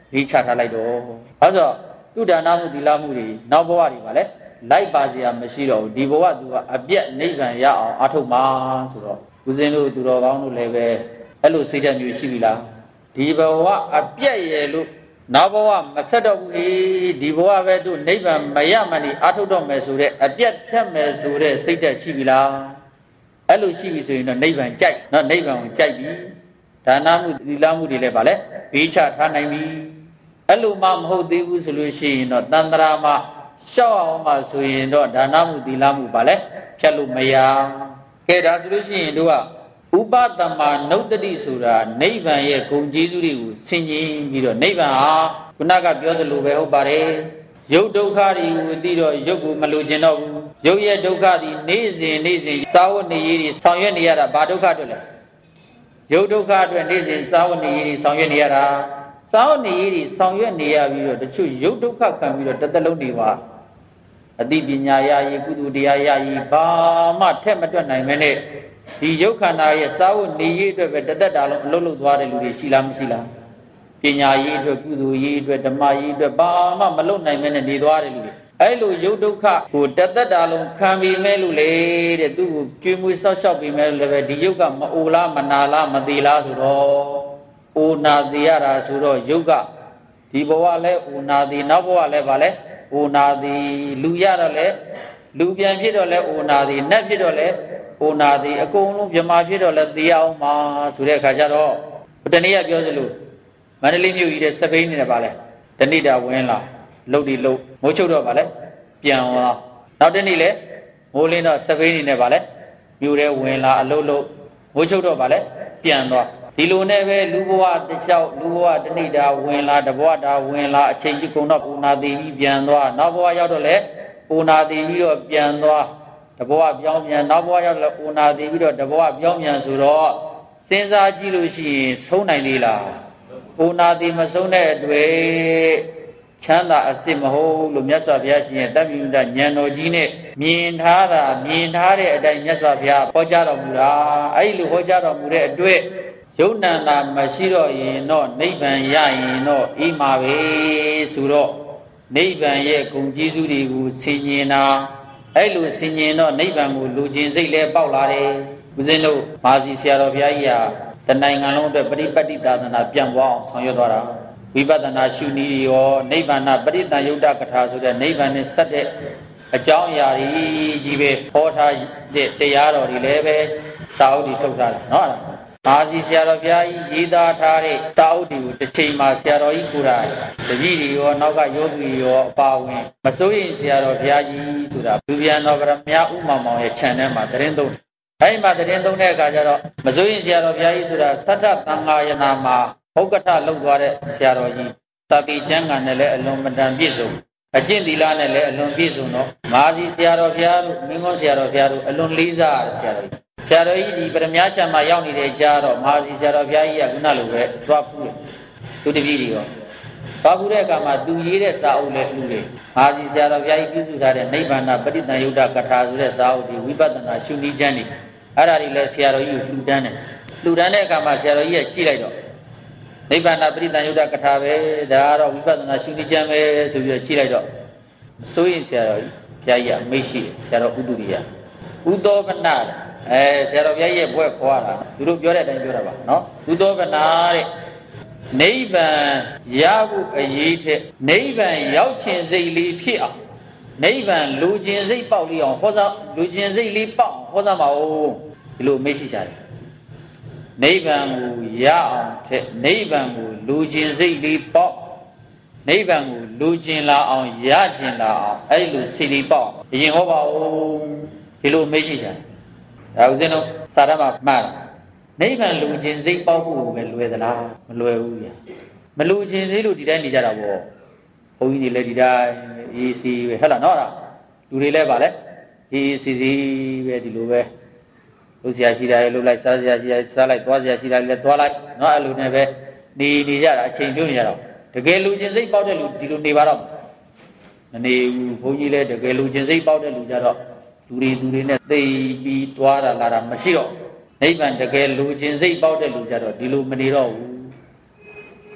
ဒီချထားလိုက်တော့ဘာလို့သူဒါနမှုသီလမှုတွေနောက်ဘဝတွေပါလေလိုက်ပါစရာမရှိတော့ဘူးဒီဘဝသူကအပြတ်နိဗ္ဗာန်ရအောင်အထုတ်မှာဆိုတော့ဦးဇင်းတို့သူတော်ကောင်းတို့လည်းပဲအဲ့လိုစိတ်ဓာတ်မျိုးရှိပြီလားဒီဘဝအပြတ်ရဲ့လို့နောက်ဘဝမဆက်တော့ဘူးလေဒီဘဝပဲသူနိဗ္ဗာန်မရမှနေအထုတ်တော့မယ်ဆိုတဲ့အပြတ်ဖြတ်မယ်ဆိုတဲ့စိတ်ဓာတ်ရှိပြီလားအဲ့လိုရှိပြီဆိုရင်တော့နိဗ္ဗာန်ကြိုက်နော်နိဗ္ဗာန်ကိုကြိုက်ပြီဒါနမှုသီလမှုတွေလည်းပါလေဘေးချထားနိုင်ပြီအဲ့လိုမှမဟုတ်သေးဘူးဆိုလို့ရှိရင်တော့တန်ត្រာမှာရှောက်အောင်မှဆိုရင်တော့ဒါနမှုသီလမှုပါလေဖြတ်လို့မရကဲဒါဆိုလို့ရှိရင်တို့ကဥပတမနုတ္တိဆိုတာနိဗ္ဗာန်ရဲ့ဂုဏ်ကျေးဇူးတွေကိုဆင်ခြင်ပြီးတော့နိဗ္ဗာန်ဟာခုနကပြောသလိုပဲဟုတ်ပါတယ်ရုပ်ဒုက္ခတွေကိုသိတော့ရုပ်ကိုမလိုချင်တော့ဘူးရုပ်ရဲ့ဒုက္ခဒီနေ့စဉ်နေ့စဉ်သာဝနေရည်ဆောင်ရွက်နေရတာဘာဒုက္ခတို့လဲရုပ်ဒုက္ခအတွက်နေ့စဉ်သာဝနေရည်ဆောင်ရွက်နေရတာသာဝနေရည်ဆောင်ရွက်နေရပြီးတော့တချို့ရုပ်ဒုက္ခခံပြီးတော့တစ်သက်လုံးနေပါအသိပညာရည်ကုသိုလ်တရားရည်ဘာမှထက်မတွက်နိုင်မနဲ့ဒီရုပ်ခန္ဓာရဲ့စာဝတ်နေရည်အတွက်ပဲတသက်တာလုံးအလုံးလုံးသွားတဲ့လူတွေရှိလားမရှိလားပညာရည်အတွက်ကုသိုလ်ရည်အတွက်ဓမ္မရည်အတွက်ဘာမှမလုပ်နိုင်မနဲ့နေသွားတဲ့လူတွေအဲ့လိုရုပ်ဒုက္ခကိုတသက်တာလုံးခံပြီးမဲ့လူလေတဲ့သူ့ကိုကျွေးမွေးဆောက်ရှောက်ပြီးမဲ့လည်းပဲဒီရုပ်ကမအိုလားမနာလားမသေးလားဆိုတော့အိုနာသေးရတာဆိုတော့ရုပ်ကဒီဘဝလဲအိုနာသေးနောက်ဘဝလဲဗာလဲအိုနာသေးလူရတော့လဲလူပြန်ဖြစ်တော့လဲအိုနာသေးနတ်ဖြစ်တော့လဲအိုနာသေးအကုန်လုံးမြမာဖြစ်တော့လဲသေအောင်မှာဆိုတဲ့အခါကျတော့တနေ့ကပြောစလို့မန္တလေးမြို့ကြီးတဲ့စပိန်နေတယ်ဗာလဲတဏိတာဝင်လာလှုပ်ဒီလှုပ်မိုးချုပ်တော့ဗာလဲပြန်သွားနောက်တနေ့လဲမိုးလင်းတော့စပိန်နေတယ်ဗာလဲမြို့ထဲဝင်လာအလှုပ်လှုပ်မိုးချုပ်တော့ဗာလဲပြန်သွားဒီလိုနဲ့ပဲလူဘဝတလျှောက်လူဘဝတဏိတာဝင်လာတဘဝတာဝင်လာအချိန်ကြီးကုန်တော့ပူနာသေးကြီးပြန်သွားနောက်ဘဝရောက်တော့လဲပူနာသေးပြီးတော့ပြန်သွားတဘဝပြောင်းပြန်နောက်ဘဝရောက်တော့လဲပူနာသေးပြီးတော့တဘဝပြောင်းပြန်ဆိုတော့စဉ်းစားကြည့်လို့ရှိရင်ဆုံးနိုင်လေလားပူနာသေးမဆုံးတဲ့အတွေ့ချမ်းသာအစစ်မဟုတ်လို့မြတ်စွာဘုရားရှင်ရဲ့တပ္ပိယဉာဏ်တော်ကြီးနဲ့မြင်ထားတာမြင်ထားတဲ့အတိုင်းမြတ်စွာဘုရားဟောကြားတော်မူတာအဲ့ဒီလိုဟောကြားတော်မူတဲ့အတွက်ယုံနာတာမရှိတော့ရင်တော့နိဗ္ဗာန်ရရင်တော့အိမ်မှာပဲဆိုတော့နိဗ္ဗာန်ရဲ့ဂုဏ်ကျေးဇူးတွေကိုဆင်ញင်တာအဲ့လိုဆင်ញင်တော့နိဗ္ဗာန်ကိုလူချင်းစိတ်လဲပေါက်လာတယ်ဦးဇင်းတို့မာစီဆရာတော်ဘုရားကြီးဟာတနိုင်ငံလုံးအတွက်ပရိပတ်တိသာသနာပြန်ပွားအောင်ဆောင်ရွက်သွားတာဝိပဿနာရှုနည်းရောနိဗ္ဗာန်ပရိတန်ယုတ်တကထာဆိုတဲ့နိဗ္ဗာန်နဲ့ဆက်တဲ့အကြောင်းအရာကြီးကြီးပဲဟောထားတဲ့တရားတော်တွေလည်းပဲစာအုပ်တွေထုတ်ထားတယ်နော်မာစီဆရာတော်ဘုရားကြီးရေးသားထားတဲ့စာအုပ်တွေကိုတစ်ချိန်မှာဆရာတော်ကြီးကိုယ်တိုင်တပည့်တွေရောနောက်ကယောဂီရောအပါဝင်မစိုးရင်ဆရာတော်ဘုရားကြီးဆိုတာလူပြန်တော်ဗရမယဥမောင်မောင်ရဲ့ channel မှာသတင်းသုံးအဲဒီမှာသတင်းသုံးတဲ့အခါကျတော့မစိုးရင်ဆရာတော်ဘုရားကြီးဆိုတာသတ္တသံဃာယနာမှာဥက္ကဋ္ဌလုပ်သွားတဲ့ဆရာတော်ကြီးသတိကျမ်းဂန်နဲ့လည်းအလွန်မတန်ပြည့်စုံအကျင့်သီလနဲ့လည်းအလွန်ပြည့်စုံတော့မာစီဆရာတော်ဘုရားတို့မင်းကုန်းဆရာတော်ဘုရားတို့အလွန်လေးစားဆရာတော်ကြီးဆရာတော်ကြီးဒီပရမညာချမ်းမှာရောက်နေတဲ့ကြားတော့မာစီဆရာတော်ဘုရားကြီးကခုနလိုပဲသွားဖူးတယ်သူတပည့်တွေရောသွားဖူးတဲ့အခါမှာသူရေးတဲ့စာအုပ်လည်းလူတွေမာစီဆရာတော်ဘုရားကြီးပြုစုထားတဲ့နိဗ္ဗာန်ပရိတန်ယုတ်တကထာဆိုတဲ့စာအုပ်ဒီဝိပဿနာရှုနည်းကျမ်းတွေအဲ့ဒါတွေလည်းဆရာတော်ကြီးကိုလှူဒန်းတယ်လှူဒန်းတဲ့အခါမှာဆရာတော်ကြီးကကြည့်လိုက်တော့နိဗ္ဗာန်ပရိတန်ယုတ်တကထာပဲဒါကတော့ဝိပဿနာရှုနည်းကျမ်းပဲဆိုပြီးတော့ကြည့်လိုက်တော့စိုးရင်ဆရာတော်ကြီးဘုရားကြီးအမိတ်ရှိတယ်ဆရာတော်ဥဒုရိယဥသောပနအဲဆရာတော်ဘုရားရဲ့ဘွဲ့ခေါ်တာသူတို့ပြောတဲ့အတိုင်းပြောတာပါနော်ဥသောပနာတဲ့နိဗ္ဗာန်ရဖို့အရေးထက်နိဗ္ဗာန်ရောက်ခြင်းစိတ်လေးဖြစ်အောင်နိဗ္ဗာန်လူခြင်းစိတ်ပေါက်လေးအောင်ဟောစားလူခြင်းစိတ်လေးပေါက်ဟောစားမအောင်ဒီလိုမေ့ရှိကြတယ်နိဗ္ဗာန်ကိုရအောင်ထက်နိဗ္ဗာန်ကိုလူခြင်းစိတ်လေးပေါက်နိဗ္ဗာန်ကိုလူခြင်းလာအောင်ရခြင်းလာအောင်အဲ့လိုစိတ်လေးပေါက်အရင်ဟောပါဦးဒီလိုမေ့ရှိကြတယ်ဒါဥစဉ်တော့စာရမမှားတာနိဗ္ဗာန်လူချင်းစိတ်ပေါက်ဖို့ပဲလွယ်သလားမလွယ်ဘူးဗျာမလူချင်းစိတ်လို့ဒီတိုင်းနေကြတာပေါ့ဘုန်းကြီးတွေလည်းဒီတိုင်းအေးစီပဲဟုတ်လားနော်လူတွေလည်းပါလေအေးစီစီပဲဒီလိုပဲလုပ်ဆရာရှိတာလည်းလုပ်လိုက်စားဆရာရှိတာစားလိုက်သွားဆရာရှိတာလည်းသွားလိုက်နော်အဲ့လိုနဲ့ပဲနေနေကြတာအချိန်ပြုံးနေကြတော့တကယ်လူချင်းစိတ်ပေါက်တဲ့လူဒီလိုနေပါတော့မနေဘူးဘုန်းကြီးလည်းတကယ်လူချင်းစိတ်ပေါက်တဲ့လူကြတော့လူတွေလူတွေနဲ့သိပြီးသွားတာလာတာမရှိတော့နိဗ္ဗာန်တကယ်လူချင်းစိတ်ပေါက်တဲ့လူကြတော့ဒီလိုမနေတော့ဘူး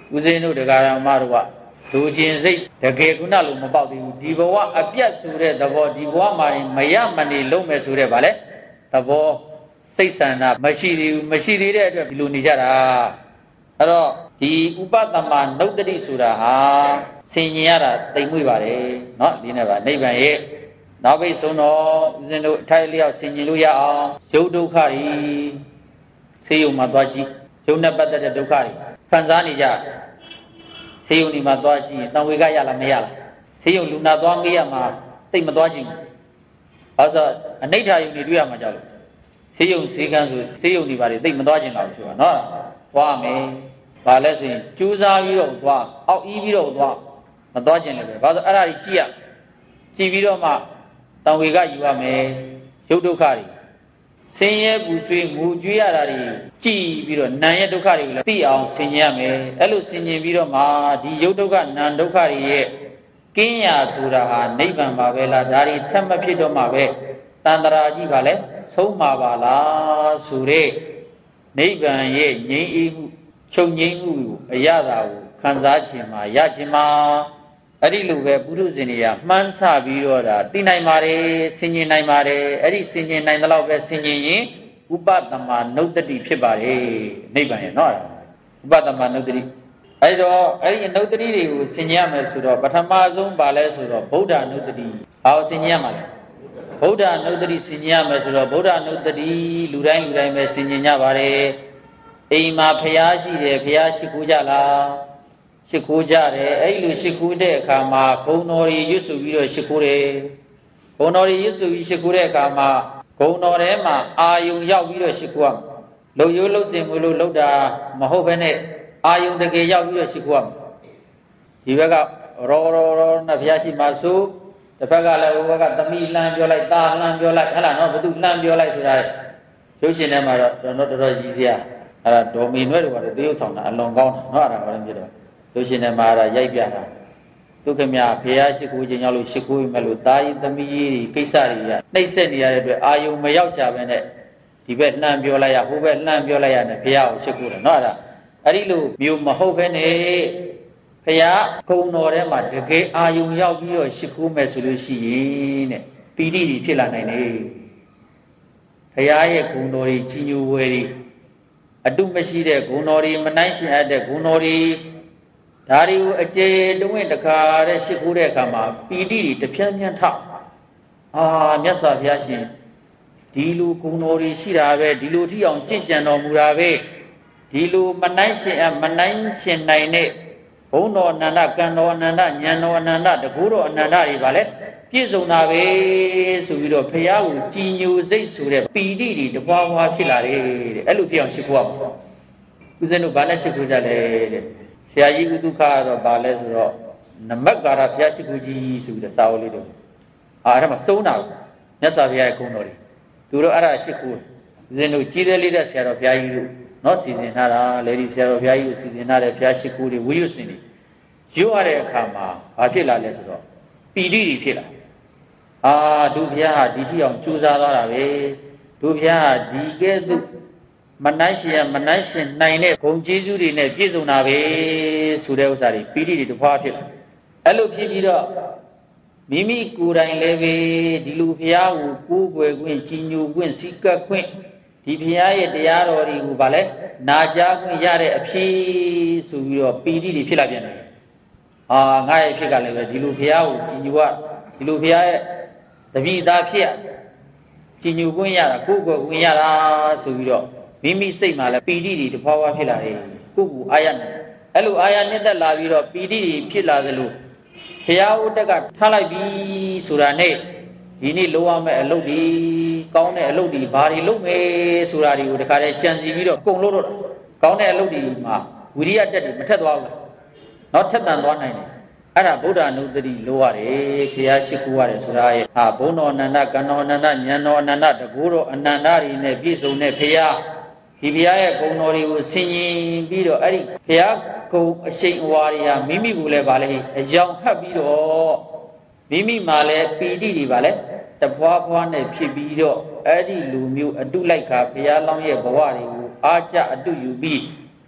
ဦးဇင်းတို့တရားဓမ္မတို့ကလူချင်းစိတ်တကယ်ကုဏလို့မပေါက်သေးဘူးဒီဘဝအပြတ်ဆိုတဲ့သဘောဒီဘဝမှာမရမနေလုံးမယ်ဆိုတဲ့ဗာလဲသဘောစိတ်ဆန္ဒမရှိသေးဘူးမရှိသေးတဲ့အတွက်ဒီလိုနေကြတာအဲ့တော့ဒီဥပသမနုတ္တိဆိုတာဟာဆင်ញင်ရတာတိမ်မွေ့ပါတယ်เนาะဒီနေ့ပါနိဗ္ဗာန်ရဲ့နောက်ပိတ်ဆုံးတော့ဦးဇင်းတို့အထိုက်လျောက်ဆင်ញင်လို့ရအောင်ယုတ်ဒုက္ခတွေဆေးရုံမှာသွားကြည့်ယုတ်နဲ့ပတ်သက်တဲ့ဒုက္ခတွေခံစားနေကြဆေးရုံဒီမှာသွားကြည့်ရင်တံဝေကရလားမရလားဆေးရုံလူနာသွားမေးရမှာတိတ်မသွားကြည့်ဘူးဘာလို့အနိဋ္ဌာယုံတွေတွေ့ရမှာကြောက်လို့ဆေးရုံဆေးကန်းဆိုဆေးရုံဒီပါတွေတိတ်မသွားကြည့်တော့ဘူးဆိုတာနော်သွားမယ်ဘာလဲဆိုရင်ကြိုးစားပြီးတော့သွားအောက်အီးပြီးတော့သွားမသွားကြည့်လည်းပဲဘာလို့အဲ့ဒါကြီးကြည့်ရကြည့်ပြီးတော့မှတံဝေကယူရမယ်ရုပ်ဒုက္ခတွေဆင်းရဲပူဆွေးငိုကြွေးရတာတွေကြည့်ပြီးတော့နာရဲ့ဒုက္ခတွေကိုလည်းသိအောင်ဆင်ញင်ရမယ်အဲ့လိုဆင်ញင်ပြီးတော့မှဒီရုပ်ဒုက္ခနာဒုက္ခတွေရဲ့ကင်းရာဆိုတာဟာနိဗ္ဗာန်ပါပဲလားဒါတွေထပ်မဖြစ်တော့မှပဲတန်တရာကြီးပါလဲဆုံးမှာပါလားဆိုတဲ့နိဗ္ဗာန်ရဲ့ငြိမ်းအေးမှုချုပ်ငြိမ်းမှုကိုအရသာကိုခံစားခြင်းမှာရခြင်းမှာအဲ့ဒီလိုပဲပုထုဇဉ်တွေကမှန်းဆပြီးတော့ဒါသိနိုင်ပါတယ်ဆင်ញင်နိုင်ပါတယ်အဲ့ဒီဆင်ញင်နိုင်တဲ့လောက်ပဲဆင်ញင်ရင်ဥပသမနုတ္တိဖြစ်ပါတယ်နိဗ္ဗာန်ရဲ့နော်ဥပသမနုတ္တိအဲ့တော့အဲ့ဒီနုတ္တိတွေကိုဆင်ញင်ရမယ်ဆိုတော့ပထမဆုံးပါလဲဆိုတော့ဗုဒ္ဓနုတ္တိဘာကိုဆင်ញင်ရမှာလဲဗုဒ္ဓနုတ္တိဆင်ញင်ရမယ်ဆိုတော့ဗုဒ္ဓနုတ္တိလူတိုင်းလူတိုင်းပဲဆင်ញင်ကြပါတယ်အိမ်မှာဖျားရှိတယ်ဖျားရှိခိုးကြလားရှိခိုးကြတယ်အဲ့လိုရှိခိုးတဲ့အခါမှာဂုဏ်တော်တွေရွတ်ဆိုပြီးတော့ရှိခိုးတယ်ဂုဏ်တော်တွေရွတ်ဆိုပြီးရှိခိုးတဲ့အခါမှာဂုဏ်တော်ထဲမှာအာယုံရောက်ပြီးတော့ရှိခိုးရမယ်လုံရိုးလုံစင်မလို့လောက်တာမဟုတ်ဘဲနဲ့အာယုံတကယ်ရောက်ပြီးတော့ရှိခိုးရမယ်ဒီဘက်ကရောရောရောနဲ့ဘုရားရှိမှဆိုတစ်ဖက်ကလည်းဟိုဘက်ကသမီးလှမ်းပြောလိုက်သားလှမ်းပြောလိုက်ဟဲ့လားနော်ဘသူလှမ်းပြောလိုက်ဆိုတာရုပ်ရှင်ထဲမှာတော့တော်တော်တော်ကြီးစရာအဲ့ဒါဒေါ်မီနွဲ့တို့ကလည်းသေယုတ်ဆောင်တာအလွန်ကောင်းတာနော်အဲ့ဒါဘာလို့ဖြစ်တော့ရုပ်ရှင်ထဲမှာအဲ့ဒါရိုက်ပြတာဒုက္ခမြဘုရားရှိခိုးခြင်းရောက်လို့ရှိခိုးမယ်လို့တာရင်သမီးကြီးကိစ္စတွေကနှိမ့်ဆက်နေရတဲ့အတွက်အာယုံမရောက်ချပဲနဲ့ဒီဘက်လှမ်းပြောလိုက်ရဟိုဘက်လှမ်းပြောလိုက်ရနဲ့ဘုရားကိုရှိခိုးတယ်နော်အဲ့ဒါအဲ့ဒီလိုမျိုးမဟုတ်ဘဲနဲ့ဘုရားကုံတော်ထဲမှာတကယ်အာယုံရောက်ပြီးတော့ရှိခိုးမယ်ဆိုလို့ရှိရင်တဲ့ပီတိတွေဖြစ်လာနိုင်တယ်ဘုရားရဲ့ဂုဏ်တော်တွေကြီးညိုဝဲတွေအတုမရှိတဲ့ဂုဏ်တော်တွေမနှိုင်းရှင်အပ်တဲ့ဂုဏ်တော်တွေဒါတွေကိုအကျေတဝင့်တခါတဲ့ရှိခိုးတဲ့အခါမှာပီတိတွေတပြန်းပြန်းထအာမြတ်စွာဘုရားရှင်ဒီလိုဂုဏ်တော်တွေရှိတာပဲဒီလိုထိအောင်ကြင့်ကြံတော်မူတာပဲဒီလိုမနှိုင်းရှင်အမနှိုင်းရှင်နိုင်တဲ့ဘုံတော်အနန္တကံတော်အနန္တဉာဏ်တော်အနန္တတကူတော်အနန္တတွေပါလေပြည့်စုံတာပဲဆိုပြီးတော့ဘုရားကိုကြည်ညိုစိတ်ဆိုတဲ့ပီတိတွေတပွားပွားဖြစ်လာတယ်တဲ့အဲ့လိုဖြစ်အောင်ရှိခိုးရမှာဦးဇင်းတို့ဘာနဲ့ရှိခိုးကြလဲတဲ့ဆရာကြီးဥဒုခကတော့ဘာလဲဆိုတော့နမက္ကာရဘုရားရှိခိုးကြီးဆိုပြီးတော့စာအုပ်လေးတို့အာအဲ့ဒါမှသုံးတာမြတ်စွာဘုရားရဲ့ဂုဏ်တော်တွေသူတို့အဲ့ဒါရှိခိုးဦးဇင်းတို့ကြီးတယ်လေးတဲ့ဆရာတော်ဘုရားကြီးတို့နော်စီစဉ်ထားတာလေဒီဆရာတော်ဘုရားကြီးကိုစီစဉ်ထားတဲ့ဘုရားရှိခိုးတွေဝိယုစင်တွေရွတ်ရတဲ့အခါမှာဘာဖြစ်လာလဲဆိုတော့ပီတိတွေဖြစ်လာအာဒုဘုရားဟာဒီထိအောင်ကြိုးစားသွားတာပဲဒုဘုရားဟာဒီကဲ့သို့မနှိုင်းရှင်မနှိုင်းရှင်နိုင်တဲ့ဂုဏ်ကျေးဇူးတွေနဲ့ပြည့်စုံတာပဲဆိုတဲ့ဥစ္စာတွေပီတိတွေတဖွာဖြစ်လာအဲ့လိုဖြစ်ပြီးတော့မိမိကိုယ်တိုင်လည်းပဲဒီလူဘုရားကိုကိုးကွယ်ခွင့်ကြီးညိုခွင့်စည်းကပ်ခွင့်ဒီဘုရားရဲ့တရားတော်တွေကိုဗာလဲနာကြားခွင့်ရတဲ့အဖြစ်ဆိုပြီးတော့ပီတိတွေဖြစ်လာပြန်တယ်အာငါရဲ့အဖြစ်ကလည်းပဲဒီလူဘုရားကိုကြီးညိုရဒီလူဘုရားရဲ့တပည့်သားဖြစ်ကြီးညိုခွင့်ရတာကိုယ်ကိုယ်ခွင့်ရတာဆိုပြီးတော့မိမိစိတ်မှာလည်းပီတိတွေတဖွာဖွာဖြစ်လာတယ်ကိုယ့်ကိုအာရနဲ့အဲ့လိုအာရနဲ့တက်လာပြီးတော့ပီတိတွေဖြစ်လာသလိုဘုရားဥတက်ကထားလိုက်ပြီဆိုတာနဲ့ဒီနေ့လုံးဝမဲ့အလုပ်ဒီကောင်းတဲ့အလုပ်ဒီဘာတွေလုပ်မယ်ဆိုတာတွေကိုတခါတည်းကြံစီပြီးတော့ကုံလို့တော့ကောင်းတဲ့အလုပ်ဒီမှာဝိရိယတက်တွေမထက်သွားဘူးနော်ထက်တန်သွားနိုင်တယ်အဲ့ဒါဗုဒ္ဓနုတ္တိလိုရတယ်ဘုရားရှိခိုးရတယ်ဆိုတာရဲ့ဟာဘုံတော်အနန္တကံတော်အနန္တဉာဏ်တော်အနန္တတကူတော်အနန္တတွေနဲ့ပြည့်စုံတဲ့ဘုရားဒီဘုရားရဲ့ဂုဏ်တော်တွေကိုဆင်ញင်ပြီးတော့အဲ့ဒီဘုရားဂုဏ်အရှိန်အဝါတွေဟာမိမိကိုလည်းဗာလေအယောင်ဟပ်ပြီးတော့မိမိမှာလည်းပီတိတွေဗာလေတဖွာဖွာနဲ့ဖြစ်ပြီးတော့အဲ့ဒီလူမျိုးအတုလိုက်ခါဘုရားလောင်းရဲ့ဘဝတွေကိုအားကြအတုယူပြီး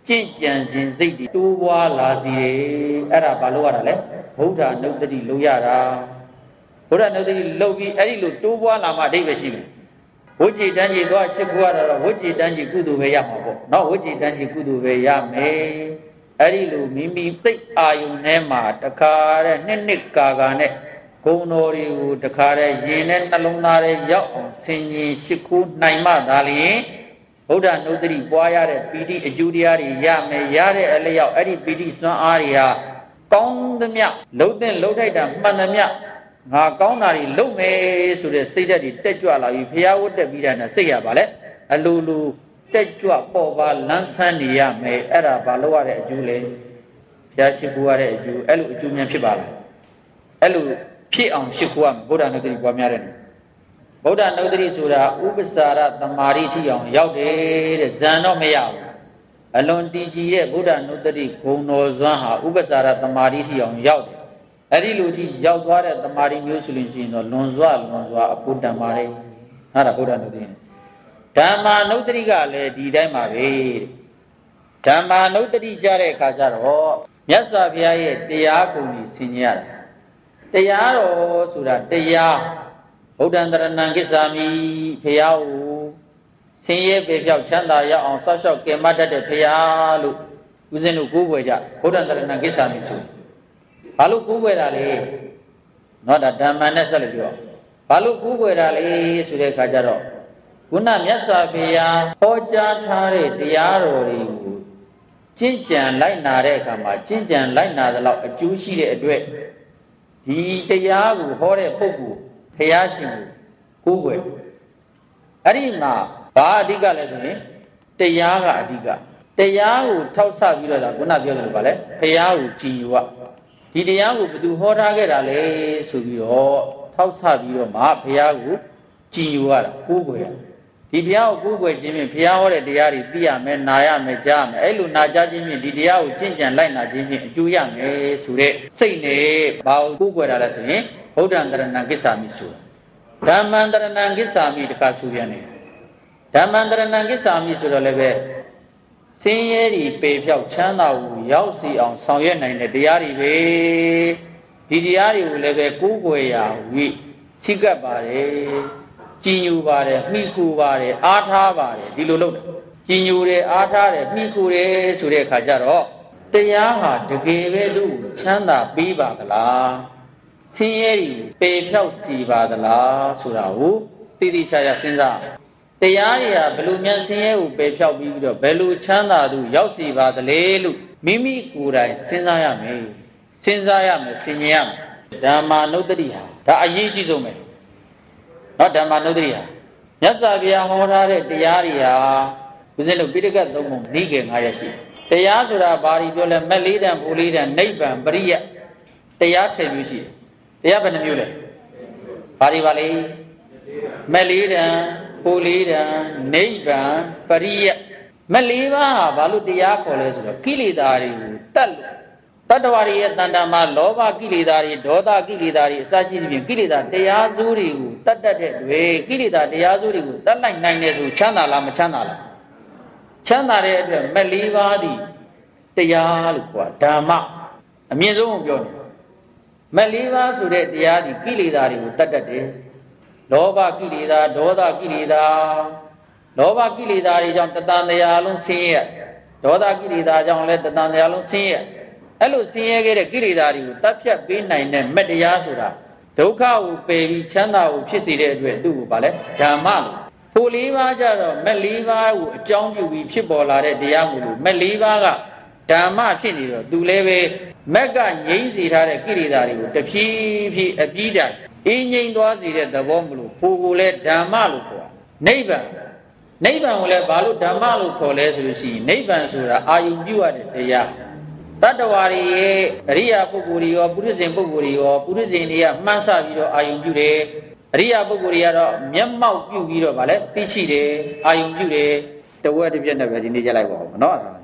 ကျင့်ကြံခြင်းစိတ်တွေတိုးပွားလာစီတယ်အဲ့ဒါဘာလို့ရတာလဲဗုဒ္ဓနုတ္တိလို့ရတာဗုဒ္ဓနုတ္တိလို့ပြီးအဲ့ဒီလိုတိုးပွားလာမှအဓိပ္ပာယ်ရှိတယ်ဝိจิตတန်းကြီးသွားရှိခိုးရတော့ဝိจิตတန်းကြီးကုသိုလ်ပဲရမှာပေါ့နော်ဝိจิตတန်းကြီးကုသိုလ်ပဲရမယ်အဲ့ဒီလိုမိမိစိတ်အာယုန်ထဲမှာတခါတဲ့နှစ်နှစ်ကာကာနဲ့ဂုဏ်တော်တွေကိုတခါတဲ့ရင်နဲ့နှလုံးသားထဲရောက်အောင်ဆင်ញင်ရှိခိုးနိုင်မှသာလျှင်ဗုဒ္ဓနုတ္တိပွားရတဲ့ပီတိအကျိုးတရားတွေရမယ်ရတဲ့အလျောက်အဲ့ဒီပီတိစွမ်းအားတွေဟာကောင်းသမျှလှုပ်တဲ့လှုပ်ထိုက်တာမှန်သမျှငါကောင်းတာတွေလုပ်မယ်ဆိုတဲ့စိတ်ဓာတ်တွေတက်ကြွလာပြီးဘုရားဝတ်တက်ပြီးတာနဲ့စိတ်ရပါလေအလိုလိုတက်ကြွပေါ်ပါလန်းဆန်းနေရမယ်အဲ့ဒါဘာလို့ရတဲ့အကျိုးလဲဘုရားရှိခိုးရတဲ့အကျိုးအဲ့လိုအကျိုးများဖြစ်ပါလားအဲ့လိုဖြစ်အောင်ရှိခိုးရမယ်ဗုဒ္ဓနုတ္တိပွားများတဲ့ဗုဒ္ဓနုတ္တိဆိုတာဥပ္ပစာရသမာဓိထိအောင်ရောက်တယ်တဲ့ဇန်တော့မရဘူးအလွန်တည်ကြည်တဲ့ဗုဒ္ဓနုတ္တိဂုဏ်တော်စွမ်းဟာဥပ္ပစာရသမာဓိထိအောင်ရောက်တယ်အဲ့ဒီလိုထိရောက်သွားတဲ့သမာဓိမျိုးဆိုလို့ရှိရင်တော့လွန်စွာလွန်စွာအဖို့တန်ပါလေဟာဒါဗုဒ္ဓနုတ္တိဓမ္မာနုတ္တိကလည်းဒီတိုင်းပါပဲဓမ္မာနုတ္တိကြတဲ့အခါကျတော့မြတ်စွာဘုရားရဲ့တရားပုံကြီးဆင်ញရတယ်တရားတော်ဆိုတာတရားဗုဒ္ဓံတရဏံကိစ္ဆာမိဘုရားကိုဆင်းရဲပေပြောက်ချမ်းသာရအောင်ဆောက်ရှောက်ကယ်မတတ်တဲ့ဘုရားလို့ဦးဇင်းတို့ကိုးကွယ်ကြဗုဒ္ဓံတရဏံကိစ္ဆာမိဆိုဘာလို့ကိုးကွယ်တာလဲနော်ဒါဓမ္မနဲ့ဆက်လို့ပြောဘာလို့ကိုးကွယ်တာလဲဆိုတဲ့အခါကျတော့ခုနမြတ်စွာဘုရားဟောကြားထားတဲ့တရားတော်တွေကိုကျင့်ကြံလိုက်နာတဲ့အခါမှာကျင့်ကြံလိုက်နာသလောက်အကျိုးရှိတဲ့အတွက်ဒီတရားကိုဟောတဲ့ပုဂ္ဂိုလ်ဘုရားရှင်ကိုကိုးကွယ်အဲ့ဒီမှာဘာအဓိကလဲဆိုရင်တရားကအဓိကတရားကိုထောက်ဆပြီးတော့ခုနပြောသလိုပါလေဘုရားကိုကြည်ညိုရဒီတရားကိုဘယ်သူဟောထားခဲ့တာလဲဆိုပြီးတော့ထောက်ဆပြီးတော့မှဘုရားကိုကြည်ညိုရတာကိုးကွယ်ရဒီဘုရားကိုကိုးကွယ်ခြင်းဖြင့်ဘုရားဟောတဲ့တရားတွေသိရမယ်နာရမယ်ကြားမယ်အဲ့လိုနာကြားခြင်းဖြင့်ဒီတရားကိုကျင့်ကြံလိုက်နာခြင်းဖြင့်အကျိုးရမယ်ဆိုတဲ့စိတ်နဲ့ဘာကိုကိုးကွယ်တာလဲဆိုရင်ဗုဒ္ဓံတရဏံကိစ္ဆာမိဆိုတာဓမ္မံတရဏံကိစ္ဆာမိတခါဆိုပြန်တယ်ဓမ္မံတရဏံကိစ္ဆာမိဆိုတော့လည်းပဲဆင်းရဲတွေပေဖြောက်ချမ်းသာကိုရောက်စီအောင်ဆောင်ရွက်နိုင်တဲ့တရားတွေပဲဒီတရားတွေကိုလည်းပဲကိုးကွယ်ရာဝိစိကပ်ပါတယ်ကြည်ညိုပါတယ်မိခူပါတယ်အားထားပါတယ်ဒီလိုလုပ်တယ်ကြည်ညိုတယ်အားထားတယ်မိခူတယ်ဆိုတဲ့အခါကျတော့တရားဟာတကယ်ပဲလို့ချမ်းသာပေးပါသလားဆင်းရဲတွေပေဖြောက်စီပါသလားဆိုတာကိုသိသိချာချာစဉ်းစားတရားတွေဟာဘယ်လိုများဆင်းရဲကိုပေဖြောက်ပြီးတော့ဘယ်လိုချမ်းသာသူရောက်စီပါသလဲလို့မိမိကိုယ်တိုင်စဉ်းစားရမယ်စဉ်းစားရမယ်ဆင်ញင်ရမယ်ဓမ္မာနုတ္တိဟာဒါအရေးကြီးဆုံးပဲနော်ဓမ္မာနုတ္တိဟာမြတ်စွာဘုရားဟောထားတဲ့တရားတွေဟာဦးဇင်းတို့ပိဋကတ်သုံးပုံနိကေငါးရရှိတရားဆိုတာဘာတွေပြောလဲမက်လေးတန်ဘူလေးတန်နိဗ္ဗာန်ပရိယတရားဆယ်မျိုးရှိတယ်တရားဘယ်နှမျိုးလဲဘာတွေပါလဲမက်လေးတန်ဘူလေးတန်နိဗ္ဗာန်ပရိယမက်လေးပါးဟာဘာလို့တရားခေါ်လဲဆိုတော့ကိလေသာတွေကိုတတ်လို့တတ္တဝါတွေရဲ့တဏ္ဍာမှာလောဘကိလေသာတွေဒေါသကိလေသာတွေအစရှိသဖြင့်ကိလေသာတရားစိုးတွေကိုတတ်တတ်တဲ့တွေကိလေသာတရားစိုးတွေကိုတတ်လိုက်နိုင်တယ်ဆိုချမ်းသာလားမချမ်းသာလားချမ်းသာတဲ့အတွက်မက်လေးပါးဒီတရားလို့ခေါ်တာဓမ္မအမြင့်ဆုံးကိုပြောတယ်မက်လေးပါးဆိုတဲ့တရားဒီကိလေသာတွေကိုတတ်တတ်တယ်လောဘကိလေသာဒေါသကိလေသာလောဘကိလေသာတွေကြောင့်တဏ္ဍာလုံးဆင်းရဲဒေါသကိလေသာကြောင့်လည်းတဏ္ဍာလုံးဆင်းရဲအဲ့လိုဆင်းရဲခဲ့တဲ့ကိလေသာတွေကိုတတ်ဖြတ်ပေးနိုင်တဲ့မတရားဆိုတာဒုက္ခကိုပယ်ပြီးချမ်းသာကိုဖြစ်စေတဲ့အတွက်သူ့ကိုဗာလဲဓမ္မလို့ဖို့လေးပါးကြတော့မက်လေးပါးကိုအကြောင်းပြုပြီးဖြစ်ပေါ်လာတဲ့တရားမို့လို့မက်လေးပါးကဓမ္မဖြစ်နေတော့သူလည်းပဲမက်ကငြိမ့်စေထားတဲ့ကိလေသာတွေကိုတဖြည်းဖြည်းအပြီးတိုင်အင်းငြိမ့်သွားစေတဲ့သဘောမလို့ဖို့ကိုလည်းဓမ္မလို့ခေါ်နိဗ္ဗာန်နိဗ္ဗာန်ကိုလည်းဘာလို့ဓမ္မလို့ခေါ်လဲဆိုလို့ရှိရင်နိဗ္ဗာန်ဆိုတာအာယုပြုရတဲ့တရားတတ္တဝါတွေရဲ့အရိယာပုဂ္ဂိုလ်တွေရောပုရိသေပုဂ္ဂိုလ်တွေရောပုရိသေတွေကမှန်းဆပြီးတော့အာယုပြုတယ်အရိယာပုဂ္ဂိုလ်တွေကတော့မျက်မှောက်ပြုပြီးတော့ဗာလဲသိရှိတယ်အာယုပြုတယ်တဝက်တစ်ပြက်နဲ့ပဲဒီနေ့ကြလိုက်ပါဦးနော်